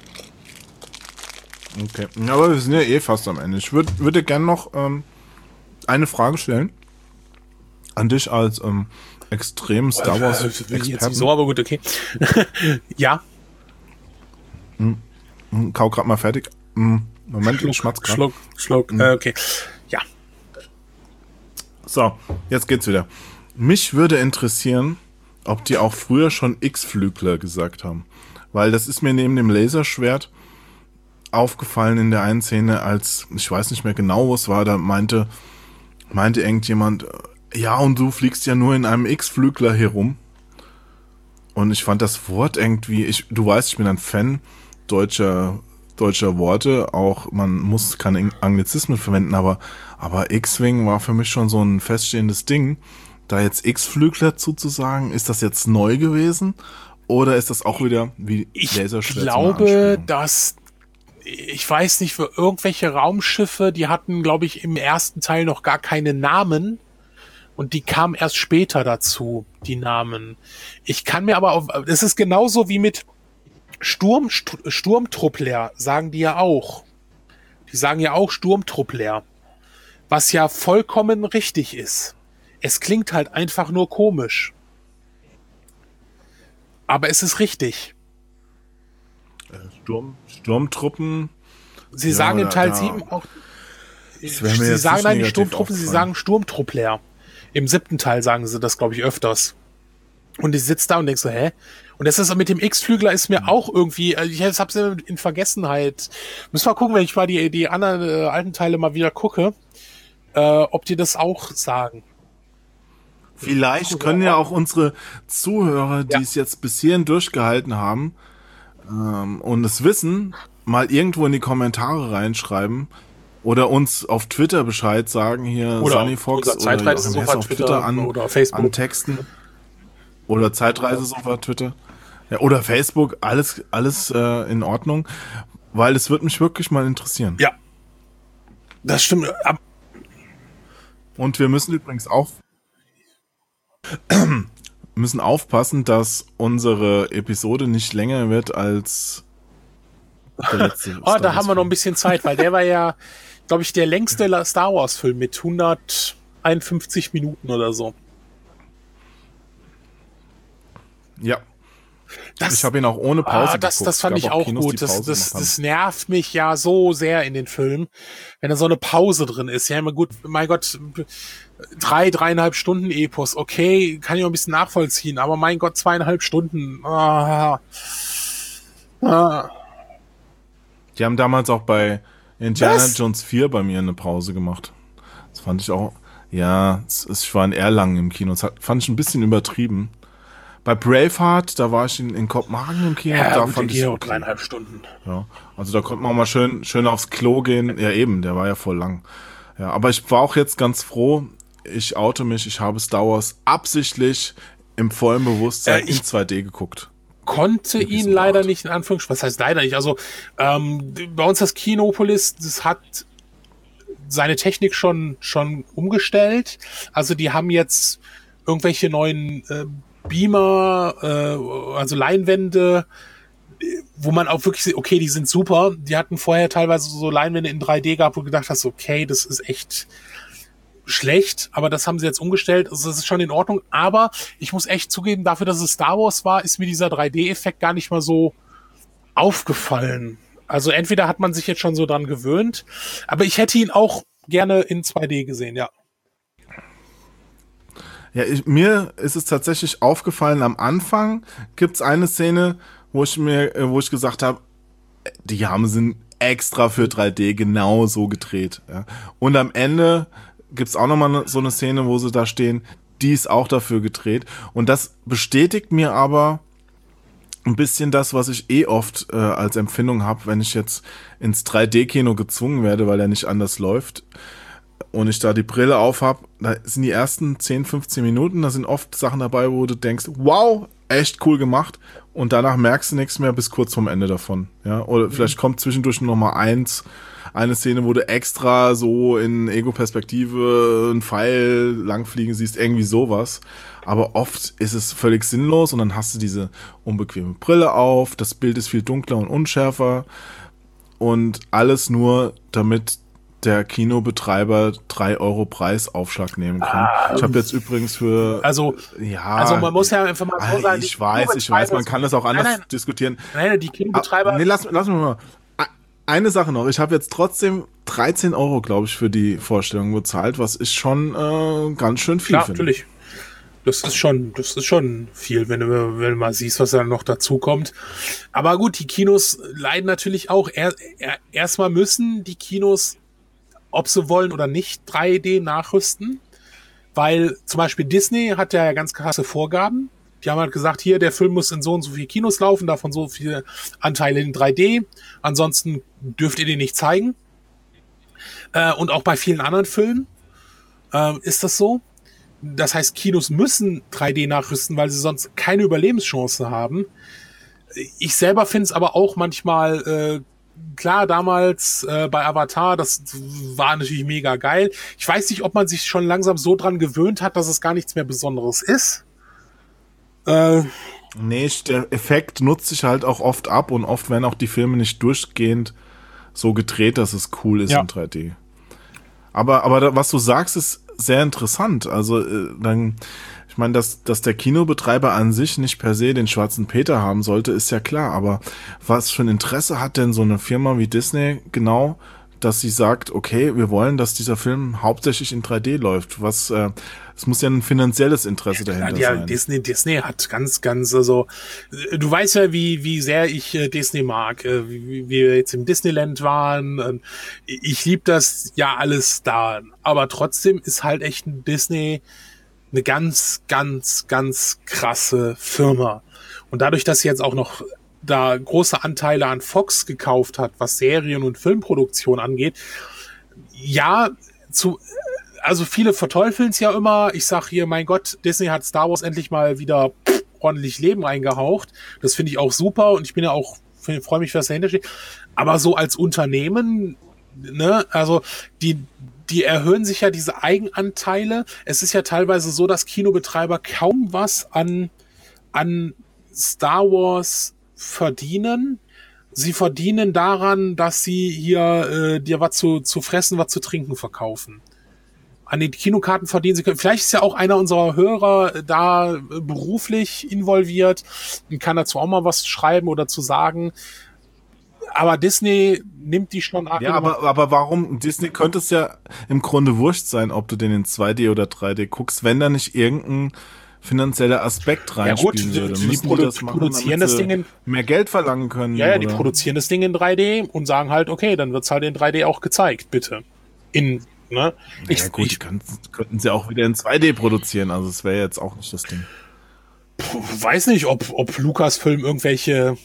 Okay. Ja, aber wir sind ja eh fast am Ende. Ich würde würd gerne noch ähm, eine Frage stellen. An dich als ähm, extrem Star Wars Experten. Jetzt nicht so, aber gut, okay. ja. Hm. Kau grad mal fertig. Moment, Schluck, ich schmatz grad. Schluck, Schluck, hm. äh, okay. Ja. So, jetzt geht's wieder. Mich würde interessieren, ob die auch früher schon X-Flügler gesagt haben. Weil das ist mir neben dem Laserschwert aufgefallen in der einen Szene, als, ich weiß nicht mehr genau, was war, da meinte, meinte irgendjemand, ja, und du fliegst ja nur in einem X-Flügler herum. Und ich fand das Wort irgendwie, ich, du weißt, ich bin ein Fan deutscher, deutscher Worte, auch man muss keine Anglizismen verwenden, aber, aber X-Wing war für mich schon so ein feststehendes Ding. Da jetzt X-Flügler zuzusagen, ist das jetzt neu gewesen? Oder ist das auch wieder wie Ich Laserschwert? glaube, dass, ich weiß nicht, für irgendwelche Raumschiffe, die hatten, glaube ich, im ersten Teil noch gar keine Namen. Und die kamen erst später dazu, die Namen. Ich kann mir aber auf, das ist genauso wie mit Sturm, Sturmtruppler, sagen die ja auch. Die sagen ja auch Sturmtruppler. Was ja vollkommen richtig ist. Es klingt halt einfach nur komisch. Aber es ist richtig. Sturm, Sturmtruppen. Sie Ja, sagen in da- Teil da- sieben auch, Das wäre mir sie jetzt sagen nicht nein, die negativ Sturmtruppen, sie aufgefallen. sagen Sturmtruppler. Im siebten Teil sagen sie das, glaube ich, öfters. Und ich sitze da und denk so, hä? Und das ist mit dem X-Flügler ist mir auch irgendwie, also ich hab's in Vergessenheit. Müssen wir gucken, wenn ich mal die, die anderen äh, alten Teile mal wieder gucke, äh, ob die das auch sagen. Vielleicht können ja auch unsere Zuhörer, die Ja. es jetzt bis hierhin durchgehalten haben ähm, und es wissen, mal irgendwo in die Kommentare reinschreiben oder uns auf Twitter Bescheid sagen, hier Oder Sunny Fox unser oder Joachim Zeitreisesofa Hess auf Twitter Twitter an, oder Facebook. an Texten. Oder Zeitreisesofa Twitter. Ja, oder Facebook, alles, alles äh, in Ordnung, weil es wird mich wirklich mal interessieren. Ja. Das stimmt. Ab- Und wir müssen übrigens auch müssen aufpassen, dass unsere Episode nicht länger wird als der letzte. Oh, da haben wir noch ein bisschen Zeit, weil der war ja, glaube ich, der längste La- Star Wars Film mit hunderteinundfünfzig Minuten oder so. Ja, Das, ich habe ihn auch ohne Pause ah, das, geguckt. das fand Es gab ich auch Kinos, die gut. Das, Pause das, gemacht haben. das nervt mich ja so sehr in den Filmen, wenn da so eine Pause drin ist. Ja, immer gut, mein Gott, drei, dreieinhalb Stunden Epos, okay, kann ich auch ein bisschen nachvollziehen, aber mein Gott, zweieinhalb Stunden. Ah, ah. Die haben damals auch bei Indiana Was? Jones vier bei mir eine Pause gemacht. Das fand ich auch, ja, es, es, ich war in Erlangen im Kino. Das hat, fand ich ein bisschen übertrieben. Bei Braveheart, da war ich in, in Kopenhagen im Kino. Ja, da gut, fand der ich geht auch okay. dreieinhalb Stunden. Ja, also da konnte man auch mal schön, schön aufs Klo gehen. Ja, eben, der war ja voll lang. Ja, aber ich war auch jetzt ganz froh. Ich oute mich, ich habe Star Wars absichtlich im vollen Bewusstsein Äh, ich- in zwei D geguckt. Konnte ihn Episode leider acht. nicht, in Anführungsstrichen, was heißt leider nicht, also ähm, bei uns das Kinopolis, das hat seine Technik schon schon umgestellt, also die haben jetzt irgendwelche neuen äh, Beamer, äh, also Leinwände, wo man auch wirklich sieht, okay, die sind super, die hatten vorher teilweise so Leinwände in drei D gehabt, wo du gedacht hast, okay, das ist echt schlecht, aber das haben sie jetzt umgestellt, also das ist schon in Ordnung, aber ich muss echt zugeben, dafür, dass es Star Wars war, ist mir dieser drei D-Effekt gar nicht mal so aufgefallen. Also entweder hat man sich jetzt schon so dran gewöhnt, aber ich hätte ihn auch gerne in zwei D gesehen, ja. Ja, ich, mir ist es tatsächlich aufgefallen, am Anfang gibt's eine Szene, wo ich mir, äh, wo ich gesagt habe, die haben sie extra für drei D genau so gedreht. Ja. Und am Ende gibt's auch nochmal so eine Szene, wo sie da stehen, die ist auch dafür gedreht. Und das bestätigt mir aber ein bisschen das, was ich eh oft äh, als Empfindung habe, wenn ich jetzt ins drei D-Kino gezwungen werde, weil er nicht anders läuft und ich da die Brille auf habe, da sind die ersten zehn, fünfzehn Minuten, da sind oft Sachen dabei, wo du denkst, wow, echt cool gemacht, und danach merkst du nichts mehr bis kurz vorm Ende davon. Ja, oder vielleicht kommt zwischendurch noch mal eins, eine Szene, wo du extra so in Ego-Perspektive einen Pfeil langfliegen siehst, irgendwie sowas. Aber oft ist es völlig sinnlos und dann hast du diese unbequeme Brille auf, das Bild ist viel dunkler und unschärfer und alles nur, damit der Kinobetreiber drei Euro Preisaufschlag nehmen kann. Ich habe jetzt übrigens für... Also, ja, also man muss ja einfach mal so ah, sagen, ich die weiß, ich weiß, man Kinobetreiber- kann das auch anders Nein, nein. diskutieren. Nein, die Kinobetreiber, Ah, nee, lass, lass mich mal. Eine Sache noch. Ich habe jetzt trotzdem dreizehn Euro, glaube ich, für die Vorstellung bezahlt, was ich schon äh, ganz schön viel klar, finde. natürlich. Das ist schon, das ist schon viel, wenn du, wenn du mal siehst, was da noch dazu kommt. Aber gut, die Kinos leiden natürlich auch. Er, er, erstmal müssen die Kinos, ob sie wollen oder nicht, drei D nachrüsten. Weil zum Beispiel Disney hat ja ganz krasse Vorgaben. Die haben halt gesagt, hier, der Film muss in so und so viele Kinos laufen, davon so viele Anteile in drei D. Ansonsten dürft ihr den nicht zeigen. Äh, und auch bei vielen anderen Filmen äh, ist das so. das heißt, Kinos müssen drei D nachrüsten, weil sie sonst keine Überlebenschance haben. Ich selber finde es aber auch manchmal, äh, klar, damals äh, bei Avatar, das war natürlich mega geil. Ich weiß nicht, ob man sich schon langsam so dran gewöhnt hat, dass es gar nichts mehr Besonderes ist. Äh, nee, der Effekt nutzt sich halt auch oft ab und oft werden auch die Filme nicht durchgehend so gedreht, dass es cool ist ja. in drei D. Aber, aber da, was du sagst, ist sehr interessant. Also äh, dann, ich meine, dass, dass der Kinobetreiber an sich nicht per se den schwarzen Peter haben sollte, ist ja klar. Aber was für ein Interesse hat denn so eine Firma wie Disney genau, dass sie sagt, okay, wir wollen, dass dieser Film hauptsächlich in drei D läuft? Was, äh, es muss ja ein finanzielles Interesse ja, dahinter ja, sein. Disney, Disney hat ganz, ganz, also, du weißt ja, wie, wie sehr ich äh, Disney mag, äh, wie, wie wir jetzt im Disneyland waren. Äh, ich liebe das ja alles da. Aber trotzdem ist halt echt ein Disney eine ganz, ganz, ganz krasse Firma. Und dadurch, dass sie jetzt auch noch da große Anteile an Fox gekauft hat, was Serien- und Filmproduktion angeht, ja, zu, also viele verteufeln es ja immer. Ich sag hier, mein Gott, Disney hat Star Wars endlich mal wieder pff, ordentlich Leben eingehaucht. Das finde ich auch super und ich bin ja auch, freue mich, was dahinter steht. Aber so als Unternehmen, ne, also die, die erhöhen sich ja diese Eigenanteile. Es ist ja teilweise so, dass Kinobetreiber kaum was an, an Star Wars verdienen. Sie verdienen daran, dass sie hier äh, dir was zu, zu fressen, was zu trinken verkaufen. An den Kinokarten verdienen sie können. Vielleicht ist ja auch einer unserer Hörer da äh, beruflich involviert und kann dazu auch mal was schreiben oder zu sagen. Aber Disney nimmt die schon an. Ja, aber, aber warum? Disney könnte es ja im Grunde wurscht sein, ob du den in zwei D oder drei D guckst, wenn da nicht irgendein finanzieller Aspekt reinspielen ja, würde. Die, die, produ das machen, produzieren das Ding in, mehr Geld verlangen können. Ja, ja, die produzieren das Ding in drei D und sagen halt, okay, dann wird's halt in drei D auch gezeigt, bitte. In, ne? Ich, ja, gut, ich, kann, könnten sie auch wieder in zwei D produzieren, also es wäre jetzt auch nicht das Ding. Puh, weiß nicht, ob, ob Lucasfilm irgendwelche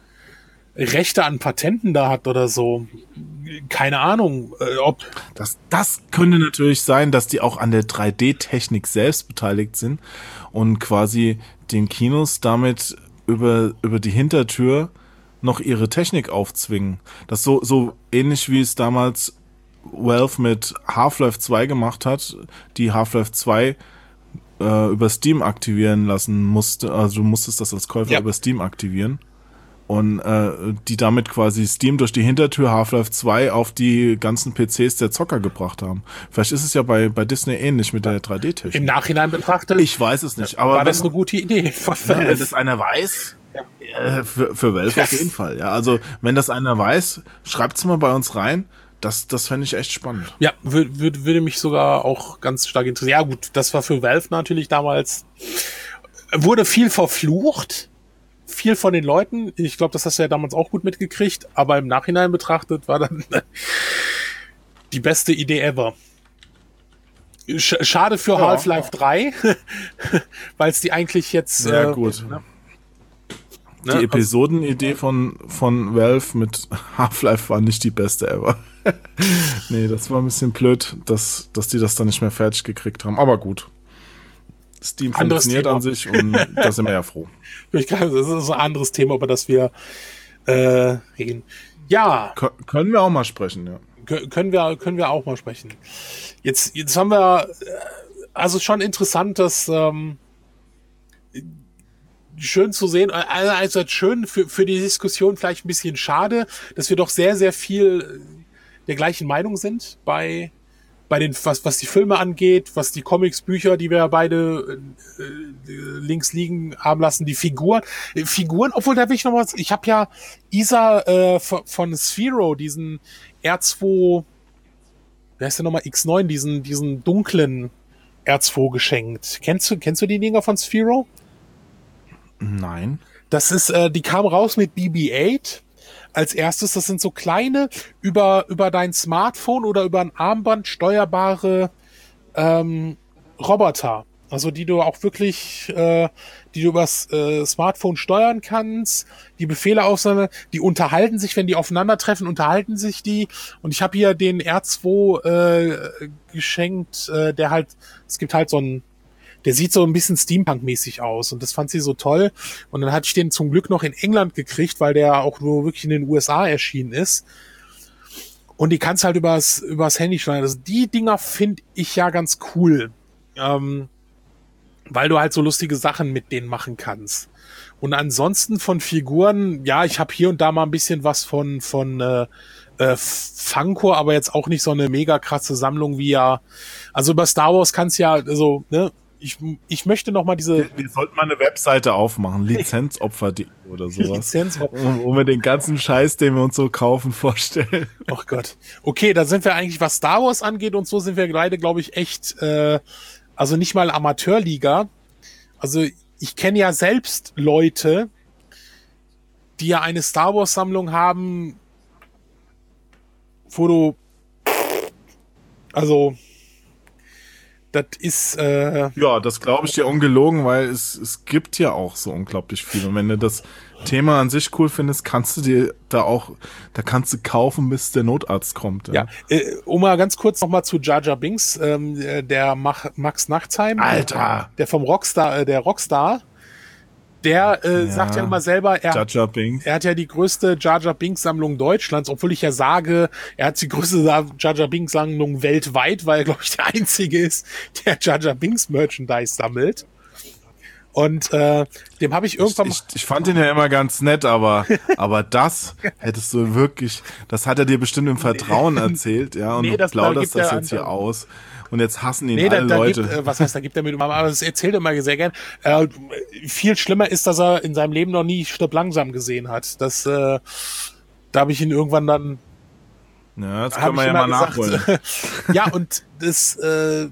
Rechte an Patenten da hat oder so. Keine Ahnung, äh, ob... Das, das könnte natürlich sein, dass die auch an der drei D-Technik selbst beteiligt sind und quasi den Kinos damit über, über die Hintertür noch ihre Technik aufzwingen. Das so, so ähnlich wie es damals Valve mit Half-Life zwei gemacht hat, die Half-Life zwei äh, über Steam aktivieren lassen musste. Also du musstest das als Käufer ja. über Steam aktivieren. Und äh, die damit quasi Steam durch die Hintertür Half-Life zwei auf die ganzen P Cs der Zocker gebracht haben. Vielleicht ist es ja bei, bei Disney ähnlich mit der drei D-Technik. Im Nachhinein betrachtet? Ich weiß es nicht. Aber war das eine gute Idee? Wenn das einer weiß, ja. äh, für, für Valve ja. auf jeden Fall. Ja, also wenn das einer weiß, schreibt's mal bei uns rein. Das, das fände ich echt spannend. Ja, würde, würde, würde mich sogar auch ganz stark interessieren. Ja gut, das war für Valve natürlich damals, wurde viel verflucht. Viel von den Leuten, ich glaube, das hast du ja damals auch gut mitgekriegt, aber im Nachhinein betrachtet war dann die beste Idee ever. Schade für ja, Half-Life ja. drei, weil es die eigentlich jetzt... Ja, äh, gut. Ne? Die ne? Episodenidee von, von Valve mit Half-Life war nicht die beste ever. Nee, das war ein bisschen blöd, dass, dass die das dann nicht mehr fertig gekriegt haben, aber gut. Steam anderes funktioniert Thema. An sich und da sind wir ja froh. Ich glaube, das ist ein anderes Thema, über das wir äh, reden. Ja. Kön- können wir auch mal sprechen, ja. Kön- können wir, können wir auch mal sprechen. Jetzt, jetzt haben wir, also schon interessant, dass ähm, schön zu sehen, also schön für, für die Diskussion, vielleicht ein bisschen schade, dass wir doch sehr, sehr viel der gleichen Meinung sind bei bei den, was, was die Filme angeht, was die Comics, Bücher, die wir beide äh, links liegen haben lassen, die Figuren, äh, Figuren, obwohl da will ich noch was, ich habe ja Isa äh, von, von Sphero, diesen R zwei, wer heißt der nochmal, X neun, diesen, diesen dunklen R zwei geschenkt. Kennst du, kennst du die Dinger von Sphero? Nein. Das ist, äh, die kam raus mit B B acht. Als erstes, das sind so kleine, über über dein Smartphone oder über ein Armband steuerbare ähm, Roboter. Also die du auch wirklich, äh, die du übers äh, Smartphone steuern kannst, die Befehle auseinander, die unterhalten sich, wenn die aufeinandertreffen, unterhalten sich die. Und ich habe hier den R zwei äh, geschenkt, äh, der halt, es gibt halt so einen der sieht so ein bisschen Steampunk-mäßig aus und das fand sie so toll. Und dann hatte ich den zum Glück noch in England gekriegt, weil der auch nur wirklich in den U S A erschienen ist. Und die kannst halt übers, übers Handy schneiden. Also die Dinger finde ich ja ganz cool. Ähm, weil du halt so lustige Sachen mit denen machen kannst. Und ansonsten von Figuren, ja, ich habe hier und da mal ein bisschen was von von äh, äh, Funko, aber jetzt auch nicht so eine mega krasse Sammlung wie ja. Also über Star Wars kannst ja, also ne, ich ich möchte noch mal diese. Wir, wir sollten mal eine Webseite aufmachen, Lizenzopfer punkt de oder sowas, Lizenzopfer. Um, um wir den ganzen Scheiß, den wir uns so kaufen, vorstellen. Ach Gott. Okay, da sind wir eigentlich, was Star Wars angeht und so, sind wir beide, glaube ich, echt, äh, also nicht mal Amateurliga. Also ich kenne ja selbst Leute, die ja eine Star Wars Sammlung haben, wo du, also, das ist, äh, Ja, das glaube ich dir ungelogen, weil es, es gibt ja auch so unglaublich viel. Und wenn du das Thema an sich cool findest, kannst du dir da auch, da kannst du kaufen, bis der Notarzt kommt. Ja, ja äh, um mal ganz kurz nochmal zu Jar Jar Binks, ähm, der Mach, Max Nachtsheim, Alter, der vom Rockstar, äh, der Rockstar, der äh, ja, sagt ja immer selber, er, Jar Jar Binks. er hat ja die größte Jar Jar Binks Sammlung Deutschlands, obwohl ich ja sage, er hat die größte Jar Jar Binks Sammlung weltweit, weil er, glaube ich, der Einzige ist, der Jar Jar Binks Merchandise sammelt. Und äh, dem habe ich irgendwann... Ich, ich, ich fand ihn ja immer ganz nett, aber aber das hättest du wirklich... Das hat er dir bestimmt im Vertrauen erzählt, ja, und nee, du das, plauderst da das jetzt hier aus. Und jetzt hassen ihn nee, alle da, da Leute. Gibt, äh, was heißt, da gibt er mit, aber das erzählt er immer sehr gern. Äh, viel schlimmer ist, dass er in seinem Leben noch nie Stirb langsam gesehen hat. Das, äh, da habe ich ihn irgendwann dann... Ja, das können wir ja mal gesagt, nachholen. Ja, und das... Äh,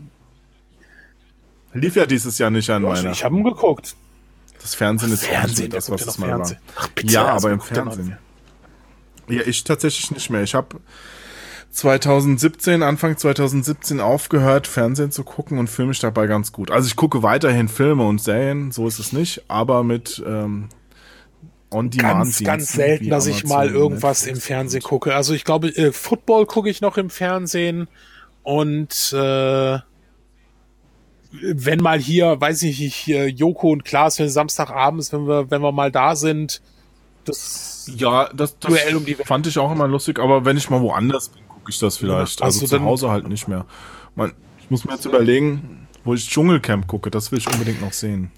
lief ja dieses Jahr nicht an meiner. Ich habe ihn geguckt. Das Fernsehen ist Fernsehen, das, was das mal Fernsehen. war. Ach, bitte, ja, also aber im Fernsehen. Ja, ich tatsächlich nicht mehr. Ich habe zwanzig siebzehn, Anfang zwanzig siebzehn aufgehört, Fernsehen zu gucken und fühle mich dabei ganz gut. Also ich gucke weiterhin Filme und Serien, so ist es nicht, aber mit ähm, On-Demand. Ganz, ganz selten, dass ich mal irgendwas Netflix im Fernsehen gucke. Also ich glaube, äh, Football gucke ich noch im Fernsehen und äh, wenn mal hier, weiß ich nicht, hier Joko und Klaas, wenn Samstagabends, wenn wir, wenn wir mal da sind, das ja, das, das Duell um die Welt. Fand ich auch immer lustig, aber wenn ich mal woanders bin, gucke ich das vielleicht. Ja, also, also zu Hause halt nicht mehr. Man, ich muss mir jetzt überlegen, wo ich Dschungelcamp gucke, das will ich unbedingt noch sehen.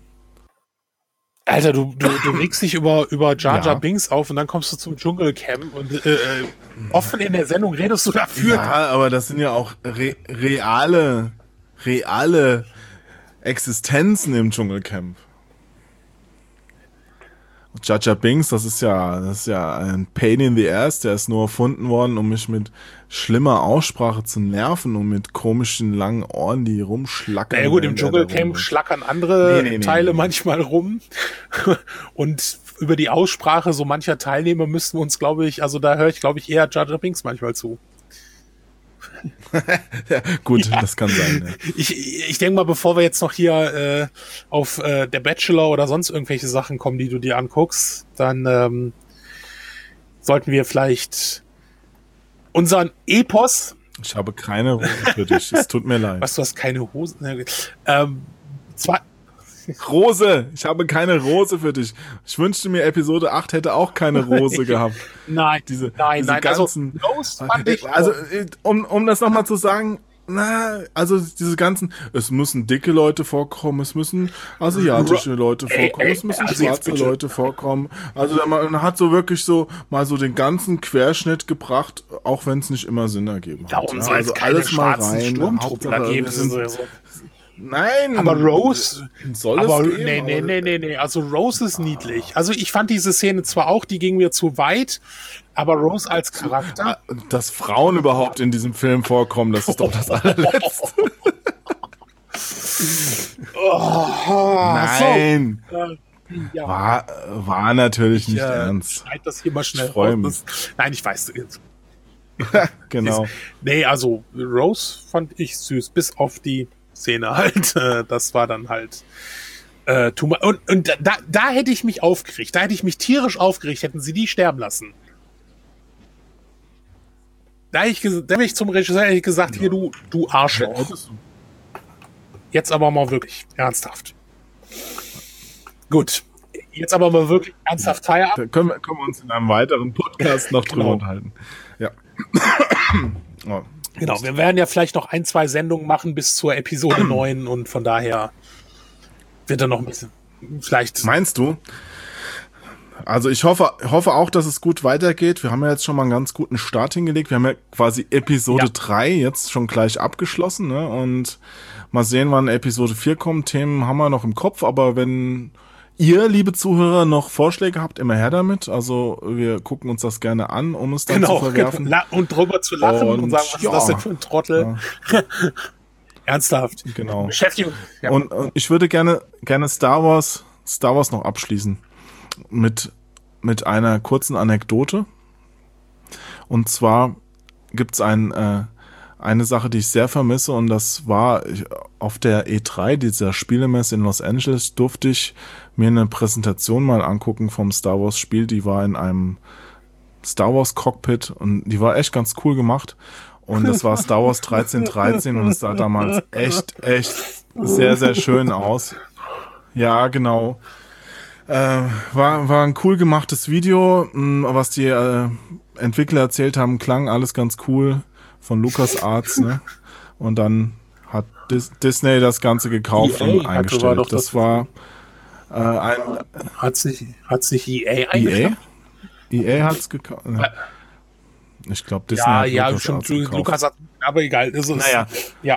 Alter, du, du, du regst dich über, über Jar Jar ja. Binks auf und dann kommst du zum Dschungelcamp und äh, offen in der Sendung redest du dafür. Ja, aber das sind ja auch re reale, reale Existenzen im Dschungelcamp. Jar Jar Binks, das ist ja, das ist ja ein Pain in the Ass, der ist nur erfunden worden, um mich mit schlimmer Aussprache zu nerven und mit komischen langen Ohren, die rumschlackern. Na ja gut, im Dschungelcamp schlackern andere nee, nee, nee, Teile nee. manchmal rum und über die Aussprache so mancher Teilnehmer müssten wir uns, glaube ich, also da höre ich, glaube ich, eher Jar Jar Binks manchmal zu. Ja, gut, ja. Das kann sein. Ja. Ich, ich denke mal, bevor wir jetzt noch hier äh, auf äh, der Bachelor oder sonst irgendwelche Sachen kommen, die du dir anguckst, dann ähm, sollten wir vielleicht unseren Epos... Ich habe keine Hose für dich, es tut mir leid. Was, du hast keine Hose? Ähm, zwar... Rose, ich habe keine Rose für dich. Ich wünschte mir, Episode acht hätte auch keine Rose gehabt. Nein, diese, nein, diese nein. Ganzen, also, fand ich also um, um das nochmal zu sagen, na, also diese ganzen, es müssen dicke Leute vorkommen, es müssen asiatische Leute vorkommen, es müssen also schwarze Leute vorkommen. Also man hat so wirklich so mal so den ganzen Querschnitt gebracht, auch wenn es nicht immer Sinn ergeben hat. Darum ja, soll also alles mal rein. Hauptsache, ergeben, sind, Nein, aber Rose soll aber es geben, nee, nee, nee, nee, nee, also Rose ist niedlich. Also ich fand diese Szene zwar auch, die ging mir zu weit, aber Rose als Charakter. Dass Frauen überhaupt in diesem Film vorkommen, das ist doch das allerletzte. Oh, nein. So. Äh, ja. War, war natürlich ich, nicht äh, ernst. Schneid das hier mal schnell ich freue mich. Nein, ich weiß jetzt. Genau. Nee, also Rose fand ich süß, bis auf die Szene halt. Das war dann halt äh, und, und da, da hätte ich mich aufgeregt. Da hätte ich mich tierisch aufgeregt, hätten sie die sterben lassen. Da hätte ich, da hätte ich zum Regisseur hätte ich gesagt, hier, du, du Arschloch. jetzt aber mal wirklich ernsthaft. Gut, jetzt aber mal wirklich ernsthaft Feierabend. Da können wir, können wir uns in einem weiteren Podcast noch drüber Genau. unterhalten. Ja. Oh. Genau, wir werden ja vielleicht noch ein, zwei Sendungen machen bis zur Episode neun und von daher wird da noch ein bisschen, vielleicht... Meinst du? Also ich hoffe, hoffe auch, dass es gut weitergeht. Wir haben ja jetzt schon mal einen ganz guten Start hingelegt. Wir haben ja quasi Episode Ja. drei jetzt schon gleich abgeschlossen, ne? Und mal sehen, wann Episode vier kommt. Themen haben wir noch im Kopf, aber wenn ihr, liebe Zuhörer, noch Vorschläge habt, immer her damit. Also wir gucken uns das gerne an, um es dann Genau, zu verwerfen. genau. Und drüber zu lachen und, Und sagen, was ja. ist das denn für ein Trottel? Ja. Ernsthaft. Genau. Beschäftigung. Ja. Und, und ich würde gerne, gerne Star Wars, Star Wars noch abschließen mit, mit einer kurzen Anekdote. Und zwar gibt's ein, äh, eine Sache, die ich sehr vermisse, und das war ich, auf der E drei, dieser Spielemesse in Los Angeles, durfte ich mir eine Präsentation mal angucken vom Star Wars Spiel. Die war in einem Star Wars Cockpit und die war echt ganz cool gemacht. Und das war Star Wars dreizehn dreizehn und es sah damals echt, echt sehr, sehr schön aus. Ja, genau. Äh, war, war ein cool gemachtes Video, mh, was die äh, Entwickler erzählt haben, klang alles ganz cool von LucasArts, ne? Und dann hat Dis- Disney das Ganze gekauft E A und hatte- eingestellt. war doch das, das- war äh, ein Hat's nicht, hat's nicht E A E A? eingekauft? E A hat's gekauft. Ich glaube, Disney Ja, hat ja, LucasArts stimmt. gekauft. Lukas hat, aber egal. Das ist, Naja. Ja.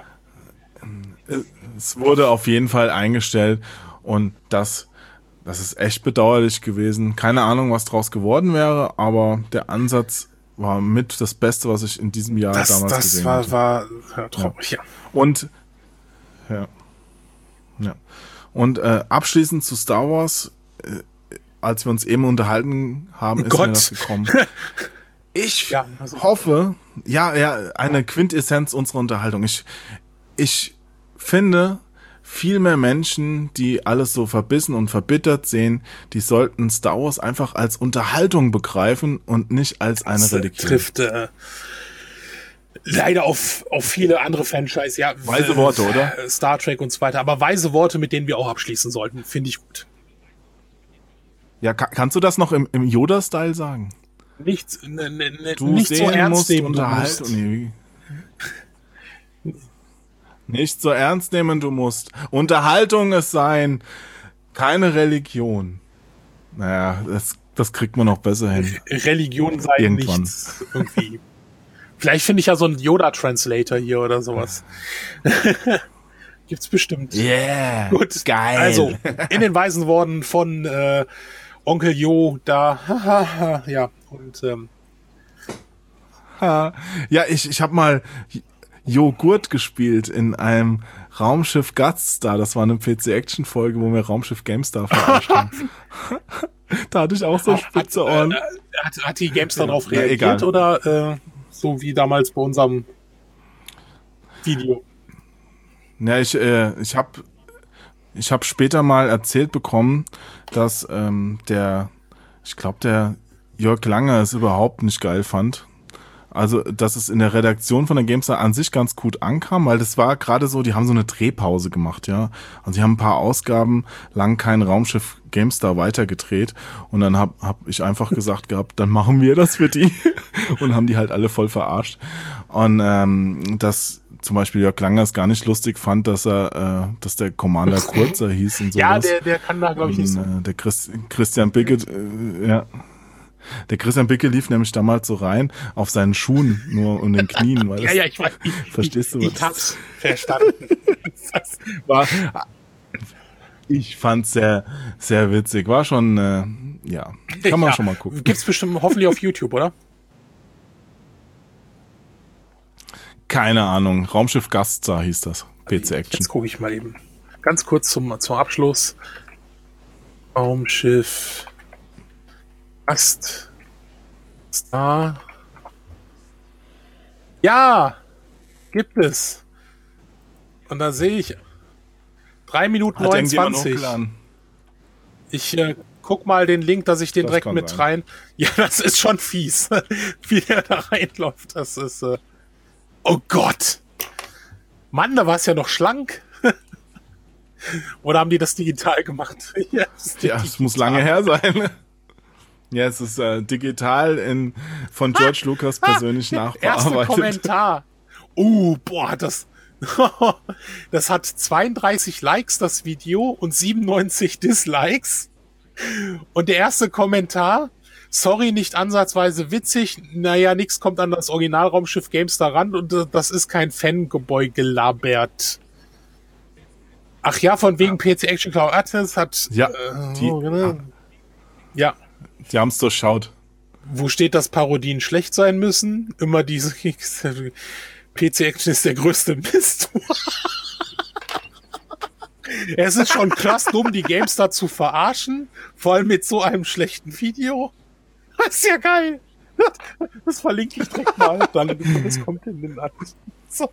Es wurde auf jeden Fall eingestellt und das, das ist echt bedauerlich gewesen. Keine Ahnung, was draus geworden wäre, aber der Ansatz war mit das Beste, was ich in diesem Jahr Das, damals das gesehen war, hatte. war ja, traurig, ja. Und ja, ja. Und äh, abschließend zu Star Wars, äh, als wir uns eben unterhalten haben, ist Gott. mir das gekommen. Ich Ja, also- hoffe, ja, ja, eine Quintessenz unserer Unterhaltung. Ich, ich finde, viel mehr Menschen, die alles so verbissen und verbittert sehen, die sollten Star Wars einfach als Unterhaltung begreifen und nicht als eine Das Religion. trifft äh, leider auf, auf viele andere Franchise, ja. Weise äh, Worte, oder? Star Trek und so weiter, aber weise Worte, mit denen wir auch abschließen sollten, finde ich gut. Ja, ka- kannst du das noch im, im Yoda-Style sagen? Nicht, ne, ne, ne, Du nicht so sehen ernst musst, nehmen. du unterhalten. musst. Nee. Nicht so ernst nehmen, du musst. Unterhaltung es sein, keine Religion. Naja, das, das kriegt man noch besser hin. Religion sei Irgendwann. nichts. Irgendwie. Vielleicht finde ich ja so einen Yoda-Translator hier oder sowas. Gibt's bestimmt. Yeah, Gut, geil. Also, in den weisen Worten von äh, Onkel Jo, da, ja, und ähm, Ha. Ja, ich, ich habe mal Joghurt gespielt in einem Raumschiff Gutstar. Das war eine P C-Action-Folge, wo wir Raumschiff GameStar verarscht haben. Da hatte ich auch so spitze Ohren. Hat, äh, hat, hat die GameStar darauf Ja, reagiert egal. oder äh, so wie damals bei unserem Video? Ja, ich, äh, ich habe ich hab später mal erzählt bekommen, dass ähm, der, ich glaube, der Jörg Langer es überhaupt nicht geil fand. Also, dass es in der Redaktion von der GameStar an sich ganz gut ankam, weil das war gerade so, die haben so eine Drehpause gemacht, ja. Also, die haben ein paar Ausgaben lang kein Raumschiff GameStar weitergedreht und dann hab, hab ich einfach gesagt gehabt, dann machen wir das für die und haben die halt alle voll verarscht. Und ähm, dass zum Beispiel Jörg Langer es gar nicht lustig fand, dass er, äh, dass der Commander Kurzer hieß und sowas. Ja, der, der kann da, glaube ich, nicht so. Und, äh, der Chris, Christian Bicke, äh, ja. Der Christian Bicke lief nämlich damals so rein auf seinen Schuhen, nur um den Knien. Weil Ja, das ja, ich weiß. Ich, Verstehst du, ich, was- ich hab's verstanden. Das- war, ich fand's sehr, sehr witzig. War schon, äh, ja, kann man ja, schon mal gucken. Gibt's bestimmt hoffentlich auf YouTube, oder? Keine Ahnung. Raumschiff Gaststar hieß das. P C Action. Jetzt gucke ich mal eben. Ganz kurz zum, zum Abschluss. Raumschiff Gast Star. Ja, gibt es. Und da sehe ich drei Minuten Hat irgendjemand neunundzwanzig. hochgeladen? Ich äh, guck mal den Link, dass ich den Das direkt kann mit sein. rein. Ja, das ist schon fies, wie der da reinläuft. Das ist. Äh oh Gott! Mann, da war es ja noch schlank. Oder haben die das digital gemacht? Ja, es ja, muss lange her sein. Ja, es ist äh, digital in, von George ah, Lucas persönlich ah, nachbearbeitet. Erster Kommentar. Uh, boah, das, das hat zweiunddreißig Likes, das Video, und siebenundneunzig Dislikes. Und der erste Kommentar: Sorry, nicht ansatzweise witzig. Naja, nix kommt an das Originalraumschiff GameStar ran und das ist kein Fangebäude gelabert. Ach ja, von wegen P C Action Cloud Atlas hat... Ja, äh, die, oh, genau. Ja. Die haben es durchschaut. Wo steht, dass Parodien schlecht sein müssen? Immer diese... P C Action ist der größte Mist. Es ist schon krass dumm, die GameStar zu verarschen. Vor allem mit so einem schlechten Video. Das ist ja geil. Das verlinke ich direkt mal. Dann, das kommt in den Artikel. So.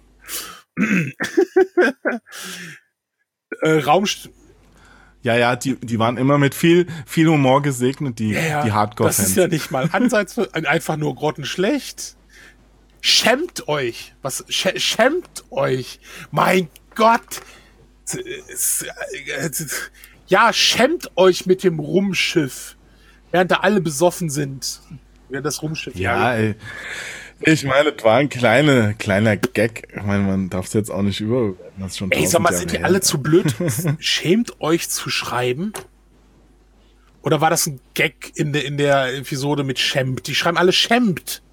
äh, Raumst... Ja, ja, die, die waren immer mit viel, viel Humor gesegnet, die, ja, die Hardcore-Fans. Das ist ja nicht mal Ansatz, einfach nur grottenschlecht. Schämt euch. Was? Sch- schämt euch. Mein Gott. Ja, schämt euch mit dem Rumschiff. Während da alle besoffen sind. Während das Rumschiff. Ja, ey. Ich meine, das war ein kleiner, kleiner Gag. Ich meine, man darf es jetzt auch nicht über. Das schon ey, sag mal, sind die alle zu blöd? Schämt euch zu schreiben? Oder war das ein Gag in der, in der Episode mit Schämt? Die schreiben alle Schämt.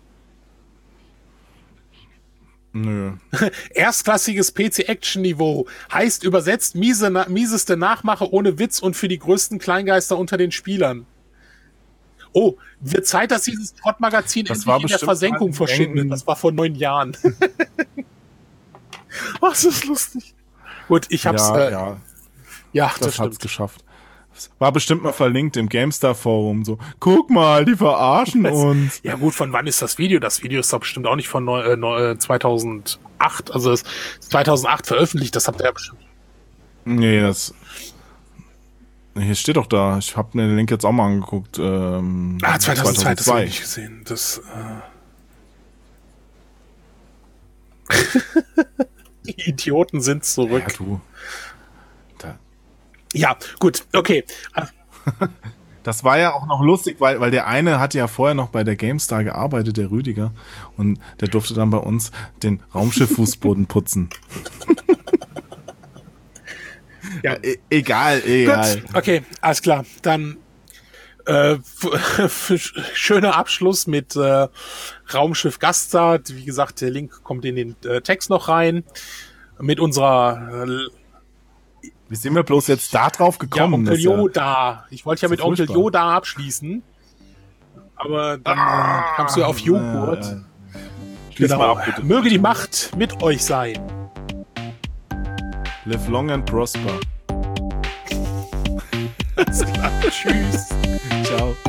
Nö. Erstklassiges P C-Action-Niveau. Heißt übersetzt miese, na, mieseste Nachmache ohne Witz und für die größten Kleingeister unter den Spielern. Oh, wird Zeit, dass dieses Trott-Magazin endlich in der Versenkung verschwindet. Das war vor neun Jahren. Oh, das ist lustig. Gut, ich hab's... Ja, äh, ja. ja das, das hat's geschafft. War bestimmt mal verlinkt im GameStar-Forum. So, guck mal, die verarschen das, uns. Ja gut, von wann ist das Video? Das Video ist doch bestimmt auch nicht von äh, zweitausendacht. Also es ist zweitausendacht veröffentlicht. Das habt ihr ja bestimmt... Nee, das... Hier steht doch da. Ich habe mir den Link jetzt auch mal angeguckt. Ähm, ah, zweitausendzwei, das habe ich nicht gesehen. Das, äh Die Idioten sind zurück. Ja, du. Da. Ja, gut, okay. Das war ja auch noch lustig, weil, weil der eine hatte ja vorher noch bei der GameStar gearbeitet, der Rüdiger. Und der durfte dann bei uns den Raumschiff-Fußboden putzen. Ja, e- egal, egal. Gut, okay, alles klar. Dann äh, f- f- schöner Abschluss mit äh, Raumschiff Gaststar. Wie gesagt, der Link kommt in den äh, Text noch rein. Mit unserer äh, Wie sind wir bloß jetzt da drauf gekommen? Ja, Onkel ja, Yoda. Ich wollte ja mit Onkel furchtbar. Yoda abschließen. Aber dann ah, äh, kamst du ja auf Joghurt. Ja, ja. Schließ genau. mal ab, bitte. Möge die Macht mit euch sein. Live long and prosper. Alles klar. Tschüss. Ciao.